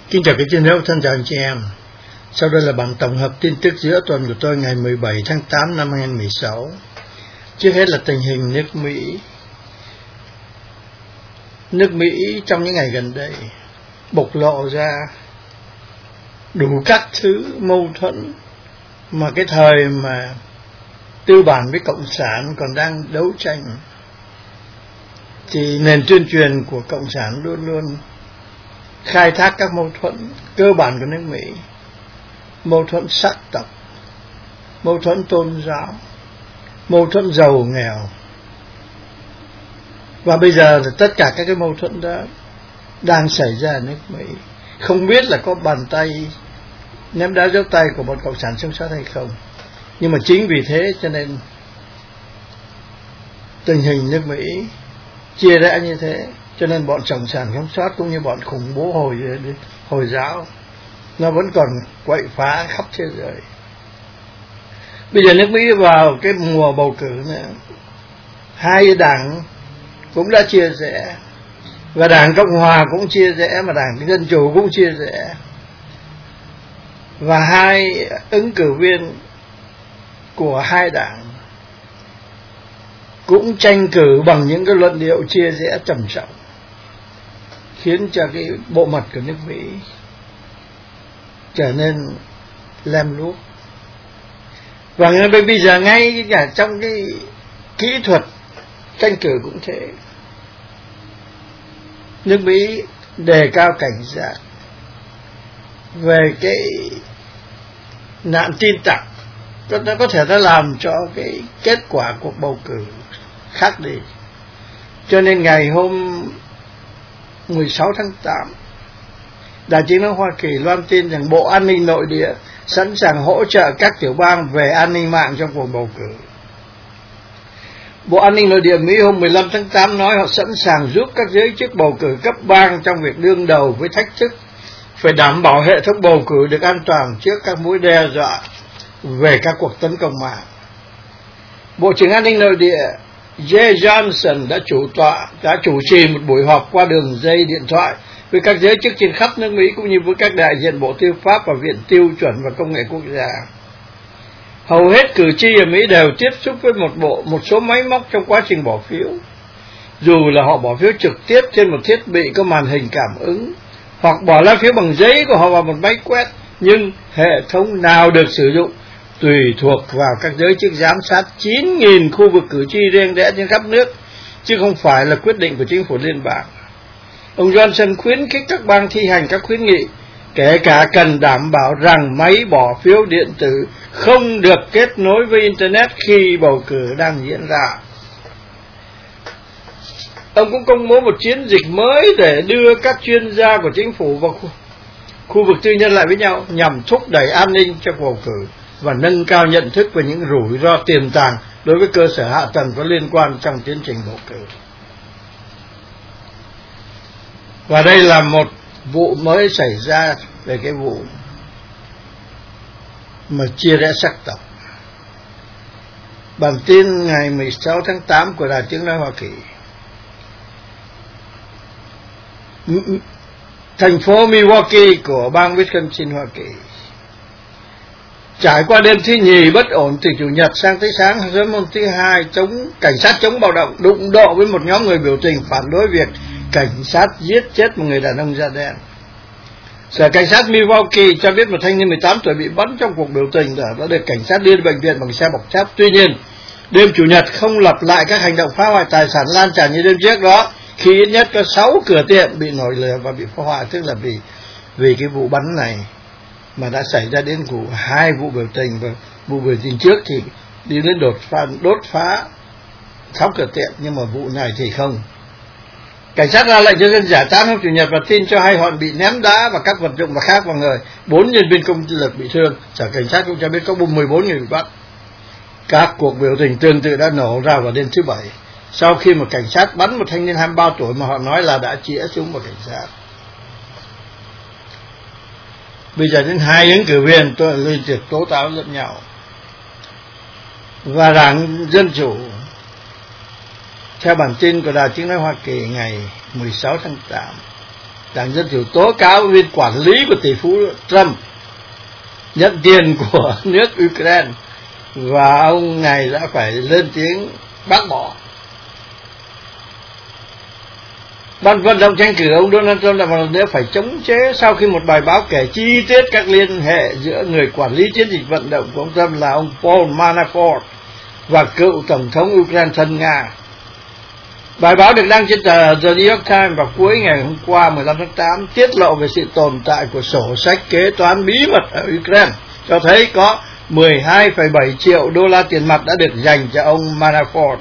Kính chào quý chiến hữu, thân chào anh chị em. Sau đây là bản tổng hợp tin tức giữa tuần của tôi ngày 17 tháng 8 năm 2016. Trước hết là tình hình nước Mỹ. Nước Mỹ trong những ngày gần đây bộc lộ ra đủ các thứ mâu thuẫn mà cái thời mà tư bản với cộng sản còn đang đấu tranh thì nền tuyên truyền của cộng sản luôn luôn khai thác các mâu thuẫn cơ bản của nước Mỹ, mâu thuẫn sắc tộc, mâu thuẫn tôn giáo, mâu thuẫn giàu nghèo. Và bây giờ là tất cả các cái mâu thuẫn đó đang xảy ra ở nước Mỹ. Không biết là có bàn tay ném đá dấu tay của bọn cộng sản sống sót hay không, nhưng mà chính vì thế cho nên tình hình nước Mỹ chia rẽ như thế, cho nên bọn cộng sản sống sót cũng như bọn khủng bố Hồi giáo nó vẫn còn quậy phá khắp thế giới. Bây giờ nước Mỹ vào cái mùa bầu cử này, hai đảng cũng đã chia rẽ, và đảng Cộng Hòa cũng chia rẽ, mà đảng Dân Chủ cũng chia rẽ, và hai ứng cử viên của hai đảng cũng tranh cử bằng những cái luận điệu chia rẽ trầm trọng, khiến cho cái bộ mặt của nước Mỹ trở nên lem luốc. Và bây giờ ngay cả trong cái kỹ thuật tranh cử cũng thế, nước Mỹ đề cao cảnh giác về cái nạn tin tặc, nó có thể nó làm cho cái kết quả cuộc bầu cử khác đi. Cho nên ngày hôm 16 tháng 8, Đài Tiếng nói Hoa Kỳ loan tin rằng Bộ An ninh Nội địa sẵn sàng hỗ trợ các tiểu bang về an ninh mạng trong cuộc bầu cử. Bộ An ninh Nội địa Mỹ hôm 15 tháng 8 nói họ sẵn sàng giúp các giới chức bầu cử cấp bang trong việc đương đầu với thách thức phải đảm bảo hệ thống bầu cử được an toàn trước các mối đe dọa về các cuộc tấn công mạng. Bộ trưởng An ninh Nội địa Jeh Johnson đã chủ trì một buổi họp qua đường dây điện thoại với các giới chức trên khắp nước Mỹ, cũng như với các đại diện Bộ Tư pháp và Viện Tiêu chuẩn và Công nghệ Quốc gia. Hầu hết cử tri ở Mỹ đều tiếp xúc với một số máy móc trong quá trình bỏ phiếu, dù là họ bỏ phiếu trực tiếp trên một thiết bị có màn hình cảm ứng, hoặc bỏ lá phiếu bằng giấy của họ vào một máy quét, nhưng hệ thống nào được sử dụng tùy thuộc vào các giới chức giám sát 9.000 khu vực cử tri riêng rẽ trên khắp nước, chứ không phải là quyết định của chính phủ liên bang. Ông Johnson khuyến khích các bang thi hành các khuyến nghị, kể cả cần đảm bảo rằng máy bỏ phiếu điện tử không được kết nối với Internet khi bầu cử đang diễn ra. Ông cũng công bố một chiến dịch mới để đưa các chuyên gia của chính phủ và khu vực tư nhân lại với nhau, nhằm thúc đẩy an ninh cho bầu cử và nâng cao nhận thức về những rủi ro tiềm tàng đối với cơ sở hạ tầng có liên quan trong tiến trình bầu cử. Và đây là một vụ mới xảy ra về cái vụ mà chia rẽ sắc tộc. Bản tin ngày 16 tháng 8 của Đài Tiếng nói Hoa Kỳ. Thành phố Milwaukee của bang Wisconsin, Hoa Kỳ trải qua đêm thứ nhì bất ổn từ chủ nhật sang tới sáng sớm hôm thứ hai, cảnh sát chống bạo động đụng độ với một nhóm người biểu tình phản đối việc cảnh sát giết chết một người đàn ông da đen. Sở cảnh sát Milwaukee cho biết một thanh niên 18 tuổi bị bắn trong cuộc biểu tình đã được cảnh sát đưa đến bệnh viện bằng xe bọc thép. Tuy nhiên, đêm chủ nhật không lặp lại các hành động phá hoại tài sản lan tràn như đêm trước đó, khi ít nhất có 6 cửa tiệm bị nổi lửa và bị phá hoại, tức là vì cái vụ bắn này mà đã xảy ra đến hai vụ biểu tình, và vụ biểu tình trước thì đi đến đốt phá 6 cửa tiệm, nhưng mà vụ này thì không. Cảnh sát ra lệnh cho dân giải tán hôm chủ nhật và tin cho hay họ bị ném đá và các vật dụng khác vào người. 4 nhân viên công lực bị thương. Sở cảnh sát cũng cho biết có 14 người bị bắt. Các cuộc biểu tình tương tự đã nổ ra vào đêm thứ Bảy, sau khi một cảnh sát bắn một thanh niên 23 tuổi mà họ nói là đã chĩa súng vào cảnh sát. Bây giờ đến hai ứng cử viên tôi liên tục tố cáo lẫn nhau, và đảng Dân Chủ, theo bản tin của Đài Tiếng nói Hoa Kỳ ngày 16 tháng 8, Đảng Dân Chủ tố cáo viên quản lý của tỷ phú Trump nhận tiền của nước Ukraine, và ông này đã phải lên tiếng bác bỏ. Ban vận động tranh cử ông Donald Trump đã một lần nữa phải chống chế sau khi một bài báo kể chi tiết các liên hệ giữa người quản lý chiến dịch vận động của ông Trump là ông Paul Manafort và cựu Tổng thống Ukraine thân Nga. Bài báo được đăng trên tờ The New York Times vào cuối ngày hôm qua 15 tháng 8 tiết lộ về sự tồn tại của sổ sách kế toán bí mật ở Ukraine, cho thấy có 12,7 triệu đô la tiền mặt đã được dành cho ông Manafort.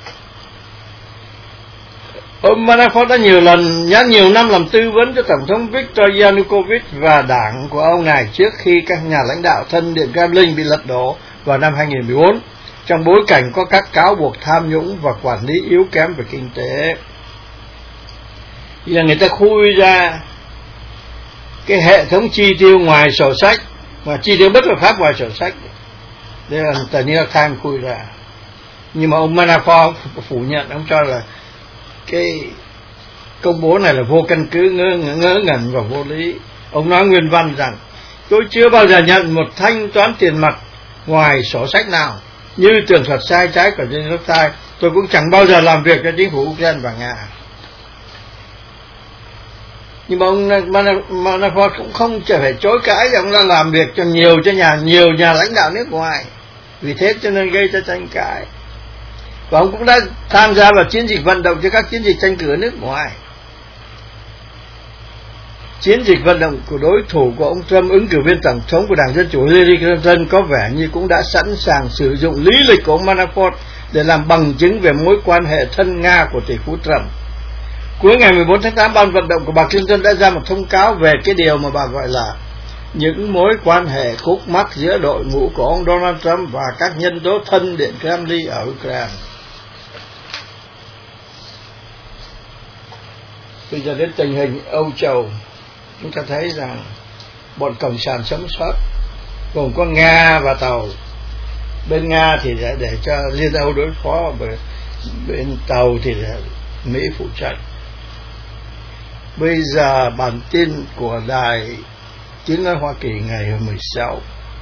Ông Manafort đã nhiều năm làm tư vấn cho Tổng thống Viktor Yanukovych và đảng của ông này trước khi các nhà lãnh đạo thân Điện Kremlin bị lật đổ vào năm 2014, trong bối cảnh có các cáo buộc tham nhũng và quản lý yếu kém về kinh tế. Bây giờ người ta khui ra cái hệ thống chi tiêu ngoài sổ sách, mà chi tiêu bất hợp pháp ngoài sổ sách. Đây là tờ New York Times khui ra. Nhưng mà ông Manafort phủ nhận, ông cho là cái công bố này là vô căn cứ, ngớ ngẩn và vô lý. Ông nói nguyên văn rằng tôi chưa bao giờ nhận một thanh toán tiền mặt ngoài sổ sách nào như tường thuật sai trái của New York Times. Tôi cũng chẳng bao giờ làm việc cho chính phủ Ukraine và Nga. Nhưng mà ông Manafort cũng không phải chối cãi, ông đã làm việc cho nhiều nhà lãnh đạo nước ngoài, vì thế cho nên gây ra tranh cãi. Và ông cũng đã tham gia vào chiến dịch vận động cho các chiến dịch tranh cử ở nước ngoài. Chiến dịch vận động của đối thủ của ông Trump, ứng cử viên tổng thống của Đảng Dân Chủ Hillary Clinton, có vẻ như cũng đã sẵn sàng sử dụng lý lịch của ông Manafort để làm bằng chứng về mối quan hệ thân Nga của tỷ phú Trump. Cuối ngày 14 tháng 8, ban vận động của bà Clinton đã ra một thông cáo về cái điều mà bà gọi là những mối quan hệ khúc mắc giữa đội ngũ của ông Donald Trump và các nhân tố thân Điện Kremlin ở Ukraine. Bây giờ đến tình hình Âu Châu, chúng ta thấy rằng bọn cộng sản sống sót gồm có Nga và Tàu. Bên Nga thì để cho Liên Âu đối phó, bên Tàu thì là Mỹ phụ trách. Bây giờ bản tin của Đài Tiếng nói Hoa Kỳ ngày 16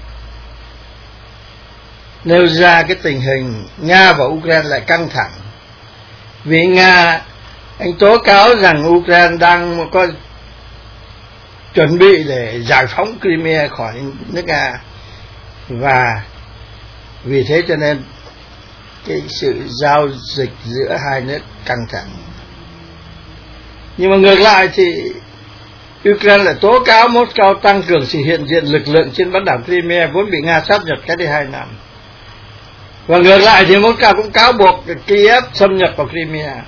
nêu ra cái tình hình Nga và Ukraine lại căng thẳng, vì Nga anh tố cáo rằng Ukraine đang có chuẩn bị để giải phóng Crimea khỏi nước Nga, và vì thế cho nên cái sự giao dịch giữa hai nước căng thẳng. Nhưng mà ngược lại thì Ukraine lại tố cáo Moscow tăng cường sự hiện diện lực lượng trên bán đảo Crimea vốn bị Nga sáp nhập cách đây 2 năm. Và ngược lại thì Moscow cũng cáo buộc Kiev xâm nhập vào Crimea.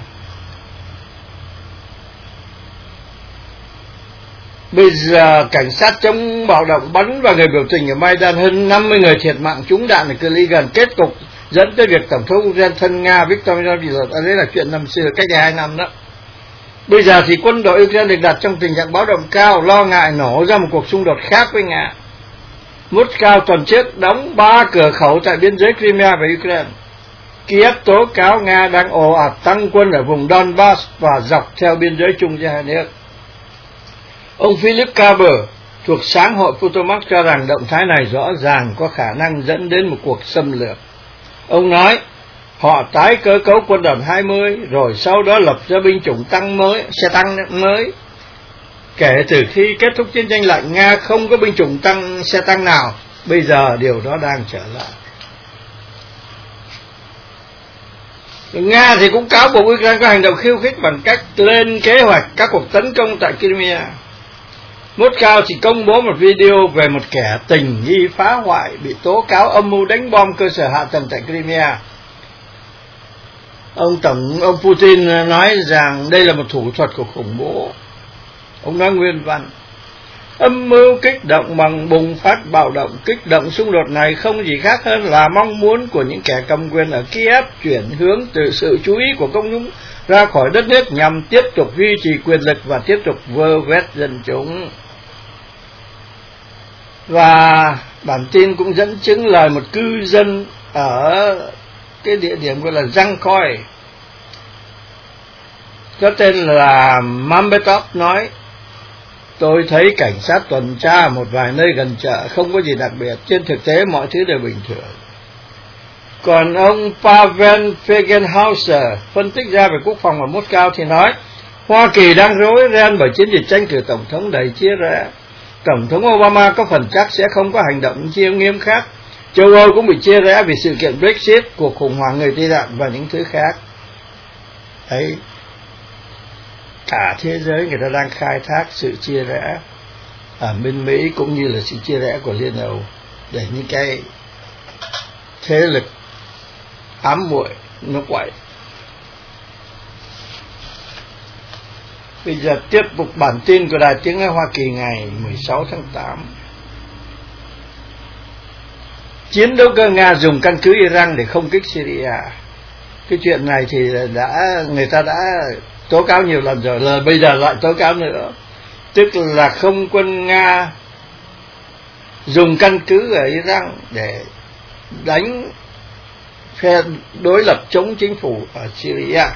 Bây giờ cảnh sát chống bạo động bắn vào người biểu tình ở Maidan, hơn 50 người thiệt mạng trúng đạn ở cự ly gần, kết cục dẫn tới việc Tổng thống Ukraine thân Nga Viktor bị lật. Đấy là chuyện năm xưa, cách đây 2 năm đó. Bây giờ thì quân đội Ukraine được đặt trong tình trạng báo động cao, lo ngại nổ ra một cuộc xung đột khác với Nga. Moscow tuần trước đóng 3 cửa khẩu tại biên giới Crimea và Ukraine. Kiev tố cáo Nga đang ồ ạt tăng quân ở vùng Donbass và dọc theo biên giới chung giữa hai nước. Ông Philip Carver thuộc Sáng hội Potomac cho rằng động thái này rõ ràng có khả năng dẫn đến một cuộc xâm lược. Ông nói họ tái cơ cấu quân đoàn 20 rồi sau đó lập ra binh chủng xe tăng mới. Kể từ khi kết thúc chiến tranh lạnh, Nga không có binh chủng xe tăng nào. Bây giờ điều đó đang trở lại. Nga thì cũng cáo buộc Ukraine có hành động khiêu khích bằng cách lên kế hoạch các cuộc tấn công tại Crimea. Moscow chỉ công bố một video về một kẻ tình nghi phá hoại bị tố cáo âm mưu đánh bom cơ sở hạ tầng tại Crimea. Ông Putin nói rằng đây là một thủ thuật của khủng bố. Ông nói nguyên văn: âm mưu kích động bằng bùng phát bạo động, kích động xung đột này không gì khác hơn là mong muốn của những kẻ cầm quyền ở Kiev chuyển hướng từ sự chú ý của công chúng ra khỏi đất nước nhằm tiếp tục duy trì quyền lực và tiếp tục vơ vét dân chúng. Và bản tin cũng dẫn chứng lời một cư dân ở cái địa điểm gọi là Zangkoi, có tên là Mambetov, nói Tôi thấy cảnh sát tuần tra một vài nơi gần chợ không có gì đặc biệt, trên thực tế mọi thứ đều bình thường. Còn ông Pavel Fegenhauser phân tích ra về quốc phòng ở Moscow thì nói, Hoa Kỳ đang rối ren bởi chiến dịch tranh cử tổng thống đầy chia rẽ. Tổng thống Obama có phần chắc sẽ không có hành động chia nghiêm khắc. Châu Âu cũng bị chia rẽ vì sự kiện Brexit, cuộc khủng hoảng người tị nạn và những thứ khác. Đấy, cả thế giới người ta đang khai thác sự chia rẽ ở bên Mỹ cũng như là sự chia rẽ của Liên Âu để những cái thế lực ám muội nó quậy. Bây giờ tiếp tục bản tin của Đài Tiếng Nói Hoa Kỳ ngày 16 tháng 8. Chiến đấu cơ Nga dùng căn cứ Iran để không kích Syria. Cái chuyện này thì người ta đã tố cáo nhiều lần rồi, là bây giờ lại tố cáo nữa. Tức là không quân Nga dùng căn cứ ở Iran để đánh phe đối lập chống chính phủ ở Syria.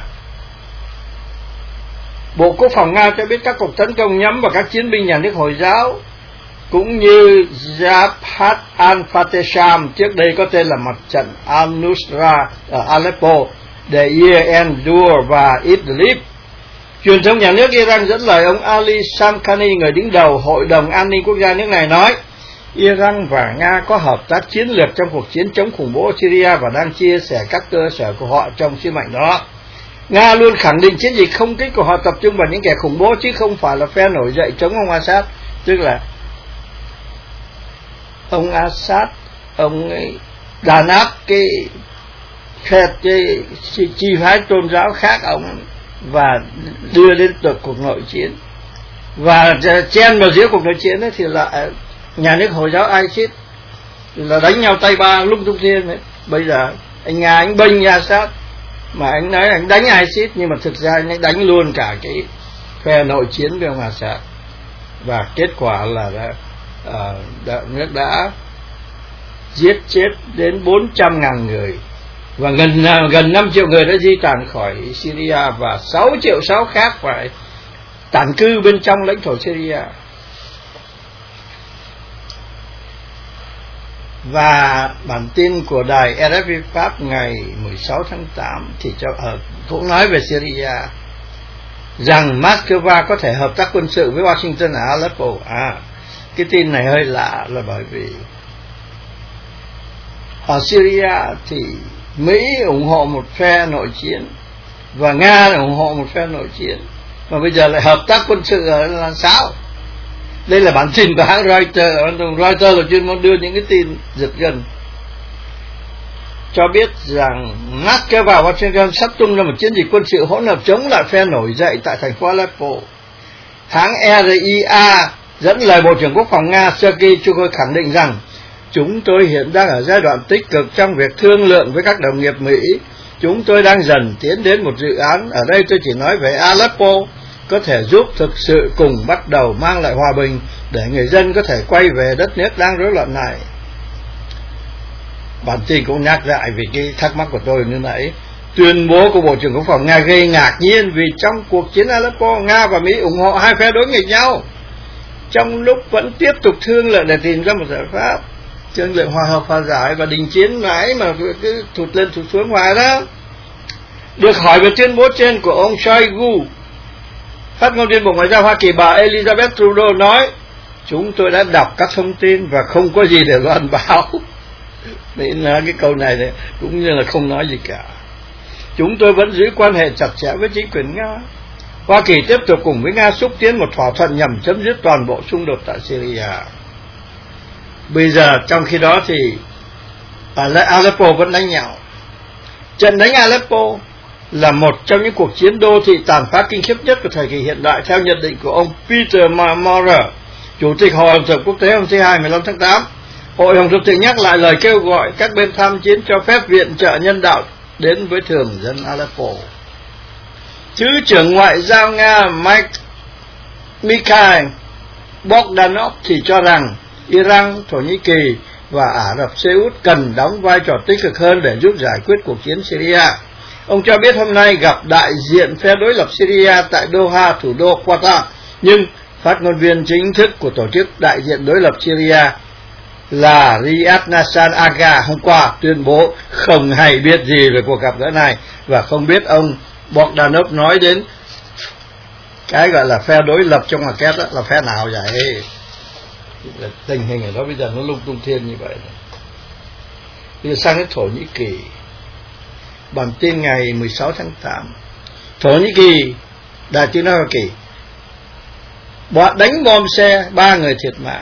Bộ Quốc phòng Nga cho biết các cuộc tấn công nhắm vào các chiến binh nhà nước Hồi giáo cũng như Jabhat al-Fateh, trước đây có tên là mặt trận al-Nusra ở Aleppo, để Dur và Idlib. Truyền thông nhà nước Iran dẫn lời ông Ali Samkhani, người đứng đầu Hội đồng An ninh Quốc gia nước này, nói Iran và Nga có hợp tác chiến lược trong cuộc chiến chống khủng bố Syria và đang chia sẻ các cơ sở của họ trong sứ mệnh đó. Nga luôn khẳng định chiến dịch không kích của họ tập trung vào những kẻ khủng bố chứ không phải là phe nổi dậy chống ông Assad. Tức là ông Assad, ông ấy đàn áp cái chi phái tôn giáo khác ông và đưa đến cuộc nội chiến. Và chen vào giữa cuộc nội chiến ấy thì là nhà nước Hồi giáo ISIS là đánh nhau tay ba lung tung thiên ấy. Bây giờ anh Nga anh bênh Assad mà anh nói anh đánh ISIS, nhưng mà thực ra anh ấy đánh luôn cả cái phe nội chiến với ông Assad. Và kết quả là nước đã giết chết đến 400.000 người và gần 5 triệu người đã di tản khỏi Syria và 6 triệu khác phải tản cư bên trong lãnh thổ Syria. Và bản tin của đài RFI Pháp ngày 16 tháng 8 thì cũng nói về Syria rằng Moscow có thể hợp tác quân sự với Washington ở Aleppo. Cái tin này hơi lạ là bởi vì ở Syria thì Mỹ ủng hộ một phe nội chiến và Nga ủng hộ một phe nội chiến, mà bây giờ lại hợp tác quân sự là sao? Đây là bản tin của hãng Reuters. Reuters là chuyên môn đưa những cái tin giật gân, cho biết rằng Moscow và Washington sắp tung ra một chiến dịch quân sự hỗn hợp chống lại phe nổi dậy tại thành phố Aleppo. Hãng RIA dẫn lời Bộ trưởng Quốc phòng Nga Sergei Shoigu khẳng định rằng chúng tôi hiện đang ở giai đoạn tích cực trong việc thương lượng với các đồng nghiệp Mỹ. Chúng tôi đang dần tiến đến một dự án, ở đây tôi chỉ nói về Aleppo, có thể giúp thực sự cùng bắt đầu mang lại hòa bình để người dân có thể quay về đất nước đang rối loạn này. Bản tin cũng nhắc lại vì cái thắc mắc của tôi như nãy. Tuyên bố của Bộ trưởng Quốc phòng Nga gây ngạc nhiên vì trong cuộc chiến Aleppo, Nga và Mỹ ủng hộ hai phe đối nghịch nhau, trong lúc vẫn tiếp tục thương lượng để tìm ra một giải pháp, thương lượng hòa hợp hòa giải và đình chiến mãi mà cứ thụt lên thụt xuống hoài đó. Được hỏi về tuyên bố trên của ông Shoigu, phát ngôn viên Bộ Ngoại giao Hoa Kỳ bà Elizabeth Trudeau nói chúng tôi đã đọc các thông tin và không có gì để loan báo. Nên là cái câu này cũng như là không nói gì cả. Chúng tôi vẫn giữ quan hệ chặt chẽ với chính quyền Nga. Hoa Kỳ tiếp tục cùng với Nga xúc tiến một thỏa thuận nhằm chấm dứt toàn bộ xung đột tại Syria. Bây giờ trong khi đó thì Aleppo vẫn đánh nhau. Trận đánh Aleppo là một trong những cuộc chiến đô thị tàn phá kinh khiếp nhất của thời kỳ hiện đại theo nhận định của ông Peter Maurer, Chủ tịch Hội Hồng Thập Quốc tế hôm thứ Hai 15 tháng 8. Hội Hồng Thập nhắc lại lời kêu gọi các bên tham chiến cho phép viện trợ nhân đạo đến với thường dân Aleppo. Thứ trưởng Ngoại giao Nga Mikhail Bogdanov thì cho rằng Iran, Thổ Nhĩ Kỳ và Ả Rập Xê Út cần đóng vai trò tích cực hơn để giúp giải quyết cuộc chiến Syria. Ông cho biết hôm nay gặp đại diện phe đối lập Syria tại Doha, thủ đô Qatar, nhưng phát ngôn viên chính thức của tổ chức đại diện đối lập Syria là Riyad Nassan Aga hôm qua tuyên bố không hay biết gì về cuộc gặp gỡ này và không biết ông Bogdanov nói đến cái gọi là phe đối lập trong ngoặc kép đó là phe nào vậy. Tình hình ở đó bây giờ nó lung tung thiên như vậy. Bây giờ sang đến Thổ Nhĩ Kỳ, bản tin ngày 16 tháng 8, Thổ Nhĩ Kỳ, Đài Tiếng nói Hoa Kỳ, bọn đánh bom xe 3 người thiệt mạng.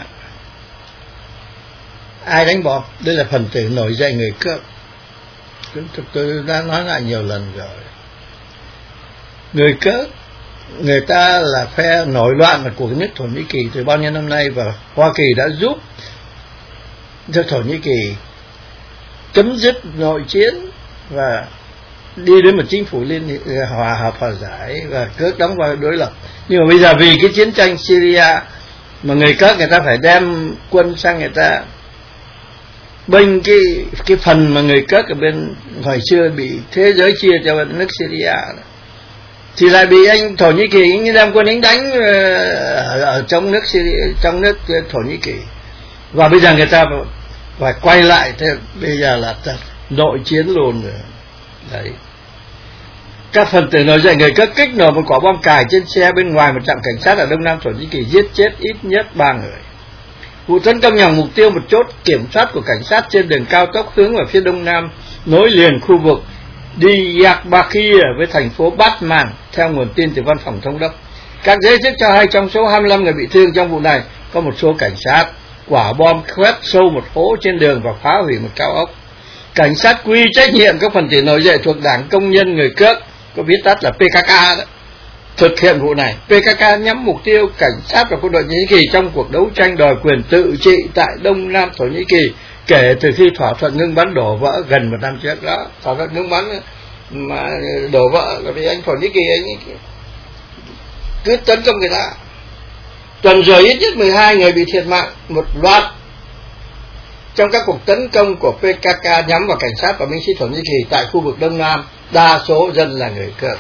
Ai đánh bom? Đây là phần tử nổi dậy người cướp. Tôi đã nói lại nhiều lần rồi. Người cướp, người ta là phe nổi loạn của nước Thổ Nhĩ Kỳ từ bao nhiêu năm nay, và Hoa Kỳ đã giúp cho Thổ Nhĩ Kỳ chấm dứt nội chiến và đi đến một chính phủ hòa hợp hòa giải và cướp đóng vai đối lập. Nhưng mà bây giờ vì cái chiến tranh Syria mà người cướp người ta phải đem quân sang, người ta bênh cái phần mà người cướp ở bên hồi xưa bị thế giới chia cho nước Syria, thì lại bị anh Thổ Nhĩ Kỳ anh đem quân đánh ở trong nước Syria, trong nước Thổ Nhĩ Kỳ, và bây giờ người ta phải quay lại. Thế bây giờ là nội chiến luôn rồi đấy. Các phần tử nổi dậy người cướp kích nổ một quả bom cài trên xe bên ngoài một trạm cảnh sát ở đông nam Thổ Nhĩ Kỳ, giết chết ít nhất 3 người. Vụ tấn công nhằm mục tiêu một chốt kiểm soát của cảnh sát trên đường cao tốc hướng vào phía đông nam nối liền khu vực Diyarbakir với thành phố Batman, theo nguồn tin từ văn phòng thống đốc. Các giới chức cho hay trong số 25 người bị thương trong vụ này có một số cảnh sát. Quả bom khoét sâu một hố trên đường và phá hủy một cao ốc. Cảnh sát quy trách nhiệm các phần tử nổi dậy thuộc Đảng Công nhân người cướp, có viết tắt là PKK đó, thực hiện vụ này. PKK nhắm mục tiêu cảnh sát và quân đội Thổ Nhĩ Kỳ trong cuộc đấu tranh đòi quyền tự trị tại đông nam Thổ Nhĩ Kỳ kể từ khi thỏa thuận ngưng bắn đổ vỡ gần 1 năm trước đó. Thỏa thuận ngưng bắn mà đổ vỡ là vì anh Thổ Nhĩ Kỳ anh cứ tấn công người ta. Tuần rồi ít nhất 12 người bị thiệt mạng một loạt trong các cuộc tấn công của PKK nhắm vào cảnh sát và binh sĩ Thổ Nhĩ Kỳ tại khu vực Đông Nam, đa số dân là người cướp.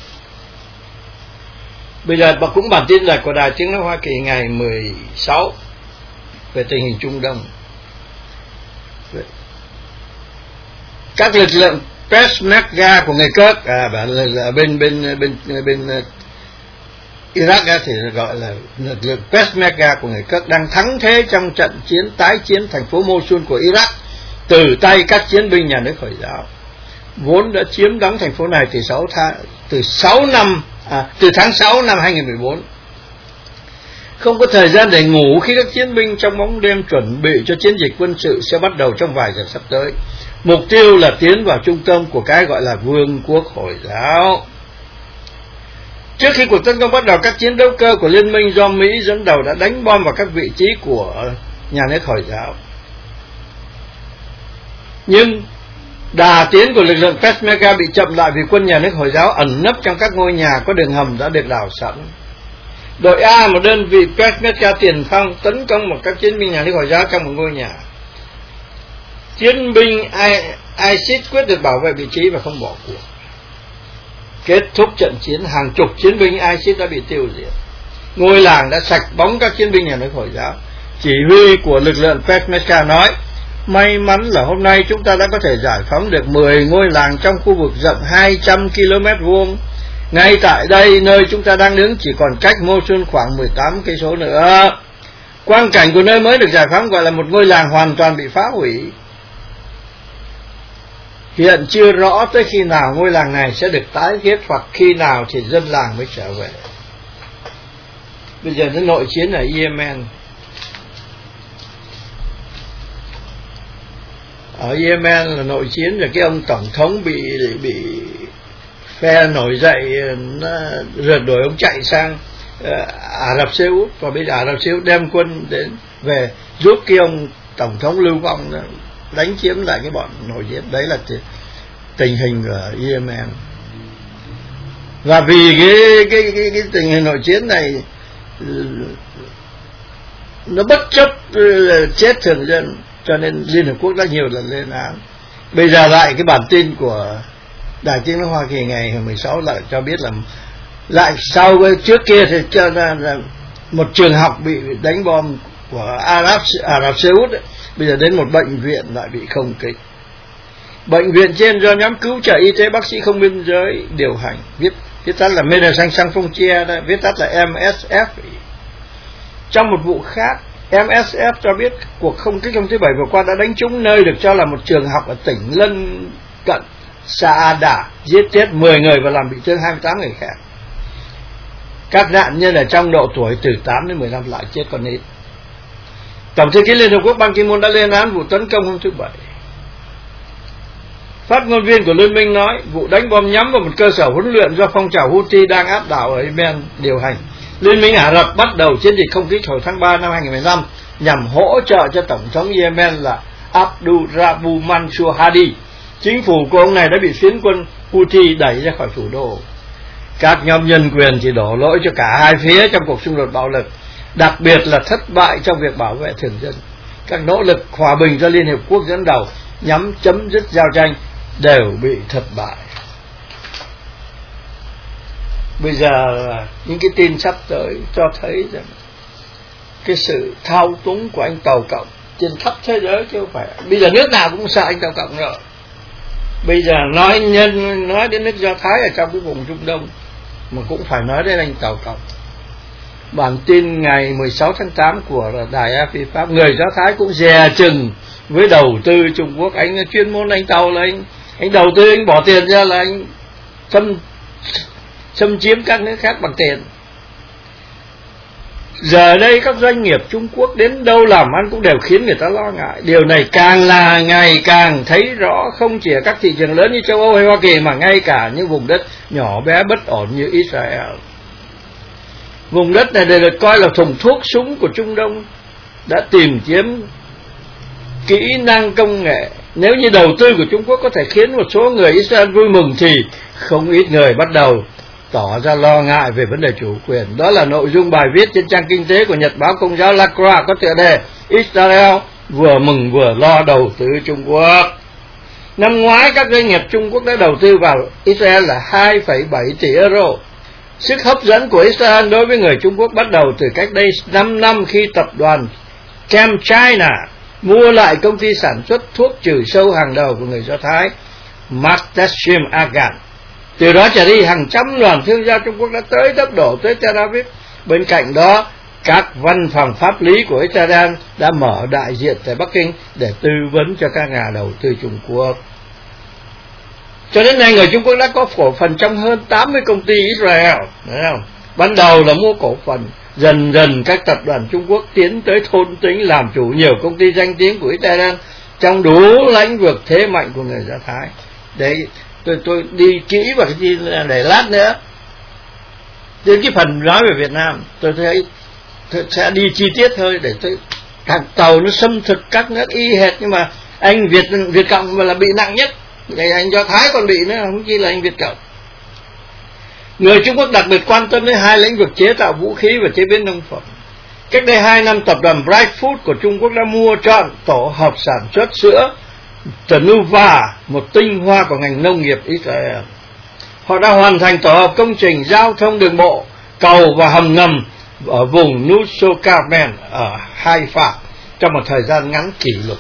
Bây giờ cũng bản tin là của Đài Tiếng nói Hoa Kỳ ngày 16 về tình hình Trung Đông. Các lực lượng Peshmerga của người cướp ở bên Iraq thì gọi là lực lượng Peshmerga của người cướp đang thắng thế trong trận chiến tái chiến thành phố Mosul của Iraq từ tay các chiến binh nhà nước Hồi giáo, vốn đã chiếm đóng thành phố này từ tháng 6 năm 2014. Không có thời gian để ngủ khi các chiến binh trong bóng đêm chuẩn bị cho chiến dịch quân sự sẽ bắt đầu trong vài giờ sắp tới. Mục tiêu là tiến vào trung tâm của cái gọi là Vương quốc Hồi giáo. Trước khi cuộc tấn công bắt đầu, các chiến đấu cơ của liên minh do Mỹ dẫn đầu đã đánh bom vào các vị trí của nhà nước Hồi giáo. Nhưng đà tiến của lực lượng Peshmerga bị chậm lại vì quân nhà nước Hồi giáo ẩn nấp trong các ngôi nhà có đường hầm đã được đào sẵn. Đội A, một đơn vị Peshmerga tiền phong, tấn công một các chiến binh nhà nước Hồi giáo trong một ngôi nhà. Chiến binh ISIS quyết được bảo vệ vị trí và không bỏ cuộc. Kết thúc trận chiến, hàng chục chiến binh ISIS đã bị tiêu diệt. Ngôi làng đã sạch bóng các chiến binh nhà nước Hồi giáo. Chỉ huy của lực lượng Peshmerga nói, may mắn là hôm nay chúng ta đã có thể giải phóng được 10 ngôi làng trong khu vực rộng 200 km vuông. Ngay tại đây, nơi chúng ta đang đứng, chỉ còn cách Mosul khoảng 18 cây số nữa. Quang cảnh của nơi mới được giải phóng gọi là một ngôi làng hoàn toàn bị phá hủy. Hiện chưa rõ tới khi nào ngôi làng này sẽ được tái thiết hoặc khi nào thì dân làng mới trở về. Bây giờ nó nội chiến ở Yemen. Ở Yemen là nội chiến là cái ông tổng thống bị phe nổi dậy nó rượt đuổi, ông chạy sang Ả Rập Xê Út, và bây giờ Ả Rập Xê Út đem quân đến về giúp cái ông tổng thống lưu vong đó, đánh chiếm lại cái bọn nổi chiến. Đấy là tình hình ở Yemen. Và vì cái tình hình nội chiến này nó bất chấp chết thường dân, cho nên Liên Hợp Quốc đã nhiều lần lên án. Bây giờ lại cái bản tin của Đài Tiếng nói Hoa Kỳ ngày 16 lại cho biết là lại sau trước kia thì cho ra là một trường học bị đánh bom của Ả Rập Xê Út ấy, bây giờ đến một bệnh viện lại bị không kích. Bệnh viện trên do nhóm cứu trợ y tế bác sĩ không biên giới điều hành, viết tắt là Médecins Sans Frontières, viết tắt là MSF. Trong một vụ khác, MSF cho biết cuộc không kích hôm thứ Bảy vừa qua đã đánh trúng nơi được cho là một trường học ở tỉnh lân cận Saada, giết chết 10 người và làm bị thương 28 người khác. Các nạn nhân ở trong độ tuổi từ 8 đến 15 lại chết còn ít. Tổng thư ký Liên Hợp Quốc Ban Ki-moon đã lên án vụ tấn công hôm thứ Bảy. Phát ngôn viên của Liên minh nói vụ đánh bom nhắm vào một cơ sở huấn luyện do phong trào Houthi đang áp đảo ở Yemen điều hành. Liên minh Ả Rập bắt đầu chiến dịch không kích hồi tháng 3 năm 2015 nhằm hỗ trợ cho Tổng thống Yemen là Abdul Rabbu Mansur Hadi. Chính phủ của ông này đã bị phiến quân Houthi đẩy ra khỏi thủ đô. Các nhóm nhân quyền thì đổ lỗi cho cả hai phía trong cuộc xung đột bạo lực, đặc biệt là thất bại trong việc bảo vệ thường dân. Các nỗ lực hòa bình do Liên Hiệp Quốc dẫn đầu nhằm chấm dứt giao tranh đều bị thất bại. Bây giờ những cái tin sắp tới cho thấy rằng cái sự thao túng của anh Tàu Cộng trên khắp thế giới, chứ không phải bây giờ nước nào cũng sợ anh Tàu Cộng rồi. Bây giờ nói đến nước Do Thái ở trong cái vùng Trung Đông mà cũng phải nói đến anh Tàu Cộng. Bản tin ngày 16 tháng 8 của đài AFP Pháp, người Do Thái cũng dè chừng với đầu tư Trung Quốc. Anh chuyên môn anh Tàu là anh đầu tư, anh bỏ tiền ra là anh xâm chiếm các nước khác bằng tiền. Giờ đây các doanh nghiệp Trung Quốc đến đâu làm ăn cũng đều khiến người ta lo ngại. Điều này càng là ngày càng thấy rõ, không chỉ ở các thị trường lớn như châu Âu hay Hoa Kỳ mà ngay cả những vùng đất nhỏ bé bất ổn như Israel. Vùng đất này được coi là thùng thuốc súng của Trung Đông, đã tìm kiếm kỹ năng công nghệ. Nếu như đầu tư của Trung Quốc có thể khiến một số người Israel vui mừng thì không ít người bắt đầu tỏ ra lo ngại về vấn đề chủ quyền. Đó là nội dung bài viết trên trang kinh tế của Nhật báo Công giáo La Croix có tựa đề Israel vừa mừng vừa lo đầu tư Trung Quốc. Năm ngoái các doanh nghiệp Trung Quốc đã đầu tư vào Israel là 2,7 tỷ euro. Sức hấp dẫn của Israel đối với người Trung Quốc bắt đầu từ cách đây 5 năm khi tập đoàn ChemChina mua lại công ty sản xuất thuốc trừ sâu hàng đầu của người Do Thái Maktashim Agan. Từ đó trở đi, hàng trăm đoàn thương gia Trung Quốc đã tới tấp đổ tới Tel Aviv. Bên cạnh đó, các văn phòng pháp lý của Israel đã mở đại diện tại Bắc Kinh để tư vấn cho các nhà đầu tư Trung Quốc. Cho đến nay, người Trung Quốc đã có cổ phần trong hơn 80 công ty Israel. Thấy không? Ban đầu là mua cổ phần, dần dần các tập đoàn Trung Quốc tiến tới thôn tính làm chủ nhiều công ty danh tiếng của Israel trong đủ lĩnh vực thế mạnh của người Do Thái. Đấy, tôi đi kỹ vào cái gì để lát nữa đến cái phần nói về Việt Nam tôi thấy sẽ đi chi tiết thôi, để tôi thằng Tàu nó xâm thực các nước y hệt, nhưng mà anh Việt Cộng mà là bị nặng nhất, anh Do Thái còn bị nữa, không chỉ là anh Việt Cộng. Người Trung Quốc đặc biệt quan tâm đến hai lĩnh vực chế tạo vũ khí và chế biến nông phẩm. Cách đây 2 năm, tập đoàn Bright Food của Trung Quốc đã mua trọn tổ hợp sản xuất sữa Tnuva, một tinh hoa của ngành nông nghiệp Israel. Họ đã hoàn thành tổ hợp công trình giao thông đường bộ, cầu và hầm ngầm ở vùng Nusokarmen ở Haifa trong một thời gian ngắn kỷ lục.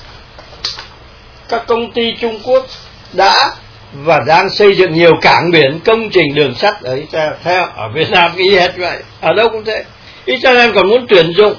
Các công ty Trung Quốc đã và đang xây dựng nhiều cảng biển, công trình đường sắt ở Israel. Theo ở Việt Nam y hệt vậy, ở đâu cũng thế. Israel còn muốn tuyển dụng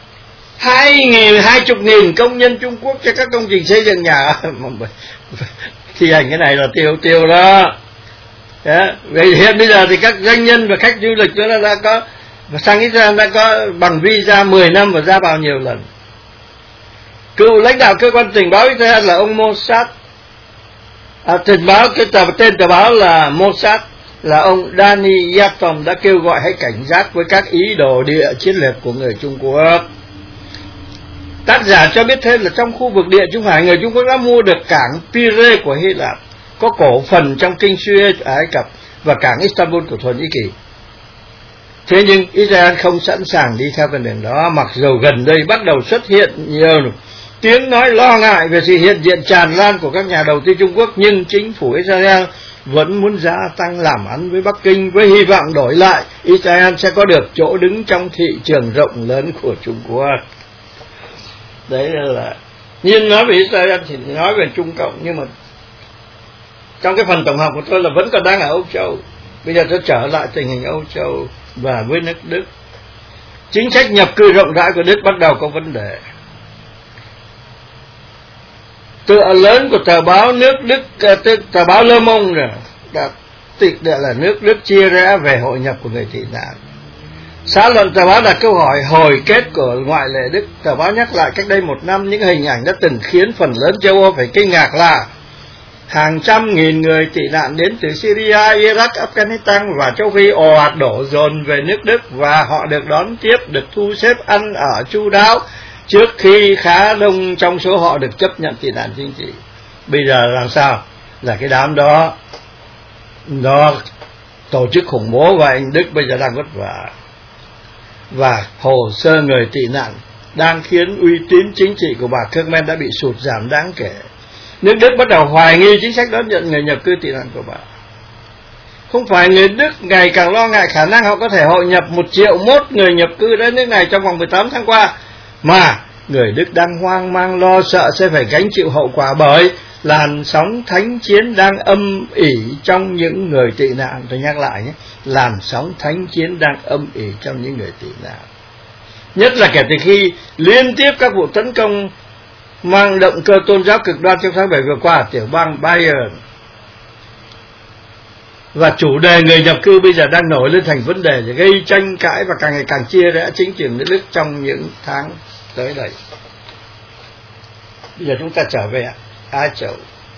20.000 công nhân Trung Quốc cho các công trình xây dựng nhà. Thi hành cái này là tiêu đó. Vậy hiện bây giờ thì các doanh nhân và khách du lịch nó đã có sang Israel đã có bằng visa 10 năm và ra vào nhiều lần. Cựu lãnh đạo cơ quan tình báo Israel là ông Mossad, tình báo tên tờ báo là Mossad, là ông Dani Yatom đã kêu gọi hãy cảnh giác với các ý đồ địa chiến lược của người Trung Quốc. Tác giả cho biết thêm là trong khu vực địa Trung Hải, người Trung Quốc đã mua được cảng Pire của Hy Lạp, có cổ phần trong kinh Suez ở Ai Cập và cảng Istanbul của Thổ Nhĩ Kỳ. Thế nhưng Israel không sẵn sàng đi theo con đường đó, mặc dù gần đây bắt đầu xuất hiện nhiều tiếng nói lo ngại về sự hiện diện tràn lan của các nhà đầu tư Trung Quốc, nhưng chính phủ Israel vẫn muốn gia tăng làm ăn với Bắc Kinh, với hy vọng đổi lại Israel sẽ có được chỗ đứng trong thị trường rộng lớn của Trung Quốc. Đấy là nhưng nói về Israel thì nói về Trung Cộng, nhưng mà trong cái phần tổng hợp của tôi là vẫn còn đang ở Âu Châu. Bây giờ tôi trở lại tình hình Âu Châu và với nước Đức. Chính sách nhập cư rộng rãi của Đức bắt đầu có vấn đề. Tựa lớn của tờ báo nước Đức, tờ báo Le Monde đã tịch đệ là nước Đức chia rẽ về hội nhập của người tị nạn. Xã luận tờ báo đặt câu hỏi hồi kết của ngoại lệ Đức. Tờ báo nhắc lại cách đây 1 năm những hình ảnh đã từng khiến phần lớn châu Âu phải kinh ngạc là hàng trăm nghìn người tị nạn đến từ Syria, Iraq, Afghanistan và châu Phi ồ ạt đổ dồn về nước Đức, và họ được đón tiếp, được thu xếp ăn ở chu đáo trước khi khá đông trong số họ được chấp nhận tị nạn chính trị. Bây giờ làm sao? Là cái đám đó nó tổ chức khủng bố và anh Đức bây giờ đang vất vả, và hồ sơ người tị nạn đang khiến uy tín chính trị của bà Merkel đã bị sụt giảm đáng kể. Nước Đức bắt đầu hoài nghi chính sách đón nhận người nhập cư tị nạn của bà. Không phải người Đức ngày càng lo ngại khả năng họ có thể hội nhập 1 triệu mốt người nhập cư đến nước này trong vòng 18 tháng qua, mà người Đức đang hoang mang lo sợ sẽ phải gánh chịu hậu quả bởi làn sóng thánh chiến đang âm ỉ trong những người tị nạn. Tôi nhắc lại nhé, làn sóng thánh chiến đang âm ỉ trong những người tị nạn. Nhất là kể từ khi liên tiếp các vụ tấn công mang động cơ tôn giáo cực đoan trong tháng 7 vừa qua ở tiểu bang Bayern. Và chủ đề người nhập cư bây giờ đang nổi lên thành vấn đề để gây tranh cãi và càng ngày càng chia rẽ chính trường nước Đức trong những tháng tới đây. Bây giờ chúng ta trở về Á Châu.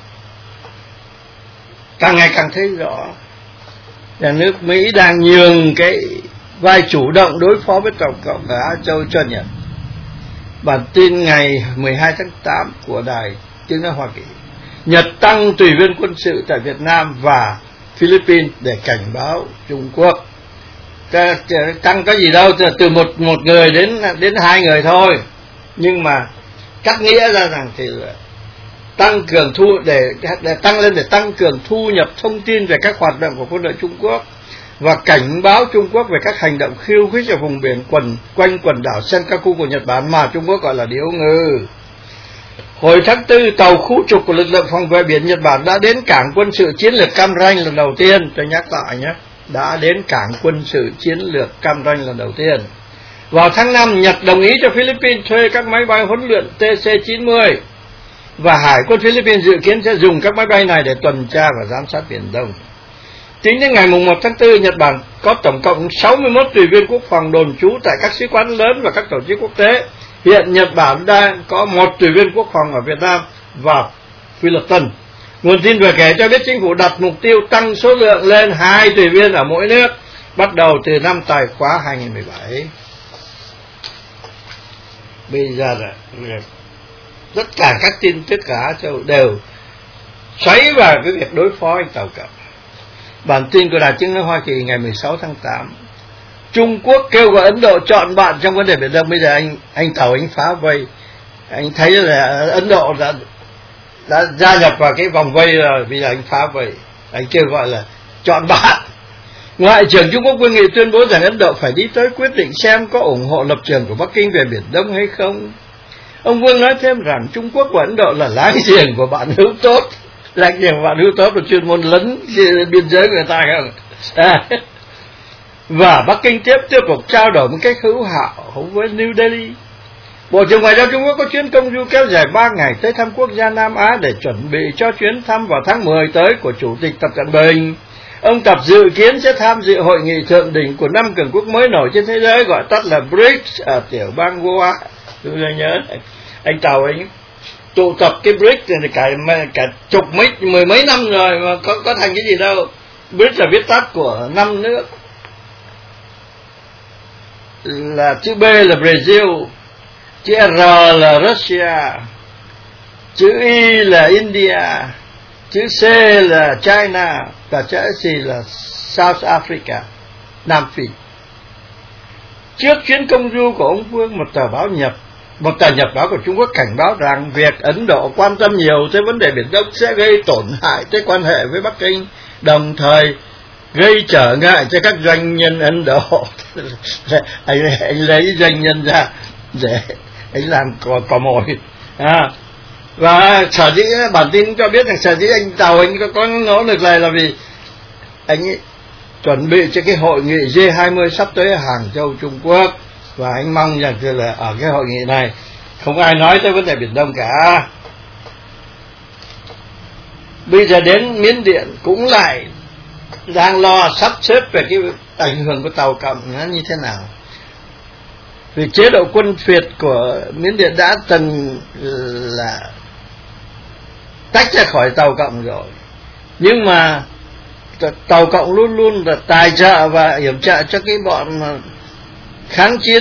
Càng ngày càng thấy rõ nhà nước Mỹ đang nhường cái vai chủ động đối phó với Tổng cộng ở Á Châu cho Nhật. Bản tin ngày 12 tháng 8 của Đài Tiếng nói Hoa Kỳ: Nhật tăng tùy viên quân sự tại Việt Nam và Philippines để cảnh báo Trung Quốc. Tăng có gì đâu, từ một người đến 2 người thôi, nhưng mà cắt nghĩa ra rằng thì là tăng cường để tăng lên để tăng cường thu nhập thông tin về các hoạt động của quân đội Trung Quốc và cảnh báo Trung Quốc về các hành động khiêu khích ở vùng biển quanh quần đảo Senkaku của Nhật Bản mà Trung Quốc gọi là điếu ngư. Hồi tháng 4, tàu khu trục của lực lượng phòng vệ biển Nhật Bản đã đến cảng quân sự chiến lược Cam Ranh lần đầu tiên. Tôi nhắc lại nhé, đã đến cảng quân sự chiến lược Cam Ranh lần đầu tiên. Vào tháng 5, Nhật đồng ý cho Philippines thuê các máy bay huấn luyện TC-90 và Hải quân Philippines dự kiến sẽ dùng các máy bay này để tuần tra và giám sát Biển Đông. Tính đến ngày 1 tháng 4, Nhật Bản có tổng cộng 61 tùy viên quốc phòng đồn trú tại các sứ quán lớn và các tổ chức quốc tế. Hiện Nhật Bản đang có 1 tùy viên quốc phòng ở Việt Nam và Philippines. Nguồn tin vừa kể cho biết chính phủ đặt mục tiêu tăng số lượng lên 2 tùy viên ở mỗi nước, bắt đầu từ năm tài khóa 2017. Bây giờ là tất cả các tin tức cả Á Châu đều xoáy vào cái việc đối phó anh Tàu Cộng. Bản tin của Đài Tiếng nói Hoa Kỳ ngày 16 tháng 8: Trung Quốc kêu gọi Ấn Độ chọn bạn trong vấn đề Biển Đông. Bây giờ anh Tàu anh phá vây, anh thấy là Ấn Độ đã gia nhập vào cái vòng vây rồi, bây giờ anh phá vây, anh kêu gọi là chọn bạn. Ngoại trưởng Trung Quốc Vương Nghị tuyên bố rằng Ấn Độ phải đi tới quyết định xem có ủng hộ lập trường của Bắc Kinh về Biển Đông hay không. Ông Vương nói thêm rằng Trung Quốc và Ấn Độ là láng giềng của bạn hữu tốt. Láng giềng của bạn hữu tốt là chuyên môn lấn biên giới người ta không? Và Bắc Kinh tiếp tục trao đổi một cách hữu hảo với New Delhi. Bộ trưởng Ngoại giao Trung Quốc có chuyến công du kéo dài 3 ngày tới thăm quốc gia Nam Á để chuẩn bị cho chuyến thăm vào tháng 10 tới của Chủ tịch Tập Cận Bình. Ông Tập dự kiến sẽ tham dự hội nghị thượng đỉnh của 5 cường quốc mới nổi trên thế giới, gọi tắt là BRICS, ở tiểu bang Goa. Tôi nhớ anh Tàu anh tụ tập cái BRICS này cả mười mấy năm rồi mà có thành cái gì đâu. BRICS là viết tắt của 5 nước, là chữ B là Brazil, chữ R là Russia, chữ I là India, chữ C là China và chữ S là South Africa, Nam Phi. Trước chuyến công du của ông Vương, một tờ báo Nhật Một tờ nhật báo của Trung Quốc cảnh báo rằng việc Ấn Độ quan tâm nhiều tới vấn đề Biển Đông sẽ gây tổn hại tới quan hệ với Bắc Kinh, đồng thời gây trở ngại cho các doanh nhân Ấn Độ. anh lấy doanh nhân ra để anh làm cò mồi. Và sở dĩ bản tin cho biết rằng sở dĩ anh Tàu anh có nỗ lực này là vì anh ấy chuẩn bị cho cái hội nghị G20 sắp tới ở Hàng Châu, Trung Quốc, và anh mong rằng là ở cái hội nghị này không ai nói tới vấn đề Biển Đông cả. Bây giờ đến Miến Điện cũng lại đang lo sắp xếp về cái ảnh hưởng của Tàu Cộng nó như thế nào. Vì chế độ quân phiệt của Miến Điện đã từng là tách ra khỏi Tàu Cộng rồi, nhưng mà Tàu Cộng luôn luôn là tài trợ và yểm trợ cho cái bọn kháng chiến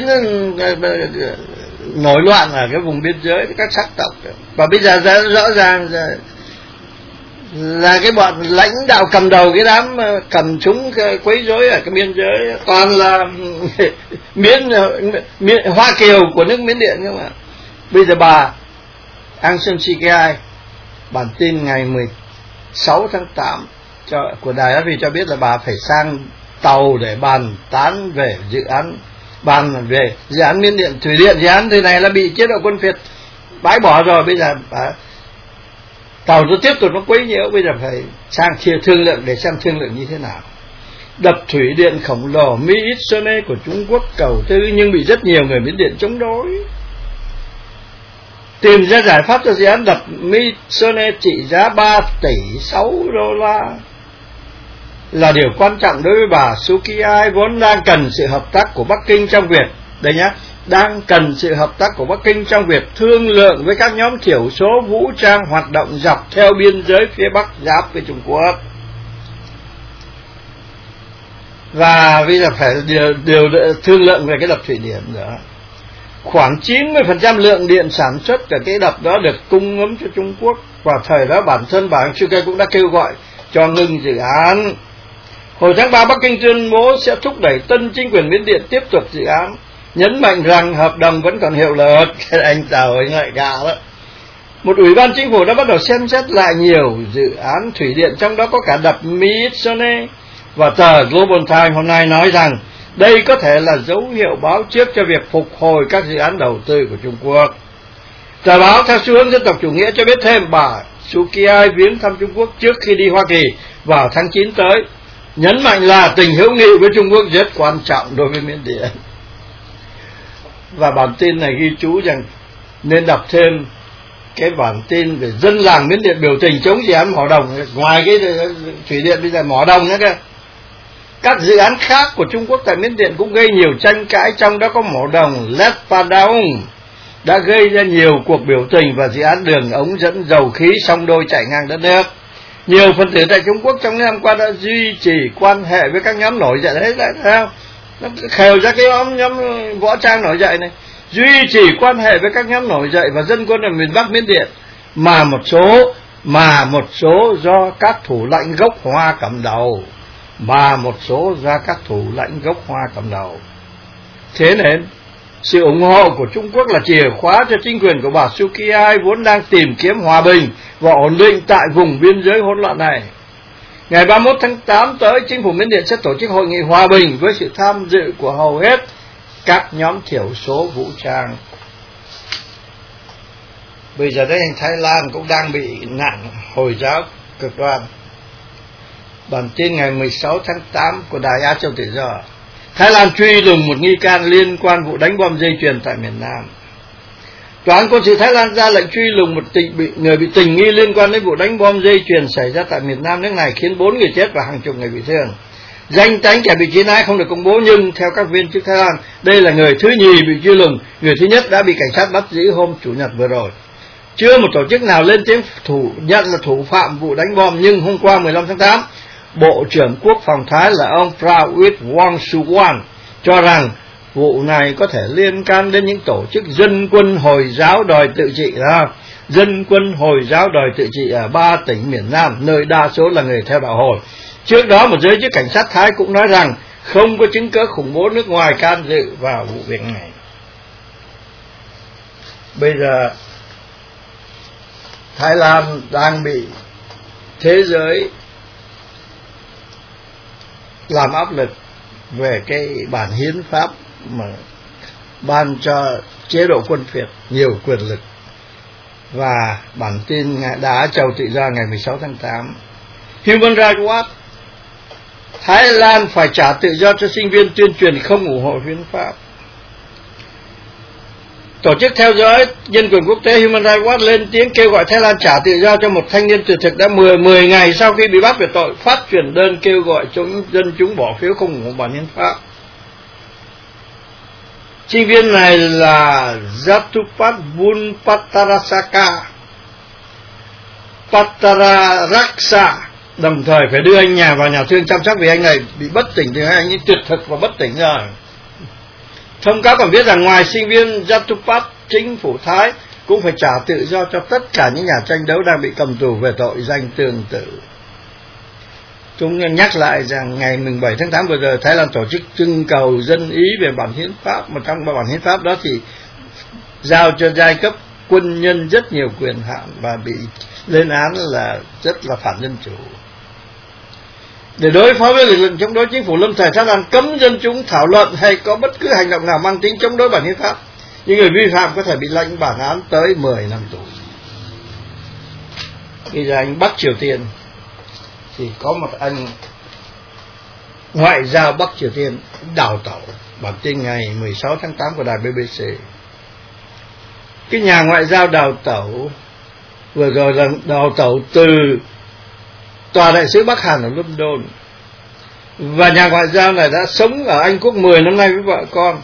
nổi loạn ở cái vùng biên giới các sắc tộc. Và bây giờ rõ ràng là cái bọn lãnh đạo cầm đầu cái đám cầm súng quấy rối ở cái biên giới toàn là Hoa Kiều của nước Miến Điện cơ mà. Bây giờ bà Aung San Suu Kyi, bản tin ngày 16 tháng 8 của Đài Á Rì cho biết là bà phải sang Tàu để bàn tán về dự án Miến Điện thủy điện. Dự án thế này là bị chế độ quân phiệt bãi bỏ rồi, bây giờ Tàu nó tiếp tục nó quấy nhiễu, bây giờ phải sang thương lượng để xem thương lượng như thế nào. Đập thủy điện khổng lồ Myitsone của Trung Quốc cầu tư nhưng bị rất nhiều người Miến Điện chống đối. Tìm ra giải pháp cho dự án đập Myitsone trị giá 3 tỷ 6 đô la là điều quan trọng đối với bà Suu Kyi, vốn đang cần sự hợp tác của Bắc Kinh trong việc, đây nhá, đang cần sự hợp tác của Bắc Kinh trong việc thương lượng với các nhóm thiểu số vũ trang hoạt động dọc theo biên giới phía Bắc giáp với Trung Quốc. Và bây giờ phải điều thương lượng về cái đập thủy điện đó. Khoảng 90% lượng điện sản xuất của cái đập đó được cung ứng cho Trung Quốc, và thời đó bản thân bà Suu Kyi cũng đã kêu gọi cho ngừng dự án. Hồi tháng 3, Bắc Kinh tuyên bố sẽ thúc đẩy tân chính quyền Miến Điện tiếp tục dự án, nhấn mạnh rằng hợp đồng vẫn còn hiệu lực. Anh Tàu anh lại gạo đó. Một ủy ban chính phủ đã bắt đầu xem xét lại nhiều dự án thủy điện, trong đó có cả đập Myitsone, và tờ Global Times hôm nay nói rằng đây có thể là dấu hiệu báo trước cho việc phục hồi các dự án đầu tư của Trung Quốc. Tờ báo theo xu hướng dân tộc chủ nghĩa cho biết thêm bà Suu Kyi viếng thăm Trung Quốc trước khi đi Hoa Kỳ vào tháng 9 tới, nhấn mạnh là tình hữu nghị với Trung Quốc rất quan trọng đối với Miến Điện. Và bản tin này ghi chú rằng nên đọc thêm cái bản tin về dân làng Miến Điện biểu tình chống dự án mỏ đồng. Ngoài cái thủy điện bây giờ mỏ đồng nữa cơ, các dự án khác của Trung Quốc tại Miến Điện cũng gây nhiều tranh cãi, trong đó có mỏ đồng Letpadaung đã gây ra nhiều cuộc biểu tình, và dự án đường ống dẫn dầu khí song đôi chạy ngang đất nước. Nhiều phần tử tại Trung Quốc trong những năm qua đã duy trì quan hệ với các nhóm nổi dậy. Đấy là sao? Nó khều ra cái nhóm võ trang nổi dậy này, duy trì quan hệ với các nhóm nổi dậy và dân quân ở miền Bắc Miến Điện, mà một số do các thủ lãnh gốc Hoa cầm đầu. Thế nên sự ủng hộ của Trung Quốc là chìa khóa cho chính quyền của bà Suu Kyi vốn đang tìm kiếm hòa bình và ổn định tại vùng biên giới hỗn loạn này. Ngày 31 tháng 8 tới, chính phủ Miến Điện sẽ tổ chức hội nghị hòa bình với sự tham dự của hầu hết các nhóm thiểu số vũ trang. Bây giờ đây Thái Lan cũng đang bị nạn Hồi giáo cực đoan. Bản tin ngày 16 tháng 8 của Đài Á Châu Tự Do. Thái Lan truy lùng một nghi can liên quan vụ đánh bom dây chuyền tại miền Nam. Tòa án quân sự Thái Lan ra lệnh truy lùng một người bị tình nghi liên quan đến vụ đánh bom dây chuyền xảy ra tại miền Nam nước này, khiến 4 người chết và hàng chục người bị thương. Danh tính kẻ bị truy nã không được công bố, nhưng theo các viên chức Thái Lan, đây là người thứ nhì bị truy lùng. Người thứ nhất đã bị cảnh sát bắt giữ hôm Chủ nhật vừa rồi. Chưa một tổ chức nào lên tiếng nhận là thủ phạm vụ đánh bom, nhưng hôm qua 15 tháng 8, Bộ trưởng Quốc phòng Thái là ông Prawit Wongsuwan cho rằng vụ này có thể liên can đến những tổ chức dân quân Hồi giáo đòi tự trị ở 3 tỉnh miền Nam, nơi đa số là người theo đạo Hồi. Trước đó, một giới chức cảnh sát Thái cũng nói rằng không có chứng cứ khủng bố nước ngoài can dự vào vụ việc này. Bây giờ Thái Lan đang bị thế giới làm áp lực về cái bản hiến pháp mà ban cho chế độ quân phiệt nhiều quyền lực. Và bản tin đã Châu Tự Do ngày 16 tháng 8, Human Rights Watch: Thái Lan phải trả tự do cho sinh viên tuyên truyền không ủng hộ hiến pháp. Tổ chức theo dõi nhân quyền quốc tế Human Rights Watch lên tiếng kêu gọi Thái Lan trả tự do cho một thanh niên tuyệt thực đã 10 ngày sau khi bị bắt về tội phát truyền đơn kêu gọi dân chúng bỏ phiếu không ủng hộ bản hiến pháp. Sinh viên này là Jatupat Bunpatarasaka Patararaksa, đồng thời phải đưa anh nhà vào nhà thương chăm sóc vì anh này bị bất tỉnh, thì anh ấy tuyệt thực và bất tỉnh rồi. Thông cáo còn viết rằng ngoài sinh viên Jatupat, chính phủ Thái cũng phải trả tự do cho tất cả những nhà tranh đấu đang bị cầm tù về tội danh tương tự. Chúng nhắc lại rằng ngày 7 tháng 8 vừa rồi, Thái Lan tổ chức trưng cầu dân ý về bản hiến pháp, mà trong bản hiến pháp đó thì giao cho giai cấp quân nhân rất nhiều quyền hạn và bị lên án là rất là phản dân chủ. Để đối phó với lực lượng chống đối, chính phủ lâm thời Thái Lan cấm dân chúng thảo luận hay có bất cứ hành động nào mang tính chống đối bản hiến pháp. Những người vi phạm có thể bị lãnh bản án tới 10 năm tù. Bây giờ anh Bắc Triều Tiên thì có một anh ngoại giao Bắc Triều Tiên đào tẩu, bản tin ngày 16 tháng 8 của đài BBC. Cái nhà ngoại giao đào tẩu vừa rồi là đào tẩu từ tòa đại sứ Bắc Hàn ở London, và nhà ngoại giao này đã sống ở Anh Quốc 10 năm nay với vợ con.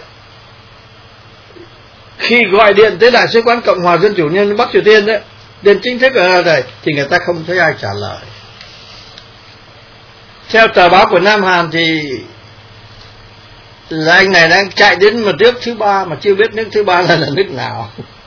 Khi gọi điện tới đại sứ quán Cộng hòa Dân chủ Nhân dân Bắc Triều Tiên đấy, điện chính thức ở đây, thì người ta không thấy ai trả lời. Theo tờ báo của Nam Hàn thì là anh này đang chạy đến một nước thứ ba mà chưa biết nước thứ ba là nước nào.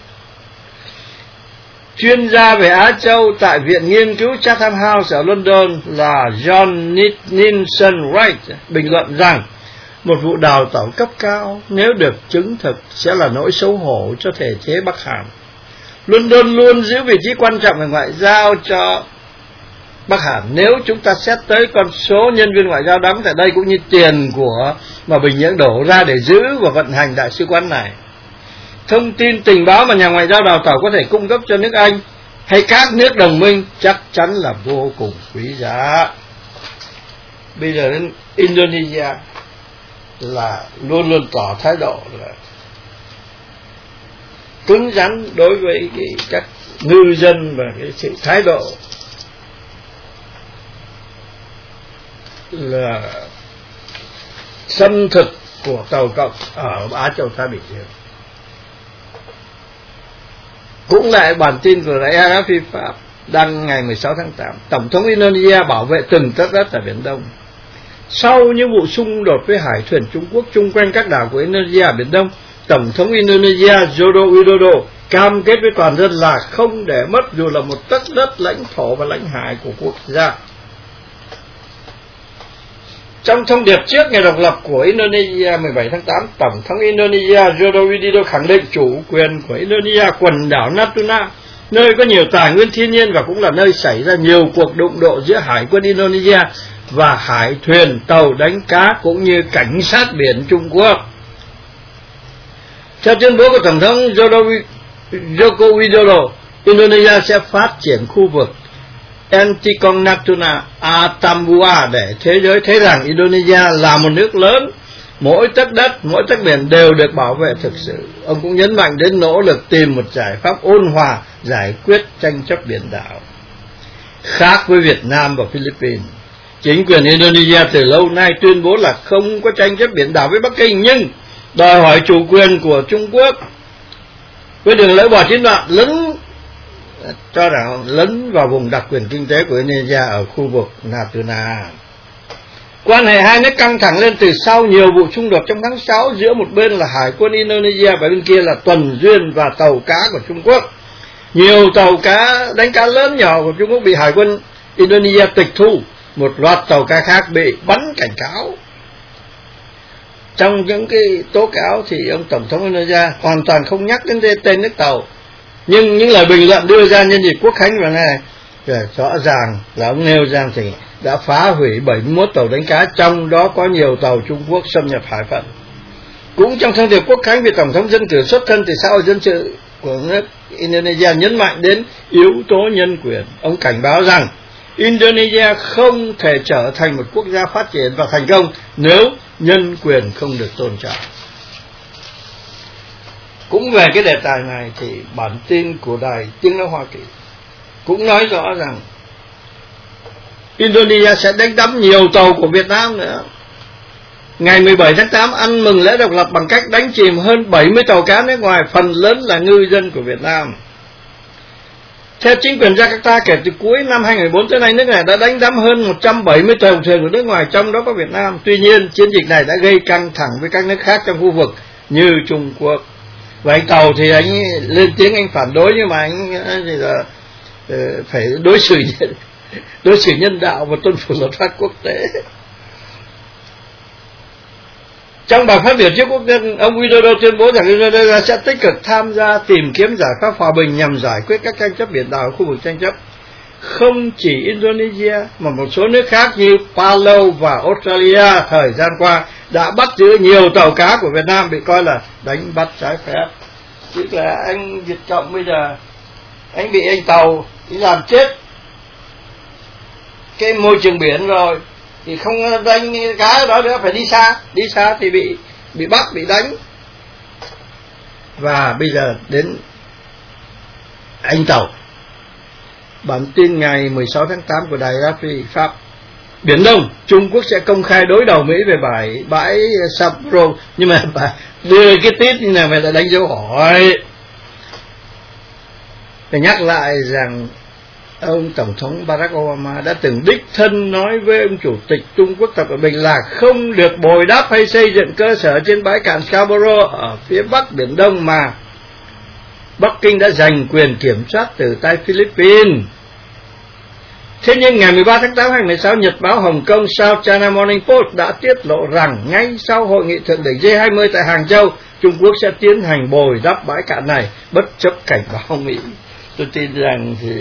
Chuyên gia về Á Châu tại Viện Nghiên cứu Chatham House ở London là John Nilsson Wright bình luận rằng một vụ đào tẩu cấp cao nếu được chứng thực sẽ là nỗi xấu hổ cho thể chế Bắc Hàn. London luôn giữ vị trí quan trọng về ngoại giao cho Bắc Hàn. Nếu chúng ta xét tới con số nhân viên ngoại giao đóng tại đây cũng như tiền của mà Bình Nhưỡng đổ ra để giữ và vận hành đại sứ quán này, thông tin tình báo mà nhà ngoại giao đào tẩu có thể cung cấp cho nước Anh hay các nước đồng minh chắc chắn là vô cùng quý giá. Bây giờ đến Indonesia là luôn luôn tỏ thái độ là cứng rắn đối với các ngư dân và cái sự thái độ là xâm thực của tàu cộng ở Á Châu Thái Bình Dương. Cũng lại bản tin của RFI Pháp đăng ngày 16 tháng 8, Tổng thống Indonesia bảo vệ từng tấc đất ở Biển Đông. Sau những vụ xung đột với hải thuyền Trung Quốc chung quanh các đảo của Indonesia ở Biển Đông, Tổng thống Indonesia Joko Widodo cam kết với toàn dân là không để mất dù là một tấc đất lãnh thổ và lãnh hải của quốc gia. Trong thông điệp trước ngày độc lập của Indonesia 17 tháng 8, Tổng thống Indonesia Joko Widodo khẳng định chủ quyền của Indonesia quần đảo Natuna, nơi có nhiều tài nguyên thiên nhiên và cũng là nơi xảy ra nhiều cuộc đụng độ giữa hải quân Indonesia và hải thuyền tàu đánh cá cũng như cảnh sát biển Trung Quốc. Theo tuyên bố của Tổng thống Joko Widodo, Indonesia sẽ phát triển khu vực Entikong Natuna Atambua để thế giới thấy rằng Indonesia là một nước lớn, mỗi tấc đất, mỗi tấc biển đều được bảo vệ thực sự. Ông cũng nhấn mạnh đến nỗ lực tìm một giải pháp ôn hòa giải quyết tranh chấp biển đảo. Khác với Việt Nam và Philippines, chính quyền Indonesia từ lâu nay tuyên bố là không có tranh chấp biển đảo với Bắc Kinh, nhưng đòi hỏi chủ quyền của Trung Quốc với đường lưỡi bò chiến đoạn cho rằng lấn vào vùng đặc quyền kinh tế của Indonesia ở khu vực Natuna. Quan hệ hai nước căng thẳng lên từ sau nhiều vụ xung đột trong tháng 6 giữa một bên là hải quân Indonesia và bên kia là tuần duyên và tàu cá của Trung Quốc. Nhiều tàu cá đánh cá lớn nhỏ của Trung Quốc bị hải quân Indonesia tịch thu, một loạt tàu cá khác bị bắn cảnh cáo. Trong những cái tố cáo thì ông Tổng thống Indonesia hoàn toàn không nhắc đến tên nước tàu, nhưng những lời bình luận đưa ra nhân dịp Quốc khánh vào này rõ ràng là ông nêu ra thì đã phá hủy 71 tàu đánh cá, trong đó có nhiều tàu Trung Quốc xâm nhập hải phận. Cũng trong thông điệp Quốc khánh, vị Tổng thống dân cử xuất thân từ xã hội dân sự của nước Indonesia nhấn mạnh đến yếu tố nhân quyền. Ông cảnh báo rằng Indonesia không thể trở thành một quốc gia phát triển và thành công nếu nhân quyền không được tôn trọng. Cũng về cái đề tài này thì bản tin của Đài Tiếng Nói Hoa Kỳ cũng nói rõ rằng Indonesia sẽ đánh đắm nhiều tàu của Việt Nam nữa. Ngày 17 tháng 8 ăn mừng lễ độc lập bằng cách đánh chìm hơn 70 tàu cá nước ngoài, phần lớn là ngư dân của Việt Nam. Theo chính quyền Jakarta, kể từ cuối năm 2014 tới nay, nước này đã đánh đắm hơn 170 tàu thuyền của nước ngoài, trong đó có Việt Nam. Tuy nhiên, chiến dịch này đã gây căng thẳng với các nước khác trong khu vực như Trung Quốc. Và anh Tàu thì anh lên tiếng anh phản đối, nhưng mà anh thì là phải đối xử nhân đạo và tuân thủ luật pháp quốc tế. Trong bài phát biểu trước quốc dân, ông Widodo tuyên bố rằng Indonesia sẽ tích cực tham gia tìm kiếm giải pháp hòa bình nhằm giải quyết các tranh chấp biển đảo ở khu vực tranh chấp. Không chỉ Indonesia mà một số nước khác như Palau và Australia thời gian qua đã bắt giữ nhiều tàu cá của Việt Nam bị coi là đánh bắt trái phép. Tức là anh Việt Cộng bây giờ anh bị anh Tàu làm chết cái môi trường biển rồi thì không đánh cá ở đó nữa, phải đi xa thì bị bắt, bị đánh. Và bây giờ đến anh Tàu. Bản tin ngày 16 tháng 8 của Đài RFI Pháp: Biển Đông, Trung Quốc sẽ công khai đối đầu Mỹ về bãi Sapro. Nhưng mà đưa cái tít như này mà đã đánh dấu hỏi. Để nhắc lại rằng ông Tổng thống Barack Obama đã từng đích thân nói với ông Chủ tịch Trung Quốc Tập Cận Bình là không được bồi đắp hay xây dựng cơ sở trên bãi cạn Scarborough ở phía bắc Biển Đông mà Bắc Kinh đã giành quyền kiểm soát từ tay Philippines. Thế nhưng ngày 13 tháng 8 2016, Nhật báo Hồng Kông South China Morning Post đã tiết lộ rằng ngay sau hội nghị thượng đỉnh G20 tại Hàng Châu, Trung Quốc sẽ tiến hành bồi đắp bãi cạn này bất chấp cảnh báo Mỹ. Tôi tin rằng thì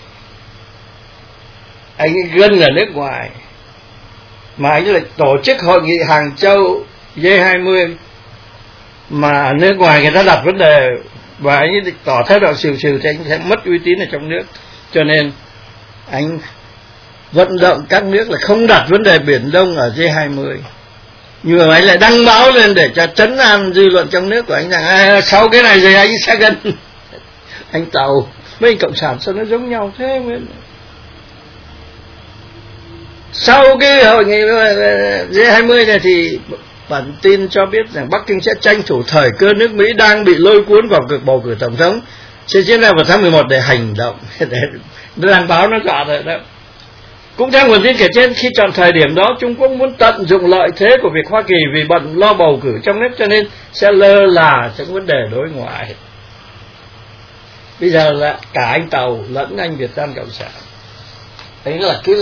anh gân ở nước ngoài mà anh lại tổ chức hội nghị Hàng Châu G20 mà ở nước ngoài người ta đặt vấn đề và anh tỏ thái độ xìu thì anh sẽ mất uy tín ở trong nước. Cho nên anh vận động các nước là không đặt vấn đề Biển Đông ở G20, nhưng mà anh lại đăng báo lên để cho trấn an dư luận trong nước của anh rằng sau cái này rồi anh sẽ gần. Anh Tàu với anh Cộng sản sao nó giống nhau thế? Sau cái hội nghị G20 này thì bản tin cho biết rằng Bắc Kinh sẽ tranh thủ thời cơ nước Mỹ đang bị lôi cuốn vào cuộc bầu cử tổng thống sẽ diễn ra vào tháng 11 để hành động. Để đăng báo nó dọa rồi đó. Cũng theo nguồn tin kể trên, khi chọn thời điểm đó, Trung Quốc muốn tận dụng lợi thế của việc Hoa Kỳ vì bận lo bầu cử trong nước, cho nên sẽ lơ là trong vấn đề đối ngoại. Bây giờ là cả anh Tàu lẫn anh Việt Nam Cộng sản, đấy là cái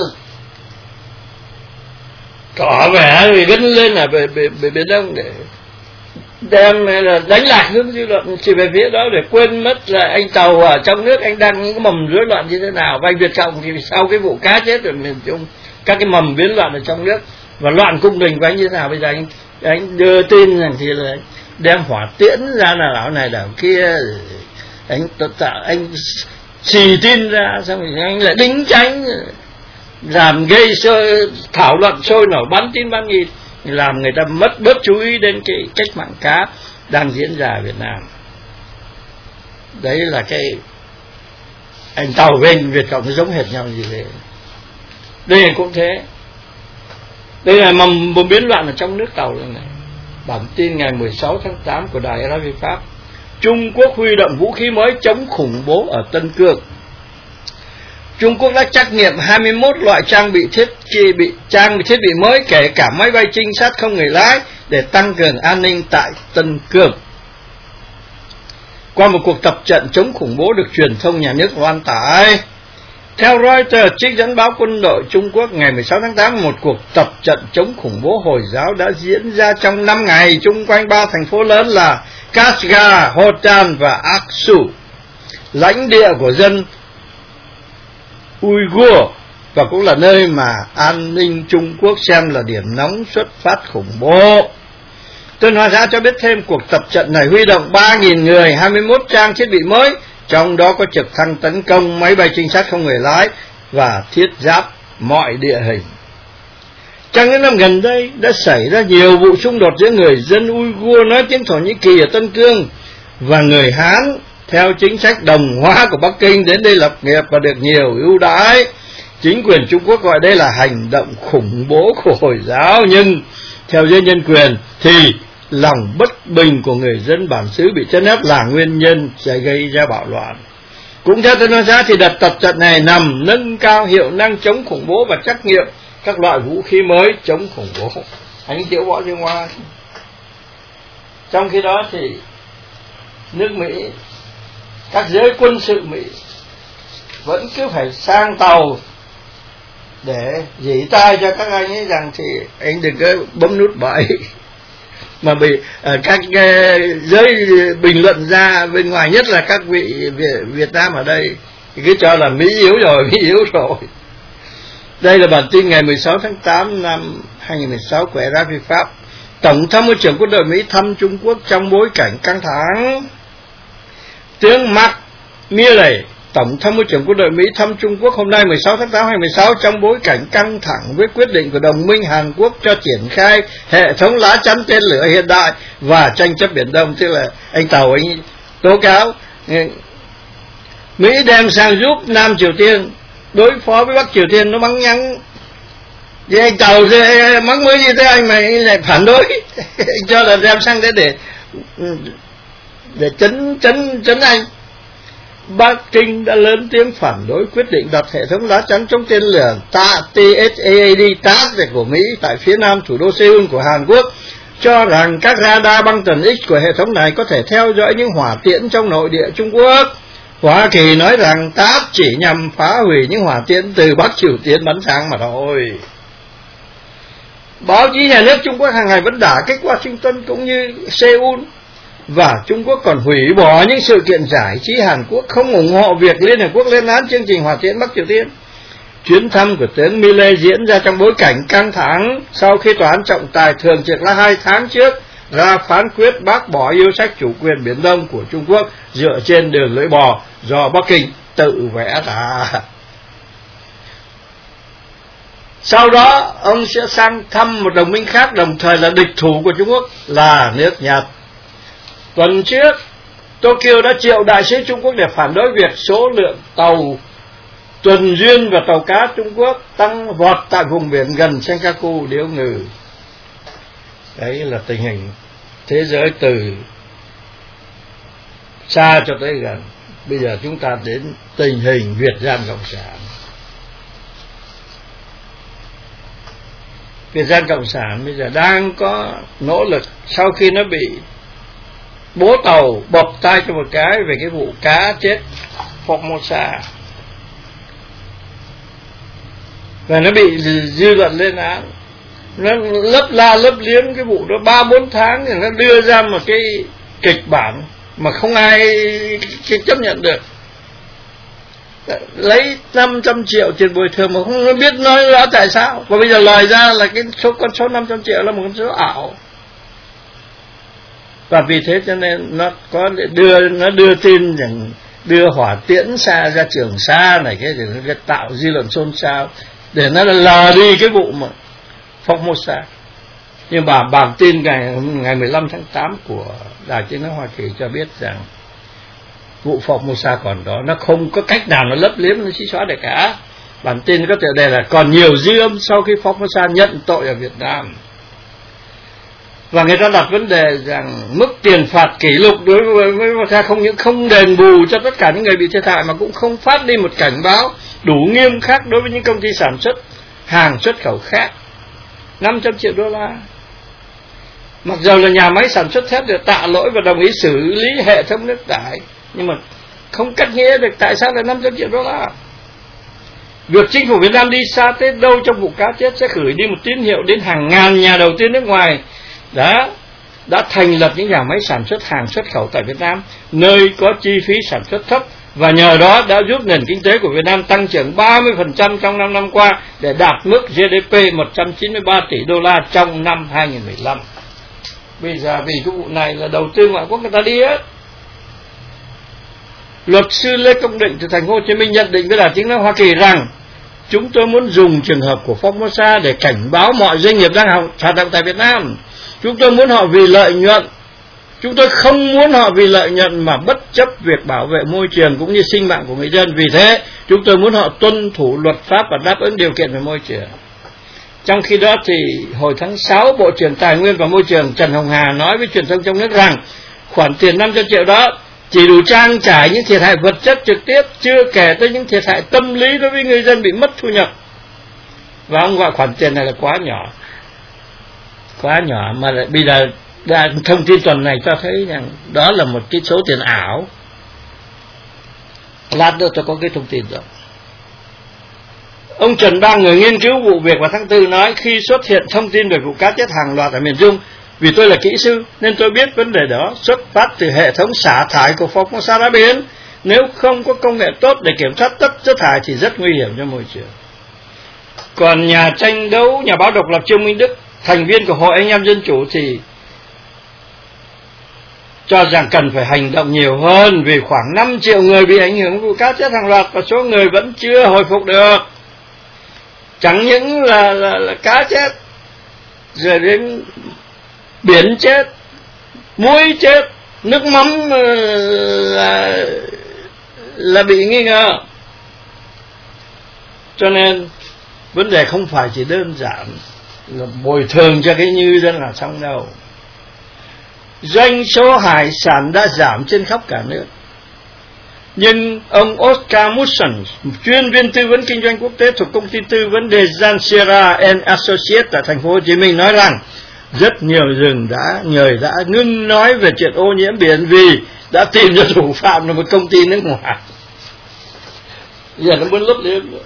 tỏ vẻ vì gân lên là về Biển Đông để đem là đánh lạc hướng dư luận chỉ về phía đó, để quên mất là anh Tàu ở trong nước anh đang những cái mầm rối loạn như thế nào. Và anh Việt Cộng thì sau cái vụ cá chết ở miền Trung, các cái mầm biến loạn ở trong nước và loạn cung đình của anh như thế nào, bây giờ anh đưa tin rằng thì là đem hỏa tiễn ra là đảo này đảo kia, anh xì tin ra xong rồi anh lại đính tránh, làm gây thảo luận sôi nổi, bắn tin bắn nghi, làm người ta mất bớt chú ý đến cái cách mạng cá đang diễn ra ở Việt Nam. Đấy là cái anh Tàu với anh Việt Cộng nó giống hệt nhau như thế. Đây cũng thế. Đây là mầm biến loạn ở trong nước Tàu này. Bản tin ngày 16 tháng 8 của Đài RFI Pháp: Trung Quốc huy động vũ khí mới chống khủng bố ở Tân Cương. Trung Quốc đã trắc nghiệm 21 loại trang bị thiết bị mới, kể cả máy bay trinh sát không người lái, để tăng cường an ninh tại Tân Cương. Qua một cuộc tập trận chống khủng bố được truyền thông nhà nước loan tải, Theo Reuters trích dẫn báo quân đội Trung Quốc ngày 16 tháng 8, một cuộc tập trận chống khủng bố Hồi giáo đã diễn ra trong 5 ngày chung quanh 3 thành phố lớn là Kashgar, Hotan và Aksu, lãnh địa của dân Uyghur, và cũng là nơi mà an ninh Trung Quốc xem là điểm nóng xuất phát khủng bố. Tân Hoa Xã cho biết thêm cuộc tập trận này huy động 3.000 người, 21 trang thiết bị mới, trong đó có trực thăng tấn công, máy bay trinh sát không người lái và thiết giáp mọi địa hình. Trong những năm gần đây đã xảy ra nhiều vụ xung đột giữa người dân Uyghur nói tiếng Thổ Nhĩ Kỳ ở Tân Cương và người Hán theo chính sách đồng hóa của Bắc Kinh đến đây lập nghiệp và được nhiều ưu đãi. Chính quyền Trung Quốc gọi đây là hành động khủng bố của Hồi giáo, nhưng theo giới nhân quyền thì lòng bất bình của người dân bản xứ bị trấn áp là nguyên nhân sẽ gây ra bạo loạn. Cũng theo Tân Hoa Xã thì đợt tập trận này nằm nâng cao hiệu năng chống khủng bố và trắc nghiệm các loại vũ khí mới chống khủng bố. Anh Tiểu Võ Dương Hoa. Trong khi đó thì nước Mỹ, các giới quân sự Mỹ vẫn cứ phải sang tàu để dỉ tai cho các anh ấy rằng thì anh đừng có bấm nút bậy, mà bị các giới bình luận ra bên ngoài, nhất là các vị Việt Nam ở đây cứ cho là Mỹ yếu rồi, Mỹ yếu rồi. Đây là bản tin ngày 16 tháng 8 năm 2016 của RFI Pháp. Tổng tham mưu trưởng quân đội Mỹ thăm Trung Quốc trong bối cảnh căng thẳng. Tướng Mark Milley, Tổng tham mưu trưởng quân đội Mỹ thăm Trung Quốc hôm nay 16 tháng 8 2016 trong bối cảnh căng thẳng với quyết định của đồng minh Hàn Quốc cho triển khai hệ thống lá chắn tên lửa hiện đại và tranh chấp Biển Đông. Tức là anh Tàu anh tố cáo Mỹ đem sang giúp Nam Triều Tiên đối phó với Bắc Triều Tiên, nó mắng nhắn. Vậy anh Tàu mắng mới như thế, anh mà anh lại phản đối. Anh cho là đem sang để chấn anh. Bắc Kinh đã lớn tiếng phản đối quyết định đặt hệ thống lá chắn chống tên lửa THAAD của Mỹ tại phía nam thủ đô Seoul của Hàn Quốc, cho rằng các radar băng tần X của hệ thống này có thể theo dõi những hỏa tiễn trong nội địa Trung Quốc. Hoa Kỳ nói rằng THAAD chỉ nhằm phá hủy những hỏa tiễn từ Bắc Triều Tiên bắn sang mà thôi. Báo chí nhà nước Trung Quốc hàng ngày vẫn đả kích Washington cũng như Seoul, và Trung Quốc còn hủy bỏ những sự kiện giải trí Hàn Quốc không ủng hộ việc Liên Hợp Quốc lên án chương trình hỏa tiễn Bắc Triều Tiên. Chuyến thăm của tướng Milley diễn ra trong bối cảnh căng thẳng sau khi tòa án trọng tài thường trực là 2 tháng trước ra phán quyết bác bỏ yêu sách chủ quyền Biển Đông của Trung Quốc dựa trên đường lưỡi bò do Bắc Kinh tự vẽ ra. Sau đó ông sẽ sang thăm một đồng minh khác đồng thời là địch thủ của Trung Quốc là nước Nhật. Tuần trước, Tokyo đã triệu đại sứ Trung Quốc để phản đối việc số lượng tàu tuần duyên và tàu cá Trung Quốc tăng vọt tại vùng biển gần Senkaku điếu ngừ. Đấy là tình hình thế giới từ xa cho tới gần. Bây giờ chúng ta đến tình hình Việt Gian Cộng sản. Việt Gian Cộng sản bây giờ đang có nỗ lực sau khi nó bị bố tàu bọc tay cho một cái về cái vụ cá chết Formosa, và nó bị dư luận lên án. Nó lấp la lấp liếm cái vụ đó 3-4 tháng thì nó đưa ra một cái kịch bản mà không ai chấp nhận được, lấy 500 triệu tiền bồi thường mà không biết nói rõ tại sao. Và bây giờ lời ra là cái con số 500 triệu là một con số ảo. Và vì thế cho nên nó đưa tin rằng đưa hỏa tiễn ra Trường Sa này, cái tạo dư luận xôn xao để nó lờ đi cái vụ mà Formosa. Nhưng mà bản tin ngày 15 tháng 8 của Đài Tiếng nói Hoa Kỳ cho biết rằng vụ Formosa còn đó, nó không có cách nào nó lấp liếm, nó xí xóa được cả. Bản tin có tựa đề là còn nhiều dư âm sau khi Formosa nhận tội ở Việt Nam. Và người ta đặt vấn đề rằng mức tiền phạt kỷ lục đối với Formosa không những không đền bù cho tất cả những người bị thiệt hại mà cũng không phát đi một cảnh báo đủ nghiêm khắc đối với những công ty sản xuất hàng xuất khẩu khác. 500 triệu đô la. Mặc dù là nhà máy sản xuất thép được tạ lỗi và đồng ý xử lý hệ thống nước thải, nhưng mà không cắt nghĩa được tại sao là 500 triệu đô la. Việc chính phủ Việt Nam đi xa tới đâu trong vụ cá chết sẽ gửi đi một tín hiệu đến hàng ngàn nhà đầu tư nước ngoài đã thành lập những nhà máy sản xuất hàng xuất khẩu tại Việt Nam, nơi có chi phí sản xuất thấp, và nhờ đó đã giúp nền kinh tế của Việt Nam tăng trưởng 30% trong 5 năm qua để đạt mức GDP 193 tỷ đô la trong năm 2015. Bây giờ vì cái vụ này là đầu tư ngoại quốc người ta đi hết. Luật sư Lê Công Định từ thành phố Hồ Chí Minh nhận định với Đài Tiếng nói Hoa Kỳ rằng chúng tôi muốn dùng trường hợp của Formosa để cảnh báo mọi doanh nghiệp đang hoạt động tại Việt Nam. Chúng tôi muốn họ vì lợi nhuận. Chúng tôi không muốn họ vì lợi nhuận mà bất chấp việc bảo vệ môi trường cũng như sinh mạng của người dân. Vì thế, chúng tôi muốn họ tuân thủ luật pháp và đáp ứng điều kiện về môi trường. Trong khi đó thì hồi tháng 6, Bộ trưởng Tài nguyên và Môi trường Trần Hồng Hà nói với truyền thông trong nước rằng khoản tiền 500 triệu đó chỉ đủ trang trải những thiệt hại vật chất trực tiếp, chưa kể tới những thiệt hại tâm lý đối với người dân bị mất thu nhập. Và ông gọi khoản tiền này là quá nhỏ. Quá nhỏ mà lại bây giờ thông tin tuần này cho thấy rằng đó là một cái số tiền ảo. Lát nữa tôi có cái thông tin rồi. Ông Trần Bang, người nghiên cứu vụ việc vào tháng 4 nói khi xuất hiện thông tin về vụ cá chết hàng loạt ở miền Trung, vì tôi là kỹ sư nên tôi biết vấn đề đó xuất phát từ hệ thống xả thải của Formosa đá biển. Nếu không có công nghệ tốt để kiểm soát tất chất thải thì rất nguy hiểm cho môi trường. Còn nhà tranh đấu, nhà báo độc lập Trương Minh Đức, thành viên của Hội Anh em Dân Chủ thì cho rằng cần phải hành động nhiều hơn vì khoảng 5 triệu người bị ảnh hưởng vụ cá chết hàng loạt và số người vẫn chưa hồi phục được. Chẳng những là cá chết, rồi đến biển chết, muối chết, nước mắm là bị nghi ngờ. Cho nên vấn đề không phải chỉ đơn giản là bồi thường cho cái ngư dân là xong đâu. Doanh số hải sản đã giảm trên khắp cả nước. Nhưng ông Oscar Musson, chuyên viên tư vấn kinh doanh quốc tế thuộc công ty tư vấn Dejansera & Associates tại thành phố Hồ Chí Minh nói rằng rất nhiều người đã ngưng nói về chuyện ô nhiễm biển vì đã tìm ra thủ phạm là một công ty nước ngoài. Giờ nó muốn lấp liếm nữa.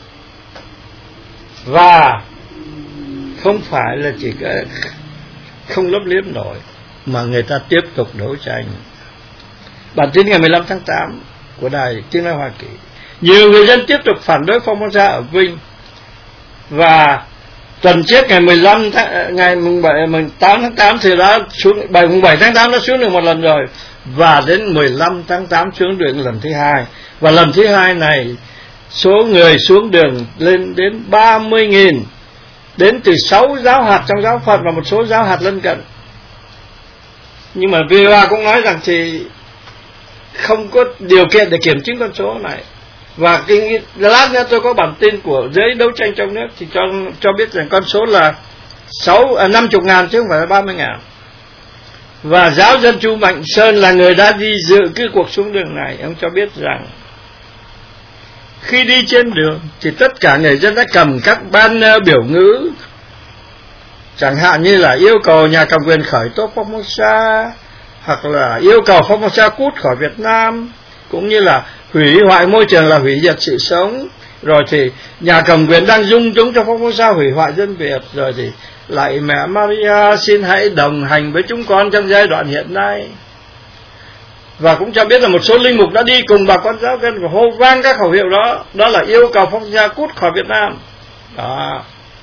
Và không phải là chỉ không lấp liếm nổi mà người ta tiếp tục đấu tranh. Bản tin ngày 15 tháng 8 của Đài Tiếng nói Hoa Kỳ, nhiều người dân tiếp tục phản đối Formosa ở Vinh, và tuần trước ngày 8 tháng 8 thì đã xuống, 7 tháng 8 đã xuống được một lần rồi, và đến 15 tháng 8 xuống được lần thứ hai, và lần thứ hai này số người xuống đường lên đến 30.000, đến từ 6 giáo hạt trong giáo phận và một số giáo hạt lân cận. Nhưng mà VOA cũng nói rằng thì không có điều kiện để kiểm chứng con số này. Và lát nữa tôi có bản tin của giới đấu tranh trong nước thì cho biết rằng con số là 50.000 chứ không phải là 30.000. Và giáo dân Chu Mạnh Sơn là người đã đi dự cái cuộc xuống đường này, ông cho biết rằng khi đi trên đường thì tất cả người dân đã cầm các banner biểu ngữ, chẳng hạn như là yêu cầu nhà cầm quyền khởi tố Formosa, hoặc là yêu cầu Formosa cút khỏi Việt Nam, cũng như là hủy hoại môi trường là hủy diệt sự sống, rồi thì nhà cầm quyền đang dung túng cho Formosa hủy hoại dân Việt, rồi thì lạy mẹ Maria xin hãy đồng hành với chúng con trong giai đoạn hiện nay. Và cũng cho biết là một số linh mục đã đi cùng bà con giáo dân và hô vang các khẩu hiệu đó, đó là yêu cầu Formosa cút khỏi Việt Nam đó.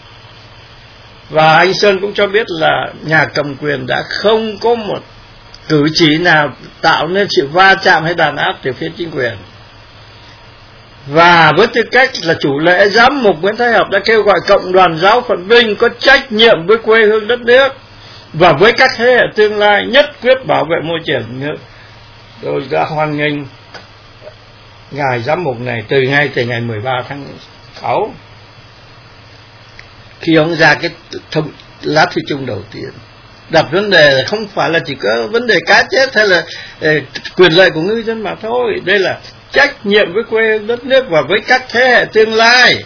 Và anh Sơn cũng cho biết là nhà cầm quyền đã không có một cử chỉ nào tạo nên sự va chạm hay đàn áp từ phía chính quyền. Và với tư cách là chủ lễ, giám mục Nguyễn Thái Học đã kêu gọi cộng đoàn giáo phận Vinh có trách nhiệm với quê hương đất nước và với các thế hệ tương lai nhất quyết bảo vệ môi trường. Tôi đã hoan nghênh ngài giám mục này từ ngày 13 tháng 6 khi ông ra cái lá thư chung đầu tiên, đặt vấn đề là không phải là chỉ có vấn đề cá chết hay là quyền lợi của ngư dân mà thôi. Đây là trách nhiệm với quê hương đất nước và với các thế hệ tương lai.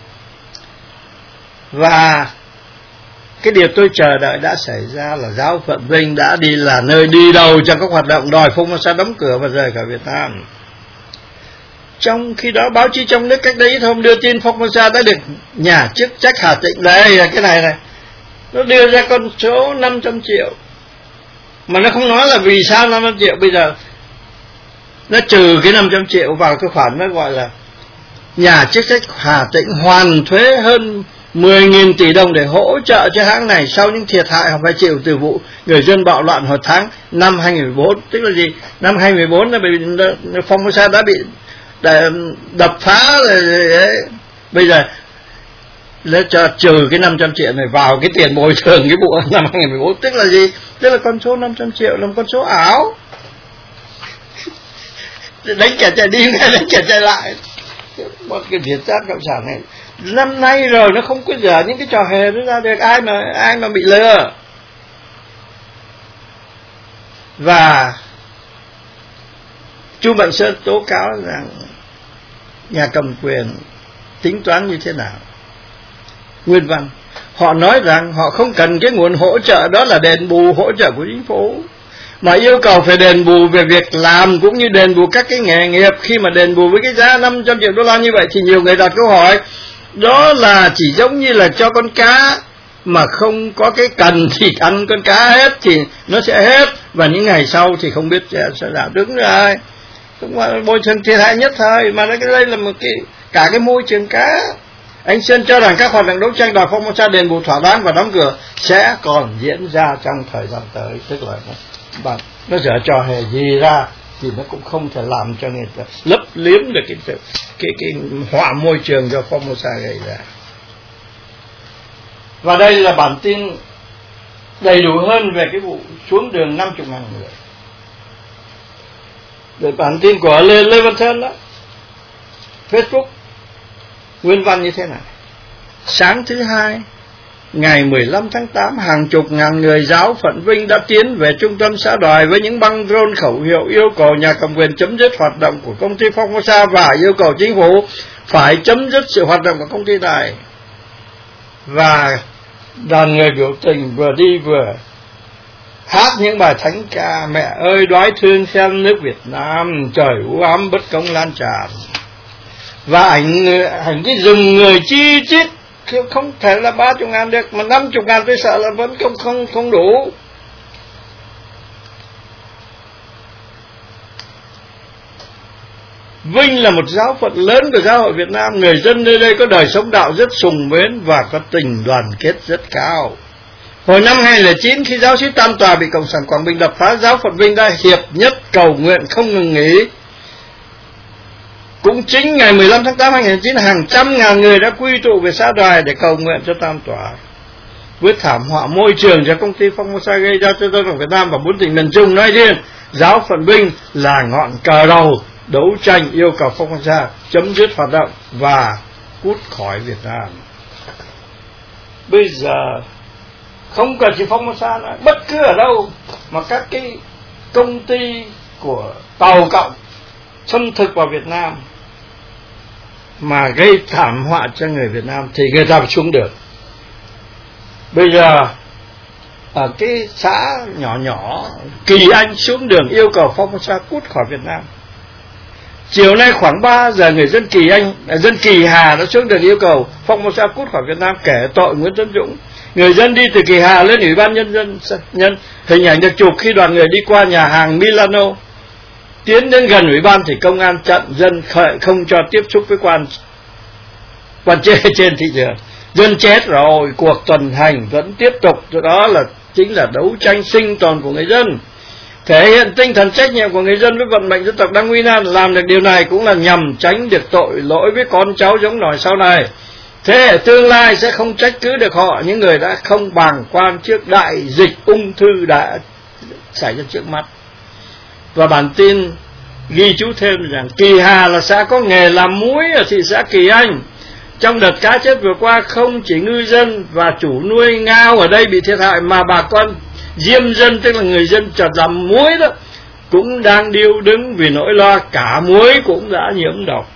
Và cái điều tôi chờ đợi đã xảy ra là giáo phận Vinh đã là nơi đi đầu trong các hoạt động đòi Formosa đóng cửa và rời khỏi Việt Nam. Trong khi đó báo chí trong nước cách đây ít hôm đưa tin Formosa đã được nhà chức trách Hà Tĩnh, đây là cái này nó đưa ra con số 500 triệu, mà nó không nói là vì sao 500 triệu. Bây giờ nó trừ cái 500 triệu vào cái khoản nó gọi là nhà chức trách Hà Tĩnh hoàn thuế hơn 10.000 tỷ đồng để hỗ trợ cho hãng này sau những thiệt hại họ phải chịu từ vụ người dân bạo loạn hồi tháng năm 2014. Tức là gì? Năm 2014 là bị Formosa đã bị đập phá rồi. Bây giờ nó cho trừ cái 500 triệu này vào cái tiền bồi thường cái vụ năm 2014. Tức là gì? Tức là con số 500 triệu là một con số ảo. Đánh kẻ chạy đi, đánh kẻ chạy lại. Một cái Việt Giáp Cộng sản này năm nay rồi nó không có dở những cái trò hề đó ra được. Ai mà bị lừa. Và Chu Mạnh Sơn tố cáo rằng nhà cầm quyền tính toán như thế nào. Nguyên văn, họ nói rằng họ không cần cái nguồn hỗ trợ đó là đền bù hỗ trợ của chính phủ, mà yêu cầu phải đền bù về việc làm cũng như đền bù các cái nghề nghiệp. Khi mà đền bù với cái giá 500 triệu đô la như vậy thì nhiều người đặt câu hỏi, đó là chỉ giống như là cho con cá mà không có cái cần thì ăn con cá hết thì nó sẽ hết, và những ngày sau thì không biết sẽ làm. Đúng rồi, cũng là môi trường thiệt hại nhất thời, mà cái đây là một cái cả cái môi trường cá. Anh Sơn cho rằng các hoạt động đấu tranh đòi Formosa đền bù thỏa đáng và đóng cửa sẽ còn diễn ra trong thời gian tới. Tức là nó dở trò hề gì ra thì nó cũng không thể làm cho người ta lấp liếm được cái họa môi trường do Formosa gây ra. Và đây là bản tin đầy đủ hơn về cái vụ xuống đường 50.000 người. Để bản tin của Lê Văn Thơn đó, Facebook, nguyên văn như thế này. Sáng thứ Hai, ngày 15 tháng 8, hàng chục ngàn người giáo phận Vinh đã tiến về trung tâm xã Đoài với những băng rôn khẩu hiệu yêu cầu nhà cầm quyền chấm dứt hoạt động của công ty Formosa và yêu cầu chính phủ phải chấm dứt sự hoạt động của công ty này. Và đoàn người biểu tình vừa đi vừa hát những bài thánh ca Mẹ ơi đói thương xem nước Việt Nam, trời u ám bất công lan tràn. Và ảnh cái rừng người chi chít, không thể là 30.000 được, mà 50.000 tôi sợ là vẫn không đủ. Vinh là một giáo phận lớn của giáo hội Việt Nam, người dân nơi đây có đời sống đạo rất sùng mến và có tình đoàn kết rất cao. Hồi năm 2009, khi giáo sĩ Tam Tòa bị Cộng sản Quảng Bình đập phá, giáo phận Vinh đã hiệp nhất cầu nguyện không ngừng nghỉ. Cũng chính ngày 15 tháng 8 2009, hàng trăm ngàn người đã quy tụ về xã Đoài để cầu nguyện cho Tam Tòa. Với thảm họa môi trường do công ty Formosa gây ra cho dân tộc Việt Nam và 4 tỉnh miền Trung nói riêng, giáo phận Vinh là ngọn cờ đầu đấu tranh yêu cầu Formosa chấm dứt hoạt động và cút khỏi Việt Nam. Bây giờ không cần chỉ Formosa nữa, bất cứ ở đâu mà các cái công ty của Tàu Cộng xâm thực vào Việt Nam mà gây thảm họa cho người Việt Nam thì người ta phải xuống được. Bây giờ ở cái xã nhỏ nhỏ Kỳ Anh xuống đường yêu cầu Formosa cút khỏi Việt Nam. Chiều nay khoảng 3 giờ người dân Kỳ Anh, dân Kỳ Hà đã xuống đường yêu cầu Formosa cút khỏi Việt Nam kể tội Nguyễn Tấn Dũng. Người dân đi từ Kỳ Hà lên Ủy ban nhân dân, hình ảnh được chụp khi đoàn người đi qua nhà hàng Milano. Tiến đến gần ủy ban thì công an chặn dân không cho tiếp xúc với quan trên thị trường. Dân chết rồi, cuộc tuần hành vẫn tiếp tục. Đó là chính là đấu tranh sinh tồn của người dân, thể hiện tinh thần trách nhiệm của người dân với vận mệnh dân tộc đang nguy nan. Làm được điều này cũng là nhằm tránh được tội lỗi với con cháu giống nòi sau này. Thế hệ tương lai sẽ không trách cứ được họ, những người đã không bàng quan trước đại dịch ung thư đã xảy ra trước mắt. Và bản tin ghi chú thêm rằng Kỳ Hà là xã có nghề làm muối ở thị xã Kỳ Anh. Trong đợt cá chết vừa qua, không chỉ ngư dân và chủ nuôi ngao ở đây bị thiệt hại, mà bà con diêm dân, tức là người dân chặt làm muối đó, cũng đang điêu đứng vì nỗi lo cả muối cũng đã nhiễm độc.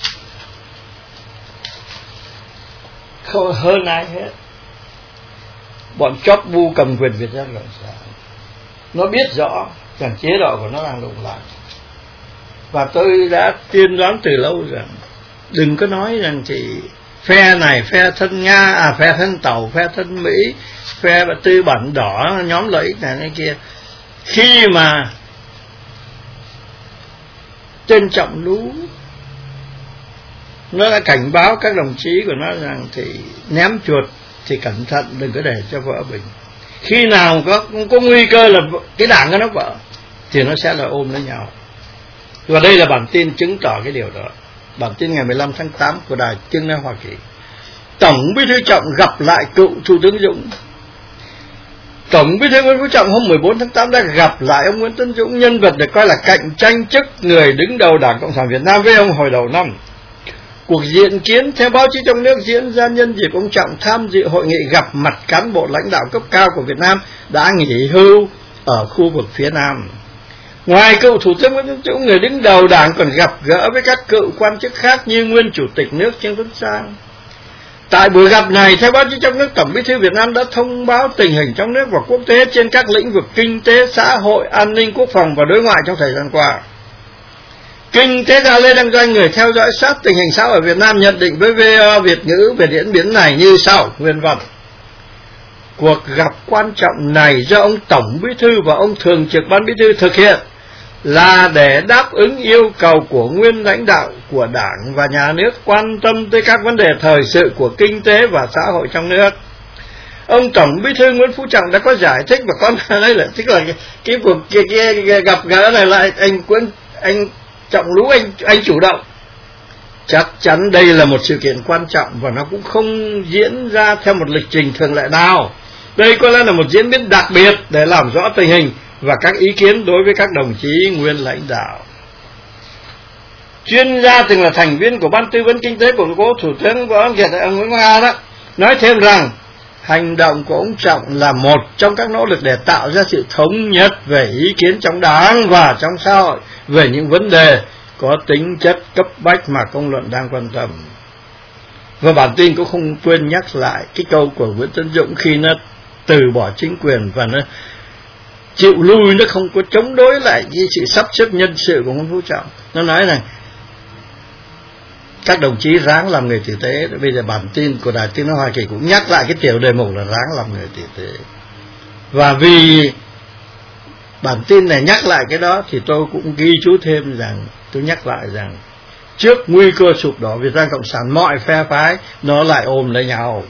Không hơn ai hết, bọn chóp bu cầm quyền Việt Nam Cộng sản nó biết rõ rằng chế độ của nó đang lụng lại. Và tôi đã tiên đoán từ lâu rằng đừng có nói rằng thì phe này phe thân Nga, phe thân Tàu, phe thân Mỹ, phe tư bản đỏ, nhóm lợi ích này kia. Khi mà trên Trọng Lú nó đã cảnh báo các đồng chí của nó rằng thì ném chuột thì cẩn thận, đừng có để cho vỡ bình. Khi nào có nguy cơ là cái đảng của nó vỡ thì nó sẽ là ôm lấy nhau. Và đây là bản tin chứng tỏ cái điều đó. Bản tin ngày 15 tháng 8 của Đài Tiếng nói Hoa Kỳ. Tổng Bí thư Trọng gặp lại cựu Thủ tướng Dũng. Tổng Bí thư Nguyễn Phú Trọng hôm 14 tháng 8 đã gặp lại ông Nguyễn Tấn Dũng, nhân vật được coi là cạnh tranh chức người đứng đầu Đảng Cộng sản Việt Nam với ông hồi đầu năm. Cuộc diện kiến theo báo chí trong nước diễn ra nhân dịp ông Trọng tham dự hội nghị gặp mặt cán bộ lãnh đạo cấp cao của Việt Nam đã nghỉ hưu ở khu vực phía Nam. Ngoài cựu Thủ tướng Nguyễn Tấn Dũng, người đứng đầu Đảng còn gặp gỡ với các cựu quan chức khác như nguyên Chủ tịch nước Trương Tấn Sang. Tại buổi gặp này, theo báo chí trong nước, Tổng Bí thư Việt Nam đã thông báo tình hình trong nước và quốc tế trên các lĩnh vực kinh tế, xã hội, an ninh, quốc phòng và đối ngoại trong thời gian qua. Kinh tế gia Lê Đăng Doanh, người theo dõi sát tình hình xã hội ở Việt Nam, nhận định với VO Việt ngữ về diễn biến này như sau, nguyên văn. Cuộc gặp quan trọng này do ông Tổng Bí thư và ông Thường trực Ban Bí thư thực hiện là để đáp ứng yêu cầu của nguyên lãnh đạo của Đảng và Nhà nước quan tâm tới các vấn đề thời sự của kinh tế và xã hội trong nước. Ông Tổng Bí thư Nguyễn Phú Trọng đã có giải thích, và con nói là tức là cái cuộc gặp gỡ này là anh Trọng Lú anh chủ động. Chắc chắn đây là một sự kiện quan trọng và nó cũng không diễn ra theo một lịch trình thường lệ nào. Đây có lẽ là một diễn biến đặc biệt để làm rõ tình hình và các ý kiến đối với các đồng chí nguyên lãnh đạo. Chuyên gia từng là thành viên của Ban Tư vấn Kinh tế của cố Thủ tướng Võ Văn Kiệt, ông Nguyễn Quang A đó, nói thêm rằng hành động của ông Trọng là một trong các nỗ lực để tạo ra sự thống nhất về ý kiến trong Đảng và trong xã hội về những vấn đề có tính chất cấp bách mà công luận đang quan tâm. Và bản tin cũng không quên nhắc lại cái câu của Nguyễn Tấn Dũng khi nó từ bỏ chính quyền và nó chịu lui, nó không có chống đối lại với sự sắp xếp nhân sự của Nguyễn Phú Trọng. Nó nói rằng các đồng chí ráng làm người tử tế. Bây giờ bản tin của Đài Tiếng nói Hoa Kỳ cũng nhắc lại cái tiểu đề mục là ráng làm người tử tế. Và vì bản tin này nhắc lại cái đó thì tôi cũng ghi chú thêm rằng, tôi nhắc lại rằng trước nguy cơ sụp đổ Việt Nam Cộng sản, mọi phe phái nó lại ôm lấy nhau.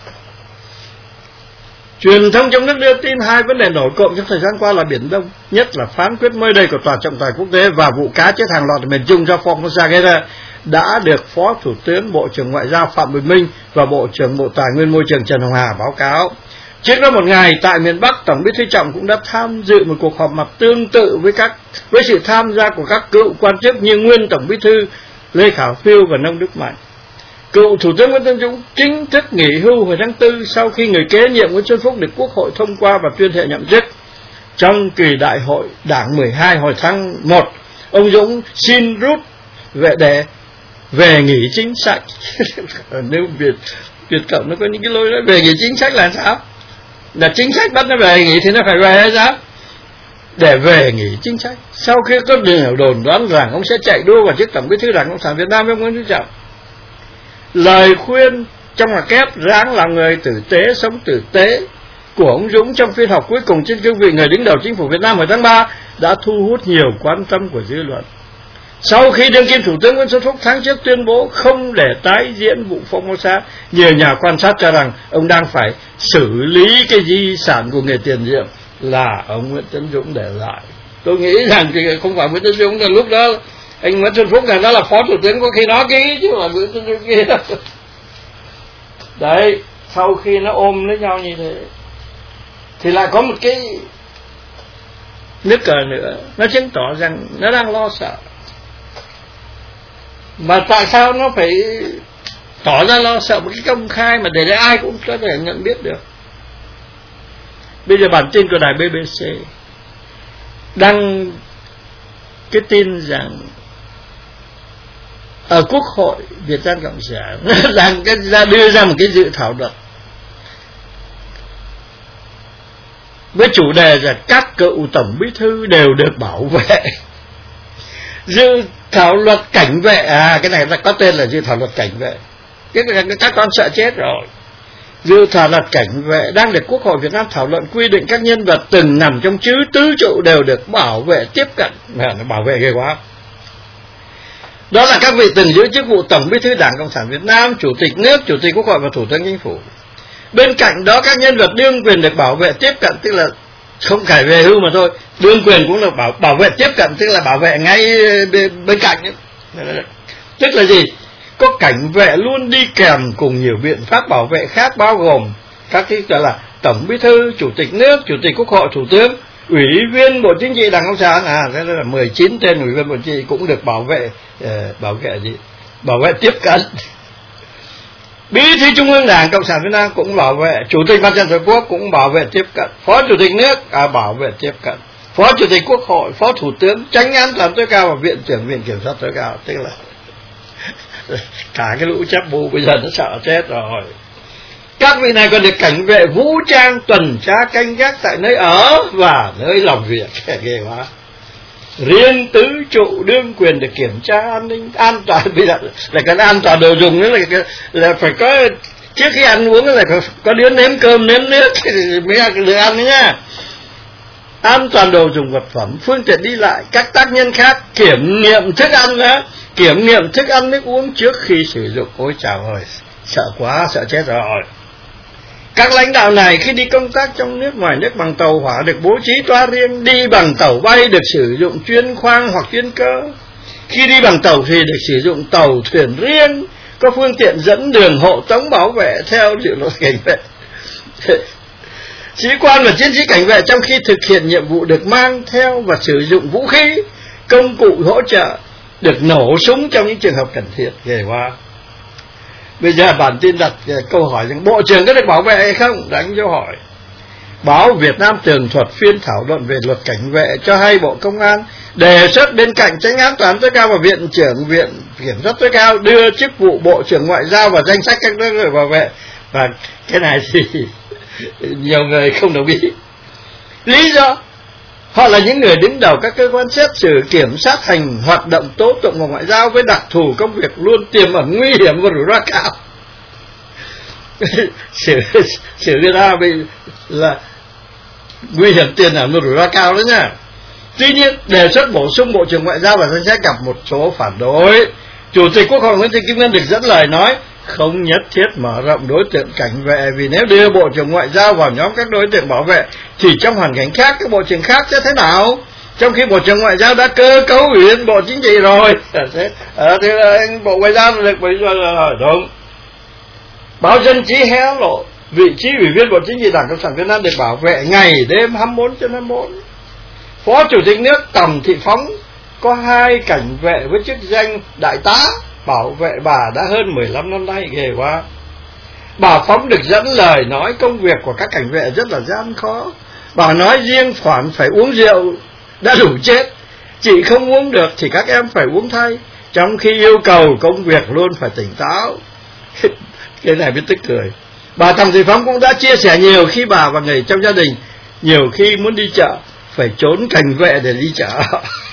Truyền thông trong nước đưa tin hai vấn đề nổi cộm trong thời gian qua là Biển Đông, nhất là phán quyết mới đây của Tòa trọng tài quốc tế và vụ cá chết hàng loạt ở miền Trung do Formosa gây ra, đã được Phó Thủ tướng, Bộ trưởng Ngoại giao Phạm Bình Minh và Bộ trưởng Bộ Tài nguyên Môi trường Trần Hồng Hà báo cáo. Trước đó một ngày, tại miền Bắc, Tổng Bí thư Trọng cũng đã tham dự một cuộc họp mặt tương tự với sự tham gia của các cựu quan chức như nguyên Tổng Bí thư Lê Khả Phiêu và Nông Đức Mạnh. Cựu Thủ tướng Nguyễn Tấn Dũng chính thức nghỉ hưu hồi tháng 4 sau khi người kế nhiệm Nguyễn Xuân Phúc được Quốc hội thông qua và tuyên thệ nhậm chức. Trong kỳ đại hội Đảng 12 hồi tháng 1, ông Dũng xin rút để về nghỉ chính sách. Nếu Việt Cộng nó có những cái lối nói về nghỉ chính sách là sao? Là chính sách bắt nó về nghỉ thì nó phải về hay sao? Để về nghỉ chính sách. Sau khi có điều đồn đoán rằng ông sẽ chạy đua vào chức Tổng Bí thư Đảng Cộng sản Việt Nam với Nguyễn Phú Trọng, lời khuyên trong ngoặc kép ráng làm người tử tế, sống tử tế của ông Dũng trong phiên họp cuối cùng trên cương vị người đứng đầu chính phủ Việt Nam hồi tháng 3 đã thu hút nhiều quan tâm của dư luận. Sau khi đương kim Thủ tướng Nguyễn Xuân Phúc tháng trước tuyên bố không để tái diễn vụ Formosa, nhiều nhà quan sát cho rằng ông đang phải xử lý cái di sản của người tiền nhiệm là ông Nguyễn Tấn Dũng để lại. Tôi nghĩ rằng thì không phải Nguyễn Tấn Dũng, là lúc đó anh Nguyễn Xuân Phúc này đó là Phó Thủ tướng, có khi nó ký chứ mà Nguyễn Tấn Dũng kia. Đấy, sau khi nó ôm lấy nhau như thế thì lại có một cái nước cờ nữa, nó chứng tỏ rằng nó đang lo sợ. Mà tại sao nó phải tỏ ra lo sợ một cái công khai mà để ai cũng có thể nhận biết được? Bây giờ bản tin của đài BBC đăng cái tin rằng ở Quốc hội Việt Nam Cộng sản đang đưa ra một cái dự thảo luật với chủ đề là các cựu tổng bí thư đều được bảo vệ. Dự thảo luật cảnh vệ, cái này là có tên là dự thảo luật cảnh vệ. Các con sợ chết rồi. Dự thảo luật cảnh vệ đang được Quốc hội Việt Nam thảo luận, quy định các nhân vật từng nằm trong tứ trụ đều được bảo vệ tiếp cận. Bảo vệ ghê quá. Đó là các vị từng giữ chức vụ Tổng Bí thư Đảng Cộng sản Việt Nam, Chủ tịch nước, Chủ tịch Quốc hội và Thủ tướng Chính phủ. Bên cạnh đó các nhân vật đương quyền được bảo vệ tiếp cận, tức là không phải về hưu mà thôi, đương quyền cũng được bảo vệ tiếp cận, tức là bảo vệ ngay bên cạnh ấy. Tức là gì? Có cảnh vệ luôn đi kèm cùng nhiều biện pháp bảo vệ khác, bao gồm các cái gọi là Tổng Bí thư, Chủ tịch nước, Chủ tịch Quốc hội, Thủ tướng, Ủy viên Bộ Chính trị Đảng Cộng sản, thế là 19 tên Ủy viên Bộ Chính trị cũng được bảo vệ bảo vệ tiếp cận. Bí thư Trung ương Đảng Cộng sản Việt Nam cũng bảo vệ, Chủ tịch Mặt trận Tổ quốc cũng bảo vệ tiếp cận, Phó Chủ tịch nước bảo vệ tiếp cận, Phó Chủ tịch Quốc hội, Phó Thủ tướng, Chánh án Toán tối cao và Viện trưởng Viện Kiểm sát tối cao. Tức là cả cái lũ chấp bù bây giờ nó sợ chết rồi. Các vị này còn được cảnh vệ vũ trang tuần tra canh gác tại nơi ở và nơi làm việc. Ghê quá. Riêng tứ trụ đương quyền được kiểm tra an ninh an toàn. Bây giờ là cái an toàn đồ dùng nữa là phải có, trước khi ăn uống là có đứa nếm cơm nếm nước mới được ăn đấy nha. An toàn đồ dùng vật phẩm, phương tiện đi lại, các tác nhân khác, kiểm nghiệm thức ăn đó, kiểm nghiệm thức ăn nước uống trước khi sử dụng. Ôi chào ơi, sợ quá, sợ chết rồi. Các lãnh đạo này khi đi công tác trong nước ngoài nước bằng tàu hỏa được bố trí toa riêng, đi bằng tàu bay được sử dụng chuyên khoang hoặc chuyên cơ. Khi đi bằng tàu thì được sử dụng tàu thuyền riêng, có phương tiện dẫn đường hộ tống bảo vệ theo dự luật cảnh vệ. Sĩ quan và chiến sĩ cảnh vệ trong khi thực hiện nhiệm vụ được mang theo và sử dụng vũ khí, công cụ hỗ trợ, được nổ súng trong những trường hợp cần thiết. Ghê quá. Bây giờ bản tin đặt câu hỏi rằng Bộ trưởng có được bảo vệ hay không? Đánh dấu hỏi. Báo Việt Nam tường thuật phiên thảo luận về luật cảnh vệ cho hay Bộ Công an đề xuất bên cạnh Chánh án Toán tối cao và Viện trưởng Viện Kiểm sát tối cao đưa chức vụ Bộ trưởng Ngoại giao vào danh sách các người bảo vệ. Và cái này thì nhiều người không đồng ý. Lý do họ là những người đứng đầu các cơ quan xét xử, kiểm sát hành hoạt động tố tụng và ngoại giao với đặc thù công việc luôn tiềm ẩn nguy hiểm và rủi ro cao. xử người ta bị là nguy hiểm tiềm ẩn và rủi ro cao đó nha. Tuy nhiên đề xuất bổ sung Bộ trưởng Ngoại giao vào danh sách gặp một số phản đối. Chủ tịch Quốc hội Nguyễn Thị Kim Ngân được dẫn lời nói không nhất thiết mở rộng đối tượng cảnh vệ, vì nếu đưa Bộ trưởng Ngoại giao vào nhóm các đối tượng bảo vệ thì trong hoàn cảnh khác các bộ trưởng khác sẽ thế nào? Trong khi Bộ trưởng Ngoại giao đã cơ cấu Ủy viên Bộ Chính trị rồi. Thì Bộ Ngoại giao được bây giờ là đúng. Báo Dân Trí hé lộ vị trí Ủy viên Bộ Chính trị Đảng Cộng sản Việt Nam được bảo vệ ngày đêm 24/24. Phó Chủ tịch nước Tòng Thị Phóng có 2 cảnh vệ với chức danh đại tá bảo vệ bà đã hơn 15 năm nay. Ghê quá. Bà Phóng được dẫn lời nói công việc của các cảnh vệ rất là gian khó. Bà nói riêng khoản phải uống rượu đã đủ chết, chị không uống được thì các em phải uống thay, trong khi yêu cầu công việc luôn phải tỉnh táo. Cái này biết tức cười. Bà Tòng Thị Phóng cũng đã chia sẻ nhiều khi bà và người trong gia đình nhiều khi muốn đi chợ phải trốn cảnh vệ để đi chợ.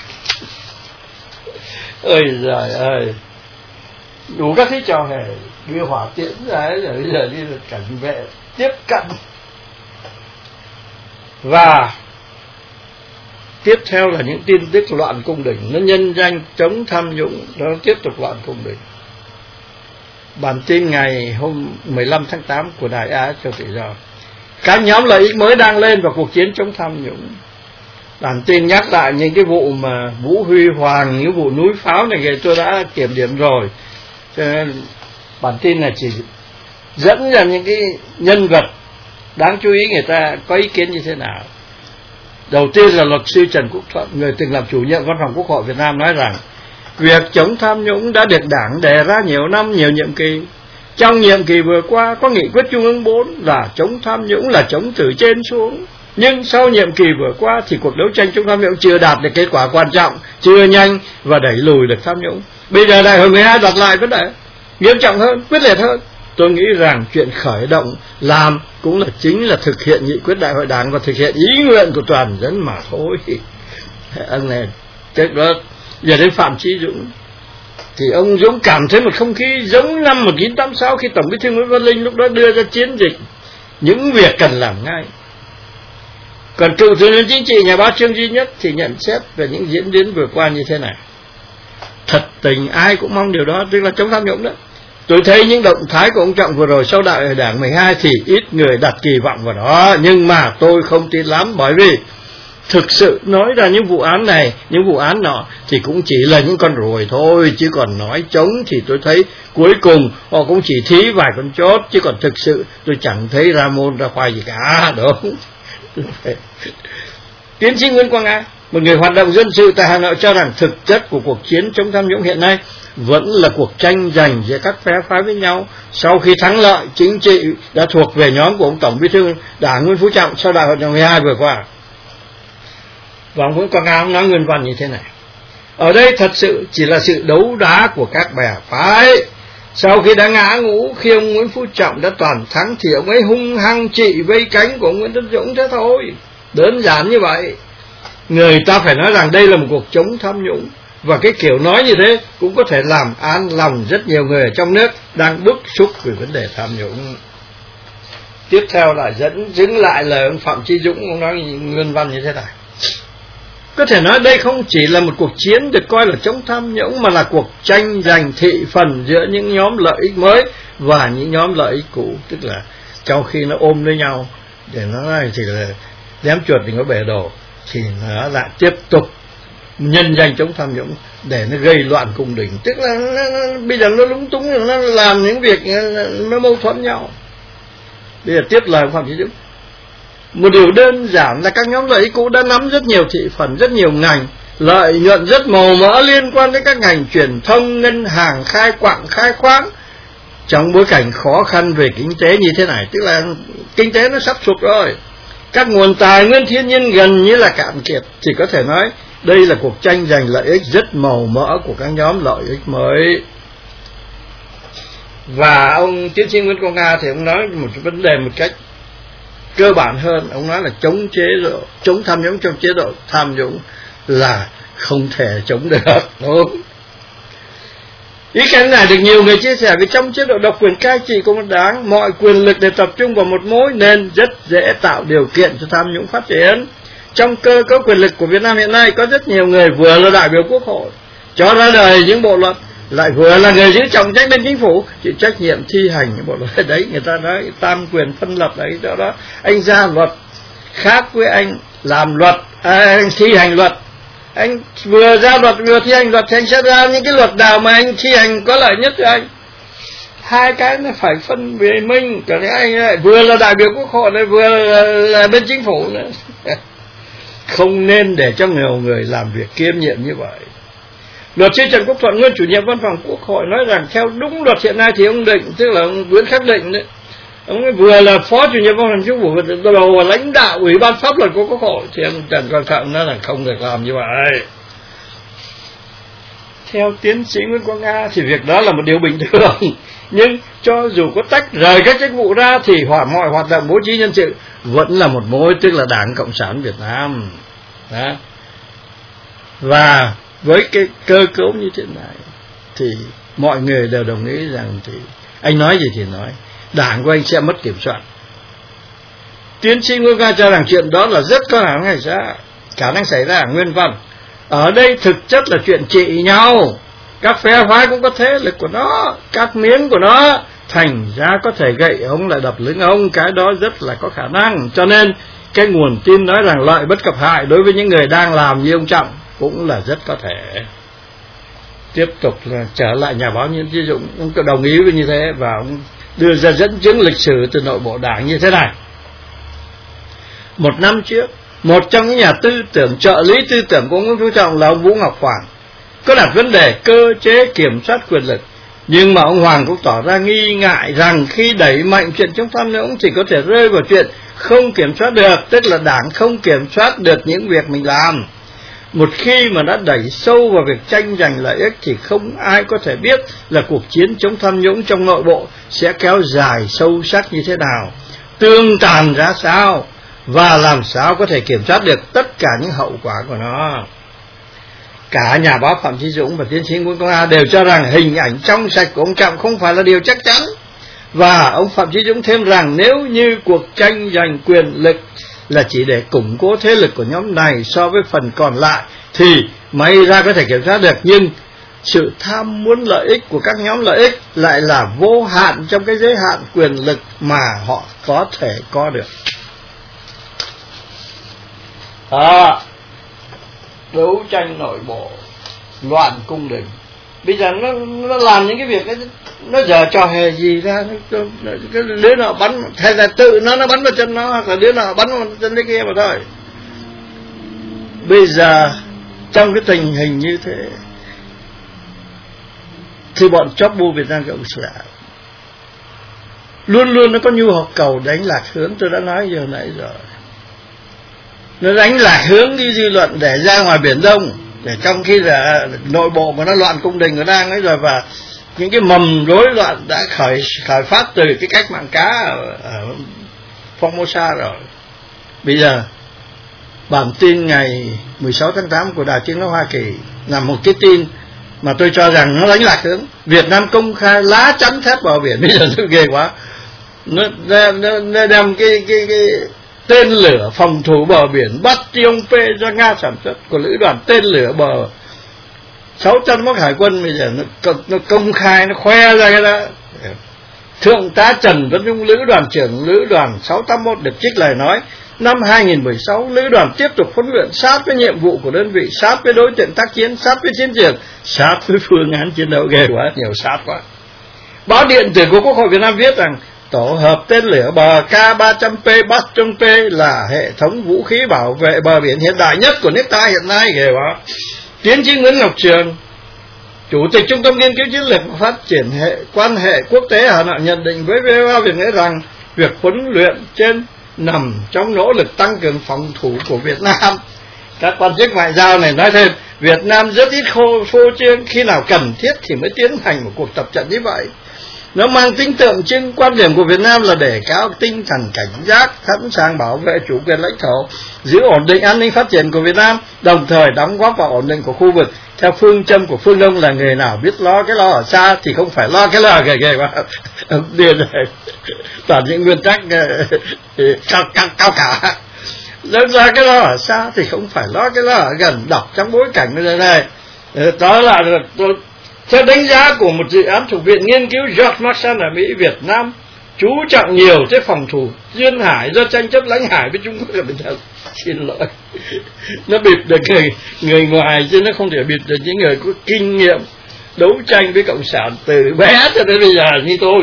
Ôi giời ơi, đủ các cái trò hề, đưa hỏa tiễn ra rồi bây giờ đi được cảnh vệ tiếp cận. Và tiếp theo là những tin tức loạn cung đình, nó nhân danh chống tham nhũng, nó tiếp tục loạn cung đình. Bản tin ngày hôm 15 tháng 8 của Đài Á Châu Tự Do. Các nhóm lợi ích mới đang lên vào cuộc chiến chống tham nhũng. Bản tin nhắc lại những cái vụ mà Vũ Huy Hoàng, những vụ núi pháo này tôi đã kiểm điểm rồi. Cho nên bản tin này chỉ dẫn ra những cái nhân vật đáng chú ý người ta có ý kiến như thế nào. Đầu tiên là luật sư Trần Quốc Thuận, người từng làm chủ nhiệm Văn phòng Quốc hội Việt Nam, nói rằng việc chống tham nhũng đã được Đảng đề ra nhiều năm, nhiều nhiệm kỳ. Trong nhiệm kỳ vừa qua có nghị quyết Trung ương 4 là chống tham nhũng là chống từ trên xuống. Nhưng sau nhiệm kỳ vừa qua thì cuộc đấu tranh chống tham nhũng chưa đạt được kết quả quan trọng, chưa nhanh và đẩy lùi được tham nhũng. Bây giờ Đại hội 12 đặt lại vấn đề nghiêm trọng hơn, quyết liệt hơn. Tôi nghĩ rằng chuyện khởi động làm cũng là chính là thực hiện nghị quyết Đại hội Đảng và thực hiện ý nguyện của toàn dân mà thôi. Ông này trước đó Giờ đến Phạm Chí Dũng thì ông Dũng cảm thấy một không khí giống năm 1986 khi Tổng Bí thư Nguyễn Văn Linh lúc đó đưa ra chiến dịch những việc cần làm ngay. Còn cựu Thủ tướng Chính trị nhà báo Trương Duy Nhất thì nhận xét về những diễn biến vừa qua như thế này: thật tình ai cũng mong điều đó, tức là chống tham nhũng đó. Tôi thấy những động thái của ông Trọng vừa rồi sau đại hội Đảng 12 thì ít người đặt kỳ vọng vào đó, nhưng mà tôi không tin lắm, bởi vì thực sự nói ra những vụ án này, những vụ án nọ thì cũng chỉ là những con ruồi thôi, chứ còn nói chống thì tôi thấy cuối cùng họ cũng chỉ thí vài con chốt, chứ còn thực sự tôi chẳng thấy ra môn ra khoai gì cả, đúng. Tiến sĩ Nguyễn Quang A, một người hoạt động dân sự tại Hà Nội, cho rằng thực chất của cuộc chiến chống tham nhũng hiện nay vẫn là cuộc tranh giành giữa các phe phái với nhau. Sau khi thắng lợi chính trị đã thuộc về nhóm của ông Tổng Bí thư Đảng Nguyễn Phú Trọng sau đại hội lần 12 vừa qua. Và ông Nguyễn Quang A nói nguyên văn như thế này: ở đây thật sự chỉ là sự đấu đá của các bè phái. Sau khi đã ngã ngũ, khi ông Nguyễn Phú Trọng đã toàn thắng thì ông ấy hung hăng trị vây cánh của ông Nguyễn Tấn Dũng, thế thôi, đơn giản như vậy. Người ta phải nói rằng đây là một cuộc chống tham nhũng, và cái kiểu nói như thế cũng có thể làm an lòng rất nhiều người ở trong nước đang bức xúc về vấn đề tham nhũng. Tiếp theo là dừng lại lời ông Phạm Chí Dũng, ông nói nguyên văn như thế này: có thể nói đây không chỉ là một cuộc chiến được coi là chống tham nhũng, mà là cuộc tranh giành thị phần giữa những nhóm lợi ích mới và những nhóm lợi ích cũ. Tức là trong khi nó ôm lấy nhau để nó nói thì là đếm chuột thì có bể đồ, thì nó lại tiếp tục nhân danh chống tham nhũng để nó gây loạn cung đình. Tức là bây giờ nó lúng túng, nó làm những việc nó mâu thuẫn nhau. Bây giờ tiếp lời Phạm Chí Dũng: một điều đơn giản là các nhóm lợi ích cũ đã nắm rất nhiều thị phần, rất nhiều ngành, lợi nhuận rất màu mỡ liên quan đến các ngành truyền thông, ngân hàng, khai quặng, khai khoáng. Trong bối cảnh khó khăn về kinh tế như thế này, tức là kinh tế nó sắp sụp rồi, các nguồn tài nguyên thiên nhiên gần như là cạn kiệt, thì có thể nói đây là cuộc tranh giành lợi ích rất màu mỡ của các nhóm lợi ích mới. Và ông tiến sĩ Nguyễn Quang A thì ông nói một vấn đề một cách cơ bản hơn. Ông nói là chống tham nhũng trong chế độ tham nhũng là không thể chống được, đúng không? Ý kiến này được nhiều người chia sẻ, vì trong chế độ độc quyền cai trị của một đảng, mọi quyền lực đều tập trung vào một mối nên rất dễ tạo điều kiện cho tham nhũng phát triển. Trong cơ cấu quyền lực của Việt Nam hiện nay có rất nhiều người vừa là đại biểu Quốc hội, cho ra đời những bộ luật, lại vừa là người giữ trọng trách bên chính phủ, chịu trách nhiệm thi hành những bộ luật đấy. Người ta nói tam quyền phân lập đấy, do đó anh ra luật khác với anh làm luật, anh thi hành luật. Anh vừa ra luật vừa thi hành luật thì anh sẽ ra những cái luật nào mà anh thi hành có lợi nhất cho anh. Hai cái nó phải phân biệt minh. Còn anh lại vừa là đại biểu Quốc hội, vừa là bên chính phủ nữa. Không nên để cho nhiều người làm việc kiêm nhiệm như vậy. Luật sư Trần Quốc Thuận, nguyên chủ nhiệm văn phòng Quốc hội, nói rằng theo đúng luật hiện nay thì ông Định, tức là ông Nguyễn Khắc Định đấy, ông ấy vừa là phó chủ nhiệm văn phòng chính phủ và đầu lãnh đạo ủy ban pháp luật của Quốc hội, thì ông Trần Quang Thuận nói là không được làm như vậy. Theo tiến sĩ Nguyễn Quang A thì việc đó là một điều bình thường, nhưng cho dù có tách rời các chức vụ ra thì mọi hoạt động bố trí nhân sự vẫn là một mối, tức là Đảng Cộng sản Việt Nam đó. Và với cái cơ cấu như thế này thì mọi người đều đồng ý rằng thì anh nói gì thì nói, đảng của anh sẽ mất kiểm soát. Tiến sĩ Nguyễn Quang cho rằng chuyện đó là rất có khả năng xảy ra. Nguyên văn: ở đây thực chất là chuyện trị nhau, các phe phái cũng có thế lực của nó, các miếng của nó, thành ra có thể gậy ông lại đập lưng ông, cái đó rất là có khả năng. Cho nên cái nguồn tin nói rằng lợi bất cập hại đối với những người đang làm như ông Trọng cũng là rất có thể. Tiếp tục là trở lại nhà báo Nguyễn Chí Dũng, ông có đồng ý với như thế, và ông đưa ra dẫn chứng lịch sử từ nội bộ đảng như thế này. Một năm trước, một trong những nhà tư tưởng, trợ lý tư tưởng của Nguyễn Phú Trọng là ông Vũ Ngọc Hoàng có đặt vấn đề cơ chế kiểm soát quyền lực, nhưng mà ông Hoàng cũng tỏ ra nghi ngại rằng khi đẩy mạnh chuyện chống tham nhũng thì có thể rơi vào chuyện không kiểm soát được, tức là đảng không kiểm soát được những việc mình làm. Một khi mà đã đẩy sâu vào việc tranh giành lợi ích thì không ai có thể biết là cuộc chiến chống tham nhũng trong nội bộ sẽ kéo dài sâu sắc như thế nào, tương tàn ra sao, và làm sao có thể kiểm soát được tất cả những hậu quả của nó. cả nhà báo Phạm Chí Dũng và tiến sĩ Nguyễn Công A đều cho rằng hình ảnh trong sạch của ông Trọng không phải là điều chắc chắn. Và ông Phạm Chí Dũng thêm rằng nếu như cuộc tranh giành quyền lực là chỉ để củng cố thế lực của nhóm này so với phần còn lại thì may ra có thể kiểm soát được, nhưng sự tham muốn lợi ích của các nhóm lợi ích lại là vô hạn trong cái giới hạn quyền lực mà họ có thể có được. Đấu tranh nội bộ, loạn cung đình. Bây giờ nó làm những cái việc ấy, nó giờ trò hề gì ra, cái đứa nào bắn hay là tự nó bắn vào chân nó, hoặc là đứa nào bắn vào chân cái kia mà thôi. Bây giờ trong cái tình hình như thế thì bọn chóp bu Việt Nam Cộng sản luôn luôn nó có nhu cầu đánh lạc hướng. Tôi đã nói giờ nãy rồi, nó đánh lạc hướng đi dư luận để ra ngoài Biển Đông, để trong khi là nội bộ mà nó loạn cung đình nó đang ấy rồi, và những cái mầm rối loạn đã khởi phát từ cái cách mạng cá ở Formosa rồi. Bây giờ bản tin ngày 16 tháng 8 của Đài Tiếng nói Hoa Kỳ là một cái tin mà tôi cho rằng nó đánh lạc hướng. Việt Nam công khai lá chắn thép bờ biển. Bây giờ tôi ghê quá, nó đem cái tên lửa phòng thủ bờ biển Bastion P do Nga sản xuất của lữ đoàn tên lửa bờ 600 mốc hải quân. Bây giờ nó công khai, nó khoe ra cái đó. Thượng tá Trần Văn Dung, lữ đoàn trưởng lữ đoàn 681 được trích lời nói: năm 2016, lữ đoàn tiếp tục huấn luyện sát với nhiệm vụ của đơn vị, sát với đối tượng tác chiến, sát với chiến trường, sát với phương án chiến đấu. Ghê quá, nhiều sát quá. Báo điện tử của Quốc hội Việt Nam viết rằng tổ hợp tên lửa bờ K300P Bastion P là hệ thống vũ khí bảo vệ bờ biển hiện đại nhất của nước ta hiện nay. Ghê quá. Tiến sĩ Nguyễn Ngọc Trường, Chủ tịch Trung tâm Nghiên cứu Chiến lược và Phát triển quan hệ quốc tế Hà Nội nhận định với VOA Việt ngữ rằng việc huấn luyện trên nằm trong nỗ lực tăng cường phòng thủ của Việt Nam. Các quan chức ngoại giao này nói thêm, Việt Nam rất ít phô trương, khi nào cần thiết thì mới tiến hành một cuộc tập trận như vậy. Nó mang tính tượng trưng. Quan điểm của Việt Nam là đề cao tinh thần cảnh giác, sẵn sàng bảo vệ chủ quyền lãnh thổ, giữ ổn định an ninh phát triển của Việt Nam, đồng thời đóng góp vào ổn định của khu vực. Theo phương châm của phương Đông là người nào biết lo cái lo ở xa thì không phải lo cái lo ở ghê quá. Điên rồi. Toàn những nguyên tắc cao cả. Lớn ra cái lo ở xa thì không phải lo cái lo ở gần. Đọc trong bối cảnh như thế này. Đó là theo đánh giá của một dự án thuộc Viện Nghiên cứu George Mason ở Mỹ, Việt Nam chú trọng nhiều tới phòng thủ duyên hải do tranh chấp lãnh hải với Trung Quốc. Là bình thường. Xin lỗi, nó bịt được người ngoài chứ nó không thể bịt được những người có kinh nghiệm đấu tranh với cộng sản từ bé cho đến bây giờ như tôi.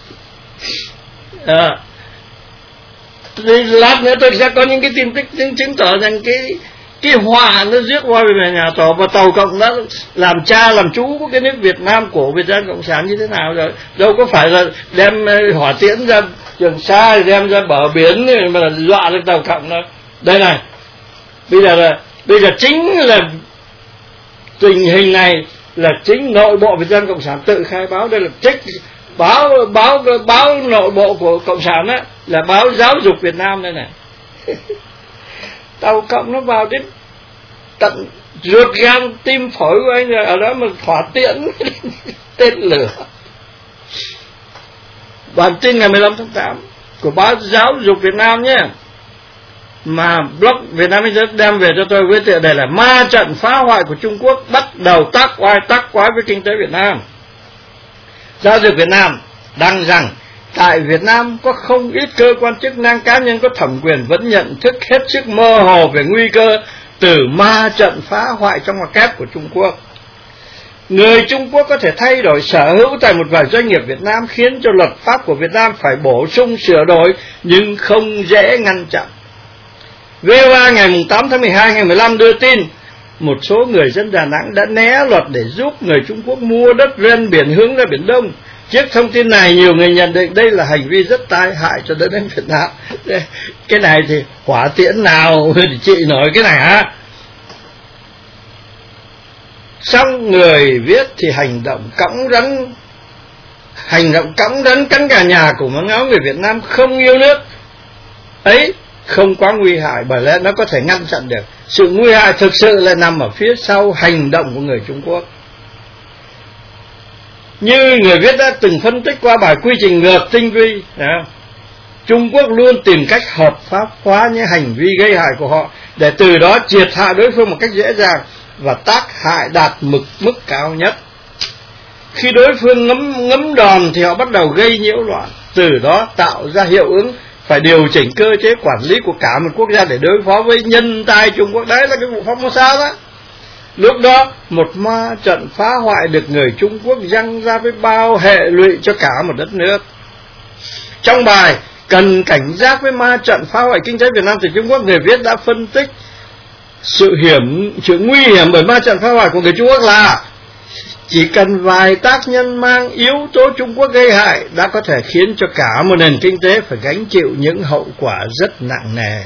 Lát nữa tôi sẽ có những cái tin tức chứng tỏ rằng cái họa nó rước qua về nhà Tổ, và Tàu Cộng đã làm cha làm chú của cái nước Việt Nam của Việt Nam Cộng sản như thế nào rồi. Đâu có phải là đem hỏa tiễn ra Trường Sa, đem ra bờ biển mà dọa được Tàu Cộng đâu. Đây này, bây giờ chính là tình hình này là chính nội bộ Việt Nam Cộng sản tự khai báo. Đây là trích báo nội bộ của Cộng sản á, là báo Giáo dục Việt Nam đây này. Tàu Cộng nó vào đến tận ruột gan tim phổi của anh rồi, ở đó mà hỏa tiễn tên lửa. Bản tin ngày 15 tháng 8 của báo Giáo dục Việt Nam nhé, mà blog Việt Nam đem về cho tôi với tựa đề là Ma trận phá hoại của Trung Quốc bắt đầu tác quái với kinh tế Việt Nam. Giáo dục Việt Nam đăng rằng tại Việt Nam có không ít cơ quan chức năng cá nhân có thẩm quyền vẫn nhận thức hết sức mơ hồ về nguy cơ từ ma trận phá hoại trong ngoặc kép của Trung Quốc. Người Trung Quốc có thể thay đổi sở hữu tại một vài doanh nghiệp Việt Nam, khiến cho luật pháp của Việt Nam phải bổ sung sửa đổi, nhưng không dễ ngăn chặn. VOA ngày 8 tháng 12 ngày 15 đưa tin một số người dân Đà Nẵng đã né luật để giúp người Trung Quốc mua đất ven biển hướng ra Biển Đông. Trước thông tin này, nhiều người nhận định đây là hành vi rất tai hại cho đất nước Việt Nam. Cái này thì hỏa tiễn nào thì chị nói cái này hả? Xong người viết thì hành động cõng rắn cắn cả nhà của một nhóm người Việt Nam không yêu nước ấy không quá nguy hại, bởi lẽ nó có thể ngăn chặn được. Sự nguy hại thực sự là nằm ở phía sau hành động của người Trung Quốc. Như người viết đã từng phân tích qua bài quy trình ngược tinh vi, Trung Quốc luôn tìm cách hợp pháp hóa những hành vi gây hại của họ để từ đó triệt hạ đối phương một cách dễ dàng và tác hại đạt mức cao nhất. Khi đối phương ngấm đòn thì họ bắt đầu gây nhiễu loạn, từ đó tạo ra hiệu ứng phải điều chỉnh cơ chế quản lý của cả một quốc gia để đối phó với nhân tài Trung Quốc. Đấy là cái vụ Formosa đó. Lúc đó một ma trận phá hoại được người Trung Quốc giăng ra với bao hệ lụy cho cả một đất nước. Trong bài Cần cảnh giác với ma trận phá hoại kinh tế Việt Nam từ Trung Quốc, người viết đã phân tích sự nguy hiểm bởi ma trận phá hoại của người Trung Quốc là chỉ cần vài tác nhân mang yếu tố Trung Quốc gây hại đã có thể khiến cho cả một nền kinh tế phải gánh chịu những hậu quả rất nặng nề.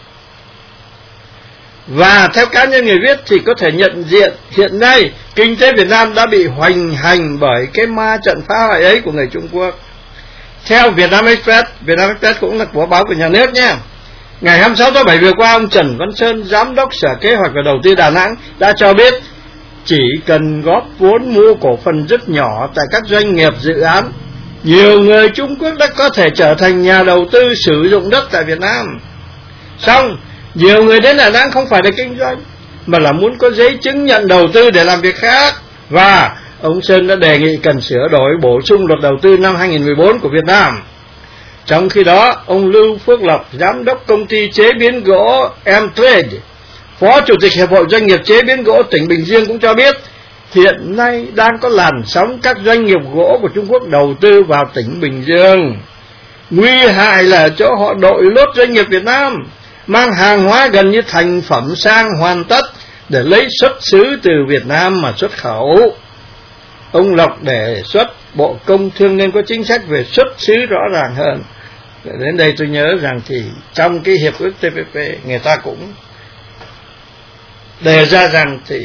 Và theo cá nhân người viết thì có thể nhận diện hiện nay kinh tế Việt Nam đã bị hoành hành bởi cái ma trận phá hoại ấy của người Trung Quốc. Theo Vietnam Express cũng là của báo của nhà nước nha, ngày 26 tháng 7 vừa qua, ông Trần Văn Sơn, Giám đốc Sở Kế hoạch và Đầu tư Đà Nẵng đã cho biết chỉ cần góp vốn mua cổ phần rất nhỏ tại các doanh nghiệp dự án, nhiều người Trung Quốc đã có thể trở thành nhà đầu tư sử dụng đất tại Việt Nam. Xong, nhiều người đến Đà Nẵng không phải để kinh doanh, mà là muốn có giấy chứng nhận đầu tư để làm việc khác. Và ông Sơn đã đề nghị cần sửa đổi bổ sung luật đầu tư năm 2014 của Việt Nam. Trong khi đó, ông Lưu Phước Lộc, Giám đốc công ty chế biến gỗ M-Trade, Phó Chủ tịch Hiệp hội Doanh nghiệp chế biến gỗ tỉnh Bình Dương cũng cho biết hiện nay đang có làn sóng các doanh nghiệp gỗ của Trung Quốc đầu tư vào tỉnh Bình Dương. Nguy hại là chỗ họ đội lốt doanh nghiệp Việt Nam, mang hàng hóa gần như thành phẩm sang hoàn tất để lấy xuất xứ từ Việt Nam mà xuất khẩu. Ông Lộc đề xuất Bộ Công Thương nên có chính sách về xuất xứ rõ ràng hơn. Đến đây tôi nhớ rằng thì trong cái hiệp ước TPP người ta cũng đề ra rằng thì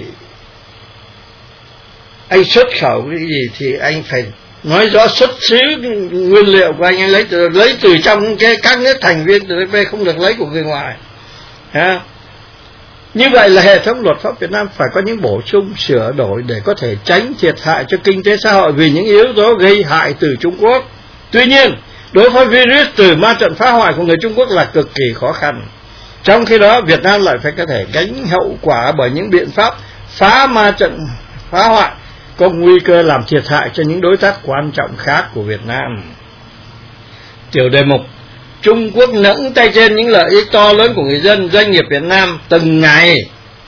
anh xuất khẩu cái gì thì anh phải nói rõ xuất xứ nguyên liệu của anh lấy từ trong các nước thành viên TPP, không được lấy của người ngoài. Như vậy là hệ thống luật pháp Việt Nam phải có những bổ sung sửa đổi để có thể tránh thiệt hại cho kinh tế xã hội vì những yếu tố gây hại từ Trung Quốc. Tuy nhiên, đối phó virus từ ma trận phá hoại của người Trung Quốc là cực kỳ khó khăn. Trong khi đó, Việt Nam lại phải có thể gánh hậu quả bởi những biện pháp phá ma trận phá hoại có nguy cơ làm thiệt hại cho những đối tác quan trọng khác của Việt Nam. Tiểu đề mục: Trung Quốc nẫng tay trên những lợi ích to lớn của người dân, doanh nghiệp Việt Nam từng ngày.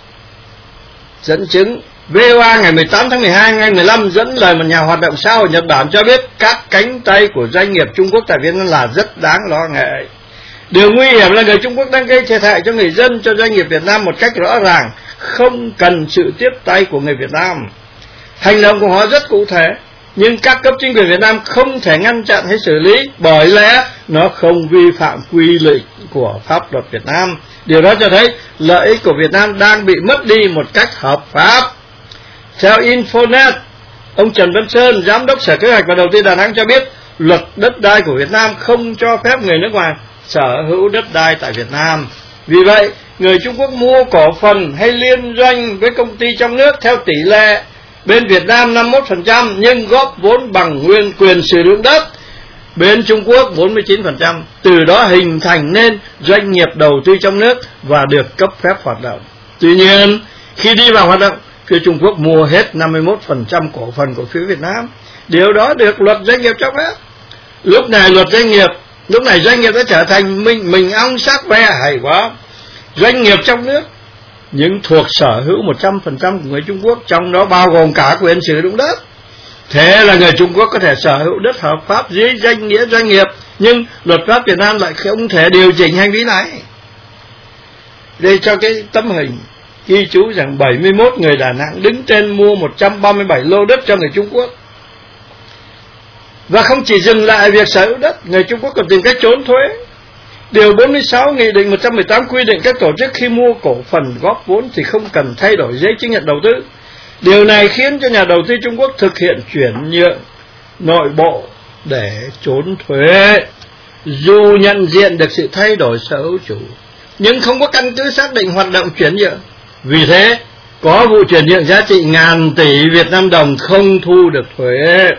Dẫn chứng: VOA ngày 18 tháng 12 ngày 15 dẫn lời một nhà hoạt động xã hội Nhật Bản cho biết các cánh tay của doanh nghiệp Trung Quốc tại Việt Nam là rất đáng lo ngại. Điều nguy hiểm là người Trung Quốc đang gây thiệt hại cho người dân, cho doanh nghiệp Việt Nam một cách rõ ràng, không cần sự tiếp tay của người Việt Nam. Hành động của họ rất cụ thể, nhưng các cấp chính quyền Việt Nam không thể ngăn chặn hay xử lý bởi lẽ nó không vi phạm quy định của pháp luật Việt Nam. Điều đó cho thấy lợi ích của Việt Nam đang bị mất đi một cách hợp pháp. Theo Infonet, ông Trần Văn Sơn, Giám đốc Sở Kế hoạch và Đầu tư Đà Nẵng cho biết luật đất đai của Việt Nam không cho phép người nước ngoài sở hữu đất đai tại Việt Nam. Vì vậy, người Trung Quốc mua cổ phần hay liên doanh với công ty trong nước theo tỷ lệ bên Việt Nam 51% nhưng góp vốn bằng nguyên quyền sử dụng đất, bên Trung Quốc 49%, từ đó hình thành nên doanh nghiệp đầu tư trong nước và được cấp phép hoạt động. Tuy nhiên, khi đi vào hoạt động, phía Trung Quốc mua hết 51% cổ phần của phía Việt Nam. Điều đó được luật doanh nghiệp cho phép. Lúc này doanh nghiệp đã trở thành mình ong sắc ve, hay quá. Doanh nghiệp trong nước nhưng thuộc sở hữu 100% của người Trung Quốc, trong đó bao gồm cả quyền sử dụng đất. Thế là người Trung Quốc có thể sở hữu đất hợp pháp dưới danh nghĩa doanh nghiệp, nhưng luật pháp Việt Nam lại không thể điều chỉnh hành vi này. Đây cho cái tấm hình ghi chú rằng 71 người Đà Nẵng đứng tên mua 137 lô đất cho người Trung Quốc. Và không chỉ dừng lại việc sở hữu đất, người Trung Quốc còn tìm cách trốn thuế. Điều 46 Nghị định 118 quy định các tổ chức khi mua cổ phần góp vốn thì không cần thay đổi giấy chứng nhận đầu tư. Điều này khiến cho nhà đầu tư Trung Quốc thực hiện chuyển nhượng nội bộ để trốn thuế. dù nhận diện được sự thay đổi sở hữu chủ, nhưng không có căn cứ xác định hoạt động chuyển nhượng. Vì thế, có vụ chuyển nhượng giá trị ngàn tỷ Việt Nam đồng không thu được thuế.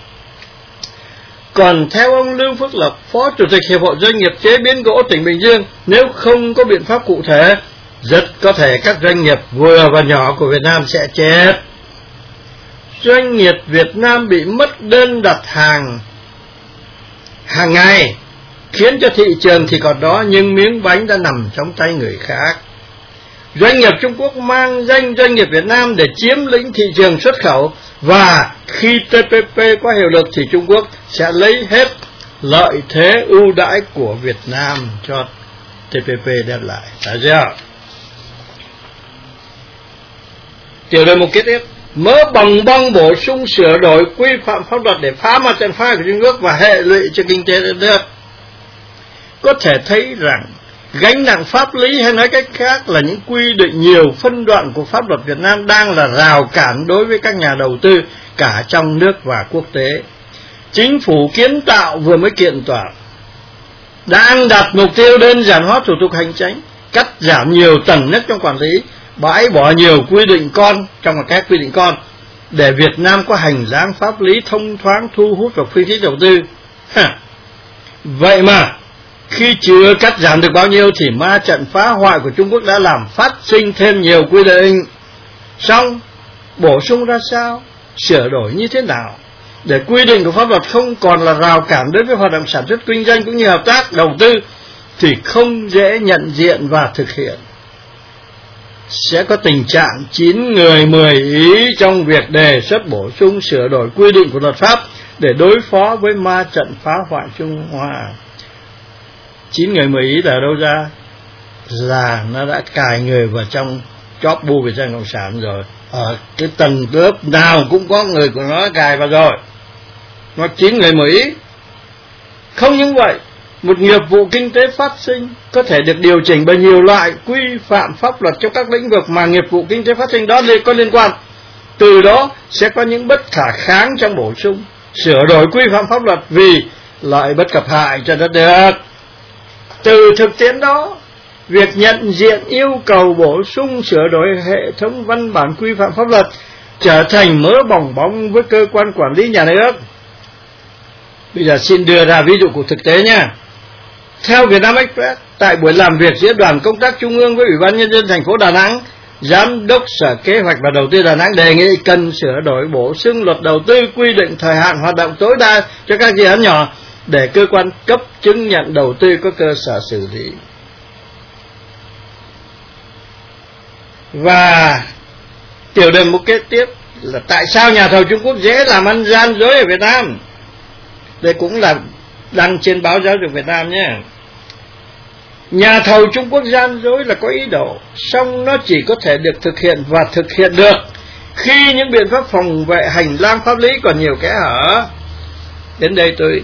Còn theo ông Lưu Phước Lộc, Phó Chủ tịch Hiệp hội Doanh nghiệp chế biến gỗ tỉnh Bình Dương, nếu không có biện pháp cụ thể, rất có thể các doanh nghiệp vừa và nhỏ của Việt Nam sẽ chết. Doanh nghiệp Việt Nam bị mất đơn đặt hàng hàng ngày, khiến cho thị trường thì còn đó nhưng miếng bánh đã nằm trong tay người khác. Doanh nghiệp Trung Quốc mang danh doanh nghiệp Việt Nam để chiếm lĩnh thị trường xuất khẩu, và khi TPP có hiệu lực thì Trung Quốc sẽ lấy hết lợi thế ưu đãi của Việt Nam cho TPP đem lại. Thấy chưa? Tiểu đề mục kế tiếp: mớ bòng bong bổ sung sửa đổi quy phạm pháp luật để phá mặt trận phái của Trung Quốc và hệ lụy cho kinh tế đất nước. Có thể thấy rằng gánh nặng pháp lý, hay nói cách khác là những quy định nhiều phân đoạn của pháp luật Việt Nam, đang là rào cản đối với các nhà đầu tư cả trong nước và quốc tế. Chính phủ kiến tạo vừa mới kiện tòa đang đặt mục tiêu đơn giản hóa thủ tục hành chính, cắt giảm nhiều tầng nấc trong quản lý, bãi bỏ nhiều quy định con trong các quy định con, để Việt Nam có hành lang pháp lý thông thoáng thu hút và khuyến khích đầu tư. Vậy mà khi chưa cắt giảm được bao nhiêu thì ma trận phá hoại của Trung Quốc đã làm phát sinh thêm nhiều quy định. Xong, bổ sung ra sao, sửa đổi như thế nào để quy định của pháp luật không còn là rào cản đối với hoạt động sản xuất kinh doanh cũng như hợp tác đầu tư thì không dễ nhận diện và thực hiện. Sẽ có tình trạng 9 người 10 ý trong việc đề xuất bổ sung sửa đổi quy định của luật pháp để đối phó với ma trận phá hoại Trung Hoa. 9 người 10 ý là đâu ra? Là nó đã cài người vào trong chóp bu về dân cộng sản rồi. Ở cái tầng lớp nào cũng có người của nó cài vào rồi. Nó 9 người 10 ý. Không những vậy, một nghiệp vụ kinh tế phát sinh có thể được điều chỉnh bởi nhiều loại quy phạm pháp luật trong các lĩnh vực mà nghiệp vụ kinh tế phát sinh đó có liên quan. Từ đó sẽ có những bất khả kháng trong bổ sung sửa đổi quy phạm pháp luật vì lợi bất cập hại cho đất nước. Từ thực tiễn đó, việc nhận diện yêu cầu bổ sung sửa đổi hệ thống văn bản quy phạm pháp luật trở thành mớ bòng bóng với cơ quan quản lý nhà nước. Bây giờ xin đưa ra ví dụ của thực tế nha. Theo Vietnam Express, tại buổi làm việc giữa đoàn công tác trung ương với Ủy ban Nhân dân thành phố Đà Nẵng, Giám đốc Sở Kế hoạch và Đầu tư Đà Nẵng đề nghị cần sửa đổi bổ sung luật đầu tư quy định thời hạn hoạt động tối đa cho các dự án nhỏ để cơ quan cấp chứng nhận đầu tư có cơ sở xử lý. Và tiểu đề mục kế tiếp là tại sao nhà thầu Trung Quốc dễ làm ăn gian dối ở Việt Nam. Đây cũng là đăng trên báo Giáo dục Việt Nam nhé. Nhà thầu Trung Quốc gian dối là có ý đồ, song nó chỉ có thể được thực hiện và thực hiện được khi những biện pháp phòng vệ hành lang pháp lý còn nhiều kẽ hở. Đến đây tôi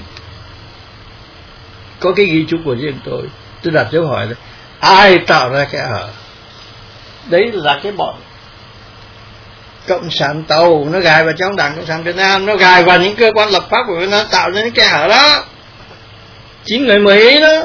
có cái ghi chú của riêng tôi đặt dấu hỏi là ai tạo ra kẽ hở. Đấy là cái bọn Cộng sản Tàu, nó gài vào trong Đảng Cộng sản Việt Nam, nó gài vào những cơ quan lập pháp của Việt Nam, tạo ra những kẽ hở đó. 9 người 10 ý đó.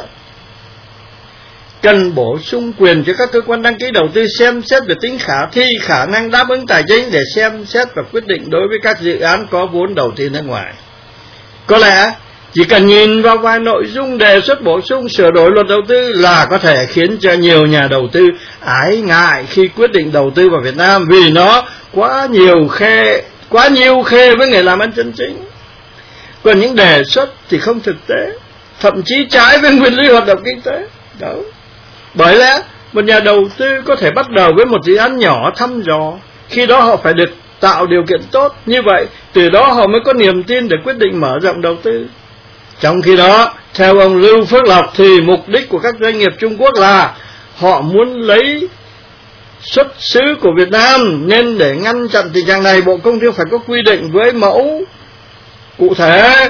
Cần bổ sung quyền cho các cơ quan đăng ký đầu tư xem xét về tính khả thi, khả năng đáp ứng tài chính để xem xét và quyết định đối với các dự án có vốn đầu tư nước ngoài. Có lẽ chỉ cần nhìn vào vài nội dung đề xuất bổ sung sửa đổi luật đầu tư là có thể khiến cho nhiều nhà đầu tư ái ngại khi quyết định đầu tư vào Việt Nam vì nó quá nhiều khê với người làm ăn chân chính. Còn những đề xuất thì không thực tế, thậm chí trái với nguyên lý hoạt động kinh tế. Đó. Bởi lẽ một nhà đầu tư có thể bắt đầu với một dự án nhỏ thăm dò, khi đó họ phải được tạo điều kiện tốt, như vậy từ đó họ mới có niềm tin để quyết định mở rộng đầu tư. Trong khi đó, theo ông Lưu Phước Lộc thì mục đích của các doanh nghiệp Trung Quốc là họ muốn lấy xuất xứ của Việt Nam, nên để ngăn chặn tình trạng này, Bộ Công Thương phải có quy định với mẫu cụ thể.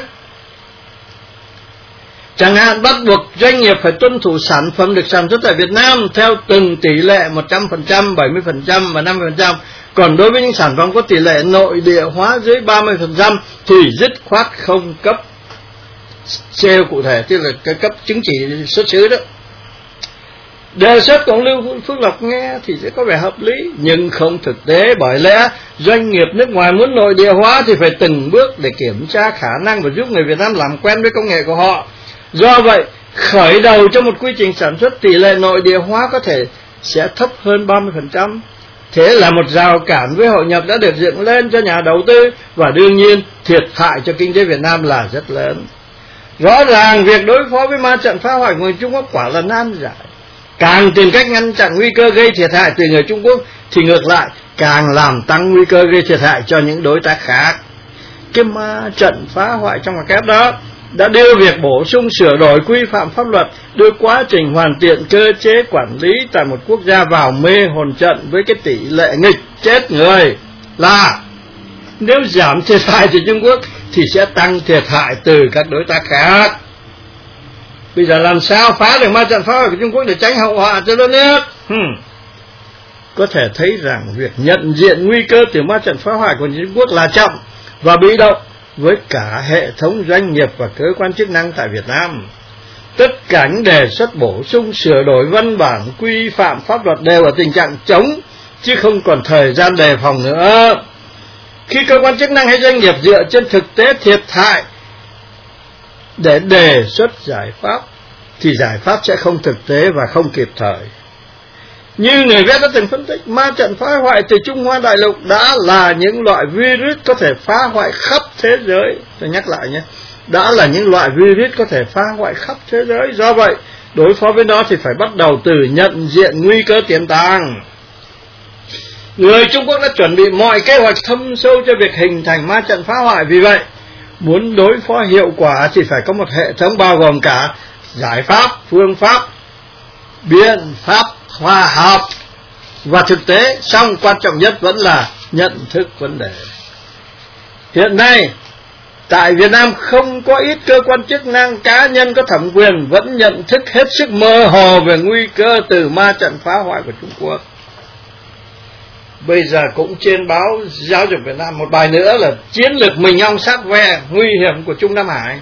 Chẳng hạn bắt buộc doanh nghiệp phải tuân thủ sản phẩm được sản xuất tại Việt Nam theo từng tỷ lệ 100%, 70% và 50%. Còn đối với những sản phẩm có tỷ lệ nội địa hóa dưới 30% thì dứt khoát không cấp sale cụ thể, tức là cái cấp chứng chỉ xuất xứ đó. Đề xuất của ông Lưu Phước Lộc nghe thì sẽ có vẻ hợp lý, nhưng không thực tế, bởi lẽ doanh nghiệp nước ngoài muốn nội địa hóa thì phải từng bước để kiểm tra khả năng và giúp người Việt Nam làm quen với công nghệ của họ. Do vậy, khởi đầu cho một quy trình sản xuất, tỷ lệ nội địa hóa có thể sẽ thấp hơn 30%. Thế là một rào cản với hội nhập đã được dựng lên cho nhà đầu tư, và đương nhiên thiệt hại cho kinh tế Việt Nam là rất lớn. Rõ ràng việc đối phó với ma trận phá hoại của người Trung Quốc quả là nan giải. Càng tìm cách ngăn chặn nguy cơ gây thiệt hại từ người Trung Quốc thì ngược lại càng làm tăng nguy cơ gây thiệt hại cho những đối tác khác. Cái ma trận phá hoại trong ngoặc kép đó đã đưa việc bổ sung sửa đổi quy phạm pháp luật, đưa quá trình hoàn thiện cơ chế quản lý tại một quốc gia vào mê hồn trận với cái tỷ lệ nghịch chết người là nếu giảm thiệt hại từ Trung Quốc thì sẽ tăng thiệt hại từ các đối tác khác. Bây giờ làm sao phá được ma trận phá hoại của Trung Quốc để tránh hậu họa cho đất nước? Có thể thấy rằng việc nhận diện nguy cơ từ ma trận phá hoại của Trung Quốc là chậm và bị động với cả hệ thống doanh nghiệp và cơ quan chức năng tại Việt Nam. Tất cả những đề xuất bổ sung sửa đổi văn bản quy phạm pháp luật đều ở tình trạng chống, chứ không còn thời gian đề phòng nữa. Khi cơ quan chức năng hay doanh nghiệp dựa trên thực tế thiệt hại để đề xuất giải pháp thì giải pháp sẽ không thực tế và không kịp thời. Như người viết đã từng phân tích, ma trận phá hoại từ Trung Hoa đại lục đã là những loại virus có thể phá hoại khắp thế giới. Tôi nhắc lại nhé, đã là những loại virus có thể phá hoại khắp thế giới. Do vậy, đối phó với nó thì phải bắt đầu từ nhận diện nguy cơ tiềm tàng. Người Trung Quốc đã chuẩn bị mọi kế hoạch thâm sâu cho việc hình thành ma trận phá hoại. Vì vậy, muốn đối phó hiệu quả thì phải có một hệ thống bao gồm cả giải pháp, phương pháp, biện pháp khoa học và thực tế. Song quan trọng nhất vẫn là nhận thức vấn đề. Hiện nay tại Việt Nam không có ít cơ quan chức năng, cá nhân có thẩm quyền vẫn nhận thức hết sức mơ hồ về nguy cơ từ ma trận phá hoại của Trung Quốc. Bây giờ cũng trên báo Giáo dục Việt Nam một bài nữa là chiến lược mình ong sát ve nguy hiểm của Trung Nam Hải.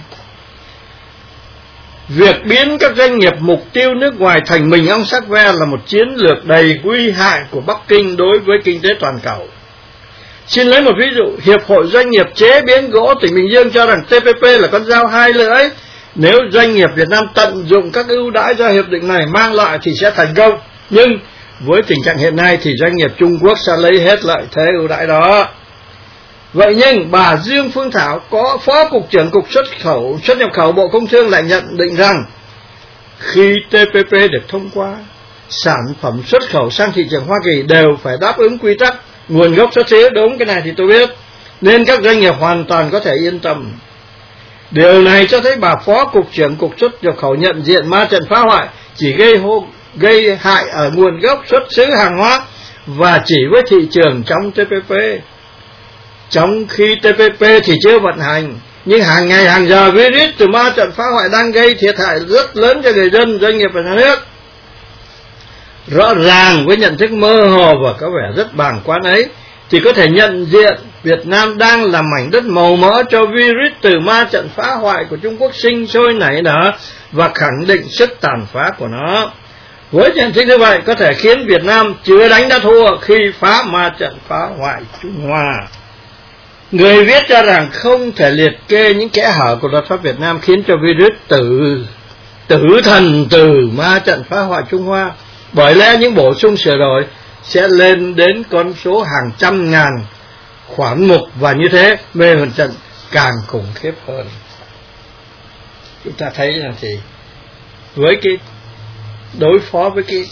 Việc biến các doanh nghiệp mục tiêu nước ngoài thành mình ong sát ve là một chiến lược đầy nguy hại của Bắc Kinh đối với kinh tế toàn cầu. Xin lấy một ví dụ, Hiệp hội Doanh nghiệp chế biến gỗ tỉnh Bình Dương cho rằng TPP là con dao hai lưỡi. Nếu doanh nghiệp Việt Nam tận dụng các ưu đãi do hiệp định này mang lại thì sẽ thành công. Nhưng với tình trạng hiện nay thì doanh nghiệp Trung Quốc sẽ lấy hết lợi thế ưu đãi đó. Vậy nhưng bà Dương Phương Thảo, có Phó Cục trưởng Cục xuất nhập khẩu Bộ Công Thương lại nhận định rằng khi TPP được thông qua, sản phẩm xuất khẩu sang thị trường Hoa Kỳ đều phải đáp ứng quy tắc nguồn gốc xuất xứ. Đúng, cái này thì tôi biết, nên các doanh nghiệp hoàn toàn có thể yên tâm. Điều này cho thấy bà Phó Cục trưởng Cục xuất nhập khẩu nhận diện ma trận phá hoại chỉ gây hại ở nguồn gốc xuất xứ hàng hóa và chỉ với thị trường trong TPP. Trong khi TPP thì chưa vận hành, nhưng hàng ngày hàng giờ virus từ ma trận phá hoại đang gây thiệt hại rất lớn cho người dân, doanh nghiệp và nhà nước. Rõ ràng với nhận thức mơ hồ và có vẻ rất bàng quan ấy thì có thể nhận diện Việt Nam đang là mảnh đất màu mỡ cho virus từ ma trận phá hoại của Trung Quốc sinh sôi nảy nở và khẳng định sức tàn phá của nó. Với nhận thức như vậy có thể khiến Việt Nam chưa đánh đã thua khi phá ma trận phá hoại Trung Hoa. Người viết cho rằng không thể liệt kê những kẽ hở của luật pháp Việt Nam khiến cho virus tử thần từ ma trận phá hoại Trung Hoa, bởi lẽ những bổ sung sửa đổi sẽ lên đến con số hàng trăm ngàn khoản mục, và như thế mê hồn trận càng khủng khiếp hơn. Chúng ta thấy là thì với cái đối phó với cái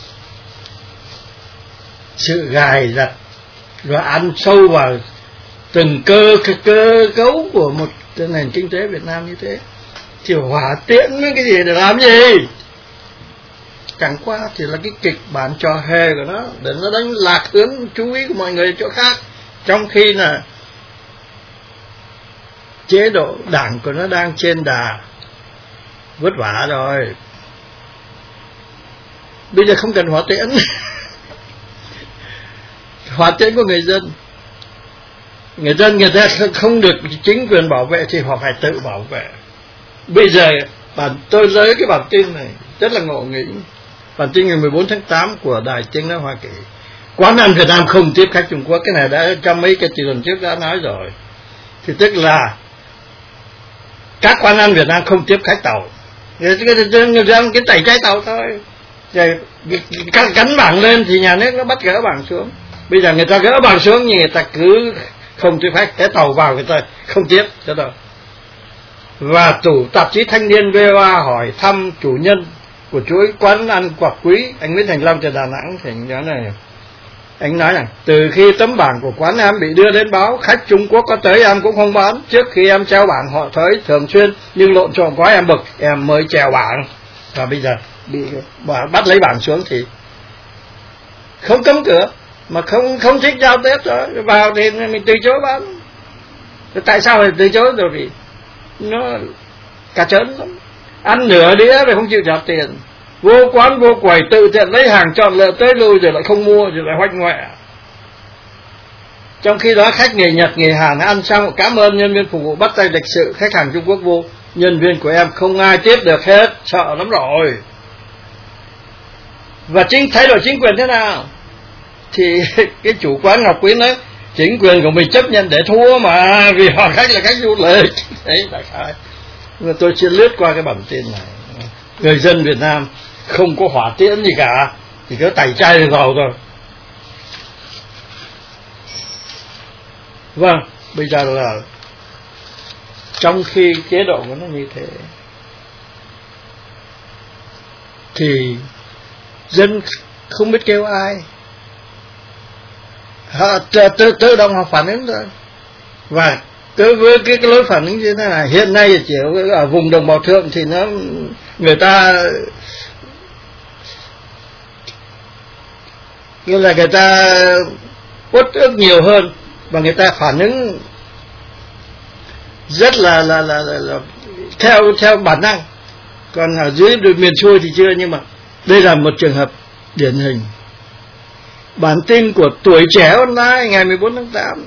sự gài đặt và ăn sâu vào từng cơ cấu của một nền kinh tế Việt Nam như thế thì hỏa tiễn với cái gì để làm gì? Chẳng qua thì là cái kịch bản trò hề của nó để nó đánh lạc hướng chú ý của mọi người chỗ khác, trong khi là chế độ đảng của nó đang trên đà vất vả rồi. Bây giờ không cần hỏa tiễn. Hỏa tiễn của người dân người ta không được chính quyền bảo vệ thì họ phải tự bảo vệ. Bây giờ tôi lấy cái bản tin này rất là ngộ nghĩnh. Bản tin ngày 14 tháng 8 của Đài Tiếng nói Hoa Kỳ. Quán ăn Việt Nam không tiếp khách Trung Quốc. Cái này đã trong mấy cái tuần trước đã nói rồi. Thì tức là các quán ăn Việt Nam không tiếp khách tàu. Cái tẩy trái tàu thôi. Rồi cắn bảng lên thì nhà nước nó bắt gỡ bảng xuống. Bây giờ người ta gỡ bảng xuống nhưng người ta cứ không tiếp khách. Cái tàu vào người ta không tiếp cho đâu. Và tạp chí Thanh niên VOA hỏi thăm chủ nhân của chuỗi quán ăn Quạt Quý, anh Nguyễn Thành Long từ Đà Nẵng, thì anh nói rằng từ khi tấm bảng của quán em bị đưa đến báo, khách Trung Quốc có tới em cũng không bán. Trước khi em treo bảng họ thấy thường xuyên, nhưng lộn xộn quá em bực, em mới treo bảng. Và bây giờ bị bắt lấy bảng xuống thì không cấm cửa, mà không thích giao tiếp rồi, vào thì mình từ chối bán. Tại sao phải từ chối? Rồi vì nó cà trớn lắm, ăn nửa đĩa rồi không chịu trả tiền, vô quán vô quầy tự tiện lấy hàng chọn lựa tới lui rồi lại không mua, rồi lại hoạch ngoẹ. Trong khi đó khách người Nhật người Hàn ăn xong cảm ơn nhân viên phục vụ bắt tay lịch sự, khách hàng Trung Quốc vô, nhân viên của em không ai tiếp được hết, sợ lắm rồi. Và thay đổi chính quyền thế nào? Thì cái chủ quán Ngọc Quý nói chính quyền của mình chấp nhận để thua mà, vì họ khách là khách du lịch. Đấy đại khái. Tôi chỉ lướt qua cái bản tin này. Người dân Việt Nam không có hỏa tiễn gì cả, chỉ có tẩy chay vào thôi. Vâng, bây giờ là trong khi chế độ của nó như thế thì dân không biết kêu ai, họ tự động họ phản ứng rồi. Và với cái lối phản ứng như thế này, hiện nay chỉ ở vùng đồng bào thượng thì người ta như là người ta uất ức nhiều hơn và người ta phản ứng rất là theo bản năng. Còn ở dưới miền xuôi thì chưa, nhưng mà đây là một trường hợp điển hình. Bản tin của Tuổi Trẻ Online ngày 14 tháng 8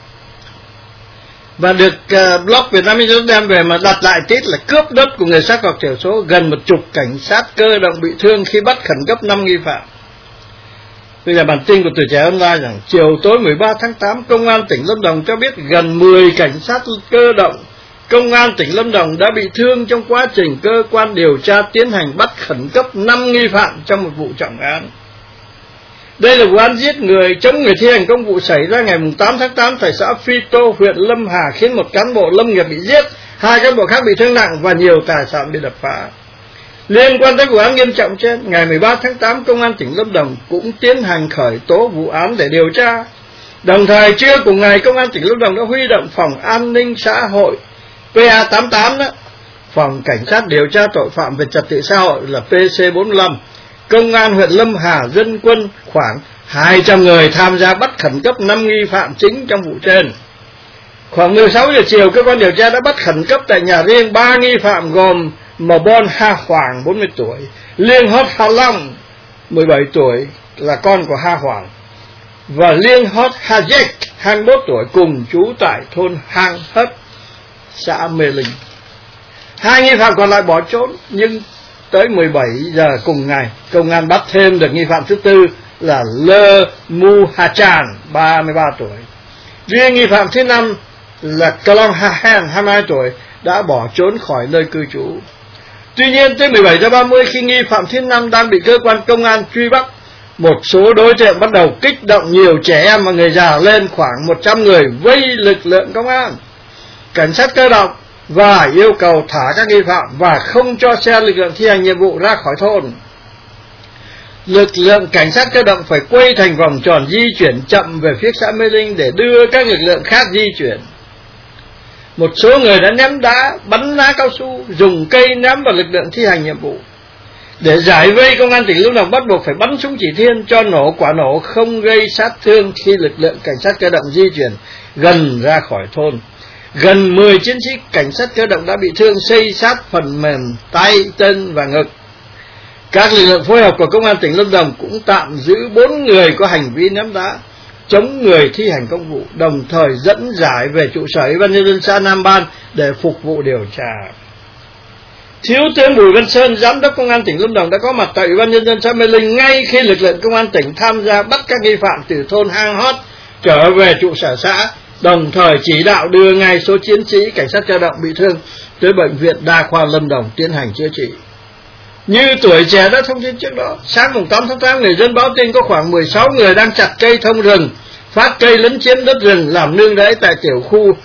và được blog Việt Nam News đem về mà đặt lại tít là cướp đất của người sắc tộc thiểu số, gần 10 cảnh sát cơ động bị thương khi bắt khẩn cấp 5 nghi phạm. Bây giờ bản tin của Tuổi Trẻ Online rằng chiều tối 13 tháng 8, Công an tỉnh Lâm Đồng cho biết gần 10 cảnh sát cơ động Công an tỉnh Lâm Đồng đã bị thương trong quá trình cơ quan điều tra tiến hành bắt khẩn cấp 5 nghi phạm trong một vụ trọng án. Đây là vụ án giết người chống người thi hành công vụ xảy ra ngày 8 tháng 8 tại xã Phi Tô, huyện Lâm Hà, khiến một cán bộ lâm nghiệp bị giết, 2 cán bộ khác bị thương nặng và nhiều tài sản bị đập phá. Liên quan tới vụ án nghiêm trọng trên, ngày 13 tháng 8, Công an tỉnh Lâm Đồng cũng tiến hành khởi tố vụ án để điều tra. Đồng thời trưa cùng ngày, Công an tỉnh Lâm Đồng đã huy động Phòng An ninh Xã hội PA88 đó, Phòng Cảnh sát điều tra tội phạm về trật tự xã hội là PC45, Công an huyện Lâm Hà, dân quân khoảng 200 người tham gia bắt khẩn cấp 5 nghi phạm chính trong vụ trên. Khoảng 16 giờ chiều, cơ quan điều tra đã bắt khẩn cấp tại nhà riêng 3 nghi phạm gồm Mabon Ha Hoàng 40 tuổi, Liêng Hót Ha Long 17 tuổi là con của Ha Hoàng, và Liêng Hót Ha Dek 21 tuổi cùng trú tại thôn Hang Hất, xã Mê Linh. 2 nghi phạm còn lại bỏ trốn, nhưng tới 17 giờ cùng ngày, công an bắt thêm được nghi phạm thứ tư là Le Mu Ha Chan 33 tuổi. Riêng nghi phạm thứ 5 là Klong Ha Han 22 tuổi đã bỏ trốn khỏi nơi cư trú. Tuy nhiên tới 17 giờ 30 khi nghi phạm thứ 5 đang bị cơ quan công an truy bắt, một số đối tượng bắt đầu kích động nhiều trẻ em và người già lên khoảng 100 người vây lực lượng công an, cảnh sát cơ động và yêu cầu thả các nghi phạm và không cho xe lực lượng thi hành nhiệm vụ ra khỏi thôn. Lực lượng cảnh sát cơ động phải quay thành vòng tròn di chuyển chậm về phía xã Mê Linh để đưa các lực lượng khác di chuyển. Một số người đã ném đá, bắn đá cao su, dùng cây ném vào lực lượng thi hành nhiệm vụ. Để giải vây, Công an tỉnh Lâm Đồng bắt buộc phải bắn súng chỉ thiên cho nổ quả nổ không gây sát thương khi lực lượng cảnh sát cơ động di chuyển gần ra khỏi thôn. Gần 10 chiến sĩ cảnh sát cơ động đã bị thương xây sát phần mềm tay, chân và ngực. Các lực lượng phối hợp của Công an tỉnh Lâm Đồng cũng tạm giữ 4 người có hành vi ném đá, chống người thi hành công vụ, đồng thời dẫn giải về trụ sở Ủy ban nhân dân xã Nam Ban để phục vụ điều tra. Thiếu tướng Bùi Văn Sơn, giám đốc công an tỉnh Lâm Đồng đã có mặt tại Ủy ban nhân dân xã Mê Linh ngay khi lực lượng công an tỉnh tham gia bắt các nghi phạm từ thôn Hang Hót trở về trụ sở xã, đồng thời chỉ đạo đưa ngay số chiến sĩ cảnh sát cơ động bị thương tới bệnh viện Đa khoa Lâm Đồng tiến hành chữa trị. Như Tuổi Trẻ đã thông tin trước đó, sáng 8 tháng 8, người dân báo tin có khoảng 16 người đang chặt cây thông rừng, phát cây lấn chiếm đất rừng làm nương rẫy tại tiểu khu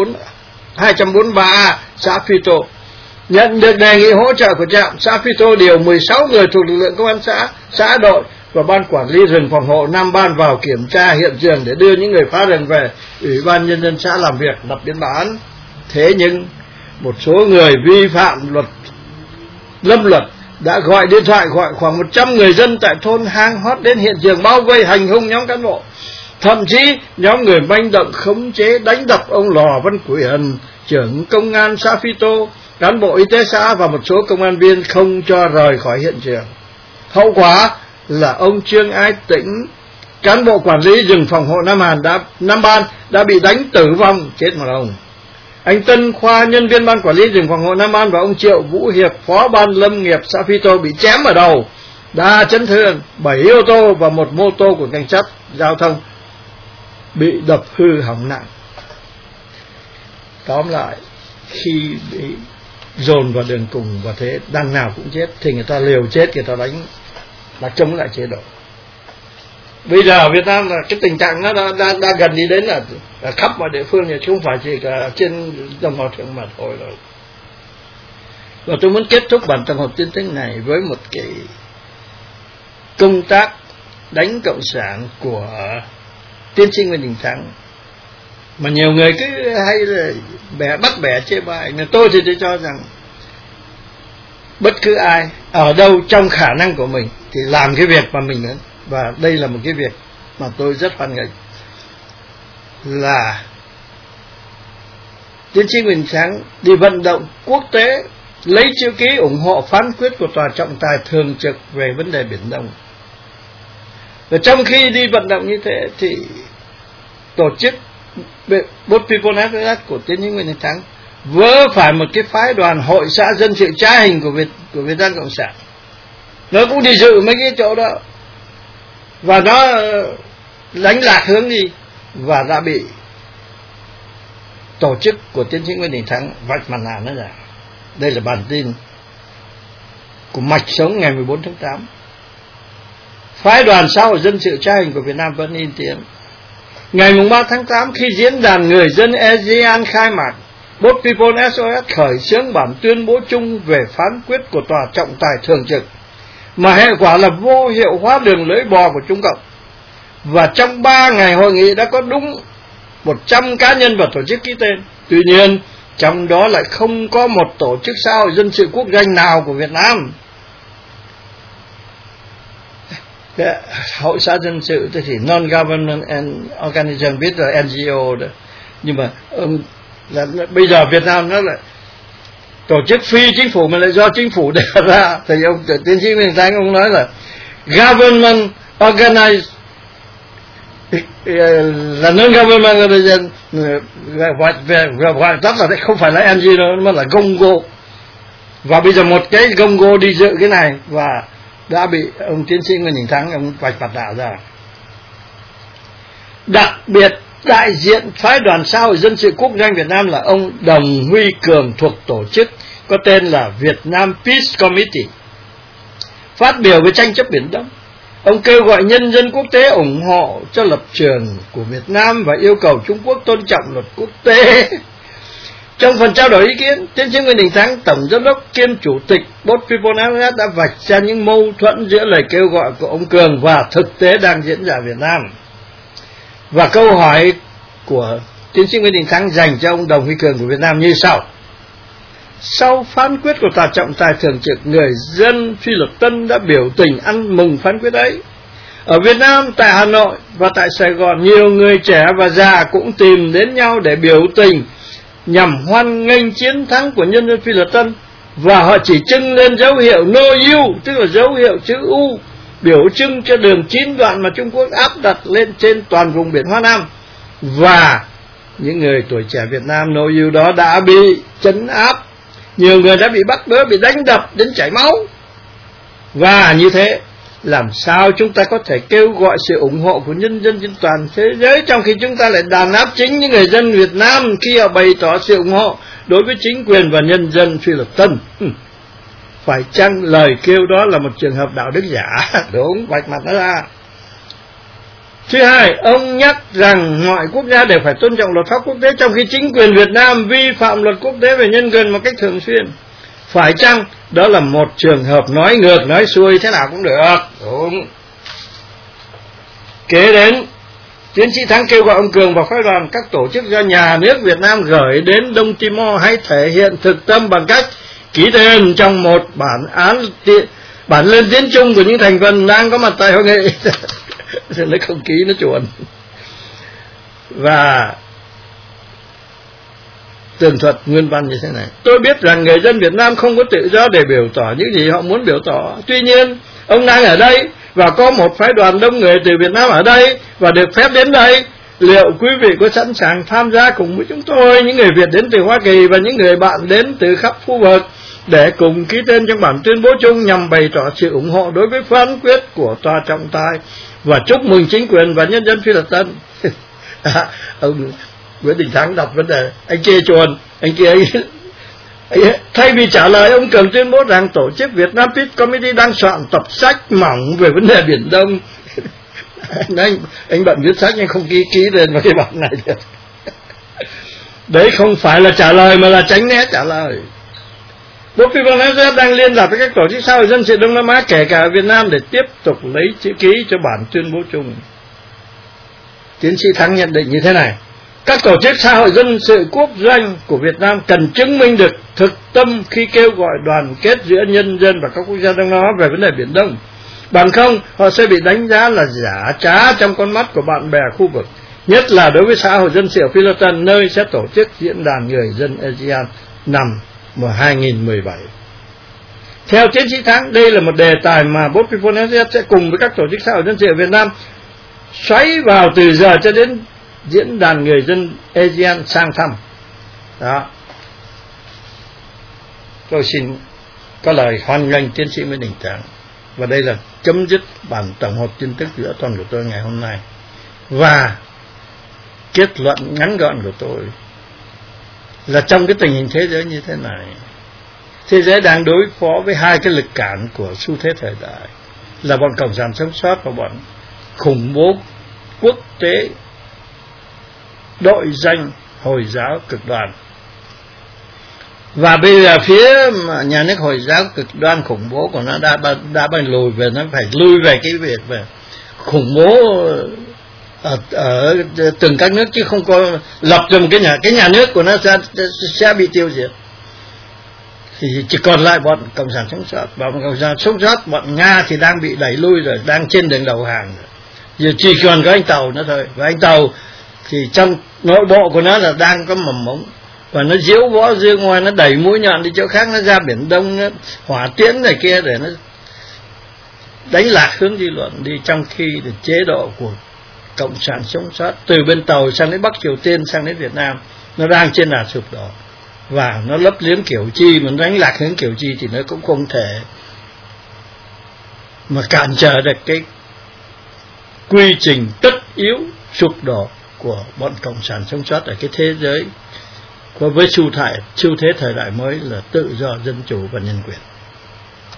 243A, xã Phi Tô. Nhận được đề nghị hỗ trợ của trạm, xã Phi Tô điều 16 người thuộc lực lượng công an xã đội và ban quản lý rừng phòng hộ Nam Ban vào kiểm tra hiện trường để đưa những người phá rừng về Ủy ban nhân dân xã làm việc, lập biên bản. Thế nhưng một số người vi phạm luật lâm luật đã gọi điện thoại gọi khoảng 100 người dân tại thôn Hang Hót đến hiện trường bao vây hành hung nhóm cán bộ. Thậm chí nhóm người manh động khống chế đánh đập ông Lò Văn Quyền, trưởng công an xã Phi Tô, cán bộ y tế xã và một số công an viên không cho rời khỏi hiện trường. Hậu quả là ông Trương Ái Tĩnh, cán bộ quản lý rừng phòng hộ Nam Ban đã bị đánh tử vong, chết một ông. Anh Tân Khoa, nhân viên ban quản lý rừng phòng hộ Nam Ban, và ông Triệu Vũ Hiệp, phó ban lâm nghiệp xã Phi Tô bị chém ở đầu, đa chấn thương, 7 ô tô và một mô tô của cảnh sát giao thông bị đập hư hỏng nặng. Tóm lại, khi bị dồn vào đường cùng và thế đằng nào cũng chết thì người ta liều chết, người ta đánh là chống lại chế độ. Bây giờ Việt Nam là cái tình trạng nó đã gần đi đến là khắp mọi địa phương, chứ không phải chỉ là trên đồng hồ thượng mà thôi rồi. Và tôi muốn kết thúc bản tổng hợp tin tức này với một cái công tác đánh cộng sản của tiến sĩ Nguyễn Đình Thắng mà nhiều người cứ hay là bắt bẻ chê bai. Tôi thì tôi cho rằng bất cứ ai ở đâu trong khả năng của mình thì làm cái việc mà mình muốn. Và đây là một cái việc mà tôi rất hoan nghênh, là tiến sĩ Nguyễn Thắng đi vận động quốc tế lấy chữ ký ủng hộ phán quyết của Tòa trọng tài thường trực về vấn đề Biển Đông. Và trong khi đi vận động như thế thì tổ chức Both People Network của tiến sĩ Nguyễn Đình Thắng vớ phải một cái phái đoàn hội xã dân sự trái hình của Việt Nam Cộng sản. Nó cũng đi dự mấy cái chỗ đó và nó đánh lạc hướng đi và đã bị tổ chức của tiến sĩ Nguyễn Đình Thắng vạch mặt nạ nó ra. Đây là bản tin của Mạch Sống ngày 14 tháng 8. Phái đoàn xã hội dân sự trái hình của Việt Nam vẫn in tiếng. Ngày 3 tháng 8, khi diễn đàn người dân ASEAN khai mạc, Both People SOS khởi xướng bản tuyên bố chung về phán quyết của Tòa trọng tài thường trực, mà hệ quả là vô hiệu hóa đường lưỡi bò của Trung Cộng. Và trong 3 ngày hội nghị đã có đúng 100 cá nhân và tổ chức ký tên. Tuy nhiên, trong đó lại không có một tổ chức xã hội dân sự quốc danh nào của Việt Nam. Hội xã dân sự thì non-government organization, biết là NGO đó. Nhưng mà bây giờ Việt Nam nó lại tổ chức phi chính phủ mà lại do chính phủ đề ra. Thì ông tiến sĩ Nguyễn Thắng ông nói là government organized là non-government organization, gọi tắt là không phải là NGO mà là GONGO. Và bây giờ một cái GONGO đi dự cái này và đã bị ông tiến sĩ Nguyễn Đình Thắng ông vạch mặt nạ ra. Đặc biệt đại diện phái đoàn xã hội dân sự quốc doanh Việt Nam là ông Đồng Huy Cường thuộc tổ chức có tên là Việt Nam Peace Committee phát biểu về tranh chấp Biển Đông. Ông kêu gọi nhân dân quốc tế ủng hộ cho lập trường của Việt Nam và yêu cầu Trung Quốc tôn trọng luật quốc tế. Trong phần trao đổi ý kiến, tiến sĩ Nguyễn Đình Thắng, tổng giám đốc kiêm chủ tịch Both People Network đã vạch ra những mâu thuẫn giữa lời kêu gọi của ông Cường và thực tế đang diễn ra ở Việt Nam. Và câu hỏi của tiến sĩ Nguyễn Đình Thắng dành cho ông Đồng Huy Cường của Việt Nam như sau: sau phán quyết của Tòa trọng tài thường trực, người dân Phi Luật Tân đã biểu tình ăn mừng phán quyết ấy. Ở Việt Nam, tại Hà Nội và tại Sài Gòn, nhiều người trẻ và già cũng tìm đến nhau để biểu tình nhằm hoan nghênh chiến thắng của nhân dân Phi Luật Tân, và họ chỉ trưng lên dấu hiệu No U, tức là dấu hiệu chữ U, biểu trưng cho đường 9 đoạn mà Trung Quốc áp đặt lên trên toàn vùng biển Hoa Nam. Và những người tuổi trẻ Việt Nam No U đó đã bị trấn áp Nhiều người đã bị bắt bớ, bị đánh đập đến chảy máu. Và như thế, làm sao chúng ta có thể kêu gọi sự ủng hộ của nhân dân trên toàn thế giới, trong khi chúng ta lại đàn áp chính những người dân Việt Nam khi họ bày tỏ sự ủng hộ đối với chính quyền và nhân dân Philippines? Phải chăng lời kêu đó là một trường hợp đạo đức giả? Đúng, vạch mặt nó ra. Thứ hai, ông nhắc rằng mọi quốc gia đều phải tôn trọng luật pháp quốc tế, trong khi chính quyền Việt Nam vi phạm luật quốc tế về nhân quyền một cách thường xuyên. Phải chăng đó là một trường hợp nói ngược nói xuôi thế nào cũng được? Đúng. Kế đến, tiến sĩ Thắng kêu gọi ông Cường và phái đoàn các tổ chức do nhà nước Việt Nam gửi đến Đông Timor hãy thể hiện thực tâm bằng cách ký tên trong một bản lên tiếng chung của những thành phần đang có mặt tại hội nghị. Nó không ký nó chuồn. Và tường thuật nguyên văn như thế này: tôi biết rằng người dân Việt Nam không có tự do để biểu tỏ những gì họ muốn biểu tỏ. Tuy nhiên, ông đang ở đây và có một phái đoàn đông người từ Việt Nam ở đây và được phép đến đây. Liệu quý vị có sẵn sàng tham gia cùng với chúng tôi, những người Việt đến từ Hoa Kỳ và những người bạn đến từ khắp khu vực, để cùng ký tên trong bản tuyên bố chung nhằm bày tỏ sự ủng hộ đối với phán quyết của tòa trọng tài và chúc mừng chính quyền và nhân dân Philippines? Ông Nguyễn Đình Thắng đọc vấn đề, anh kia chuồn, anh kia thay vì trả lời, ông Cường tuyên bố rằng tổ chức Việt Nam Peace Committee đang soạn tập sách mỏng về vấn đề Biển Đông. Anh bận viết sách nhưng không ký lên vào cái bản này được. Đấy không phải là trả lời mà là tránh né trả lời. Bộ Phi Văn FZ đang liên lạc với các tổ chức xã hội dân sự Đông Nam Á, kể cả ở Việt Nam, để tiếp tục lấy chữ ký cho bản tuyên bố chung. Tiến sĩ Thắng nhận định như thế này: các tổ chức xã hội dân sự quốc doanh của Việt Nam cần chứng minh được thực tâm khi kêu gọi đoàn kết giữa nhân dân và các quốc gia Đông Nam Á về vấn đề Biển Đông. Bằng không, họ sẽ bị đánh giá là giả trá trong con mắt của bạn bè khu vực, nhất là đối với xã hội dân sự ở Philippines, nơi sẽ tổ chức diễn đàn người dân ASEAN năm 2017. Theo tiến sĩ Thắng, đây là một đề tài mà BOPIPOL sẽ cùng với các tổ chức xã hội dân sự ở Việt Nam xoáy vào từ giờ cho đến diễn đàn người dân ASEAN sang thăm. Đó. Tôi xin có lời hoan nghênh tiến sĩ Nguyễn Đình Thắng. Và đây là chấm dứt bản tổng hợp tin tức giữa tuần của tôi ngày hôm nay. Và kết luận ngắn gọn của tôi là trong cái tình hình thế giới như thế này, thế giới đang đối phó với hai cái lực cản của xu thế thời đại, là bọn cộng sản sống sót và bọn khủng bố quốc tế đội danh Hồi giáo cực đoan. Và bây giờ phía nhà nước Hồi giáo cực đoan khủng bố của nó đã bay lùi về, nó phải lui về cái việc về khủng bố ở từng các nước, chứ không có lập ra một cái nhà nước của nó sẽ bị tiêu diệt. Thì chỉ còn lại bọn cộng sản sống sót, và bọn cộng sản sống sót, bọn Nga thì đang bị đẩy lui rồi, đang trên đường đầu hàng rồi. Giờ chỉ còn có anh Tàu nữa thôi, và anh Tàu thì trong nội bộ của nó là đang có mầm mống, và nó diễu võ dương ngoài, nó đẩy mũi nhọn đi chỗ khác, nó ra Biển Đông, nó hỏa tiễn này kia để nó đánh lạc hướng dư luận đi, trong khi chế độ của cộng sản sống sót từ bên Tàu sang đến Bắc Triều Tiên sang đến Việt Nam nó đang trên đà sụp đổ, và nó lấp liếm kiểu chi, mà nó đánh lạc hướng kiểu chi thì nó cũng không thể mà cản trở được cái quy trình tất yếu sụp đổ của bọn cộng sản sống sót ở cái thế giới với xu thế thời đại mới là tự do, dân chủ và nhân quyền.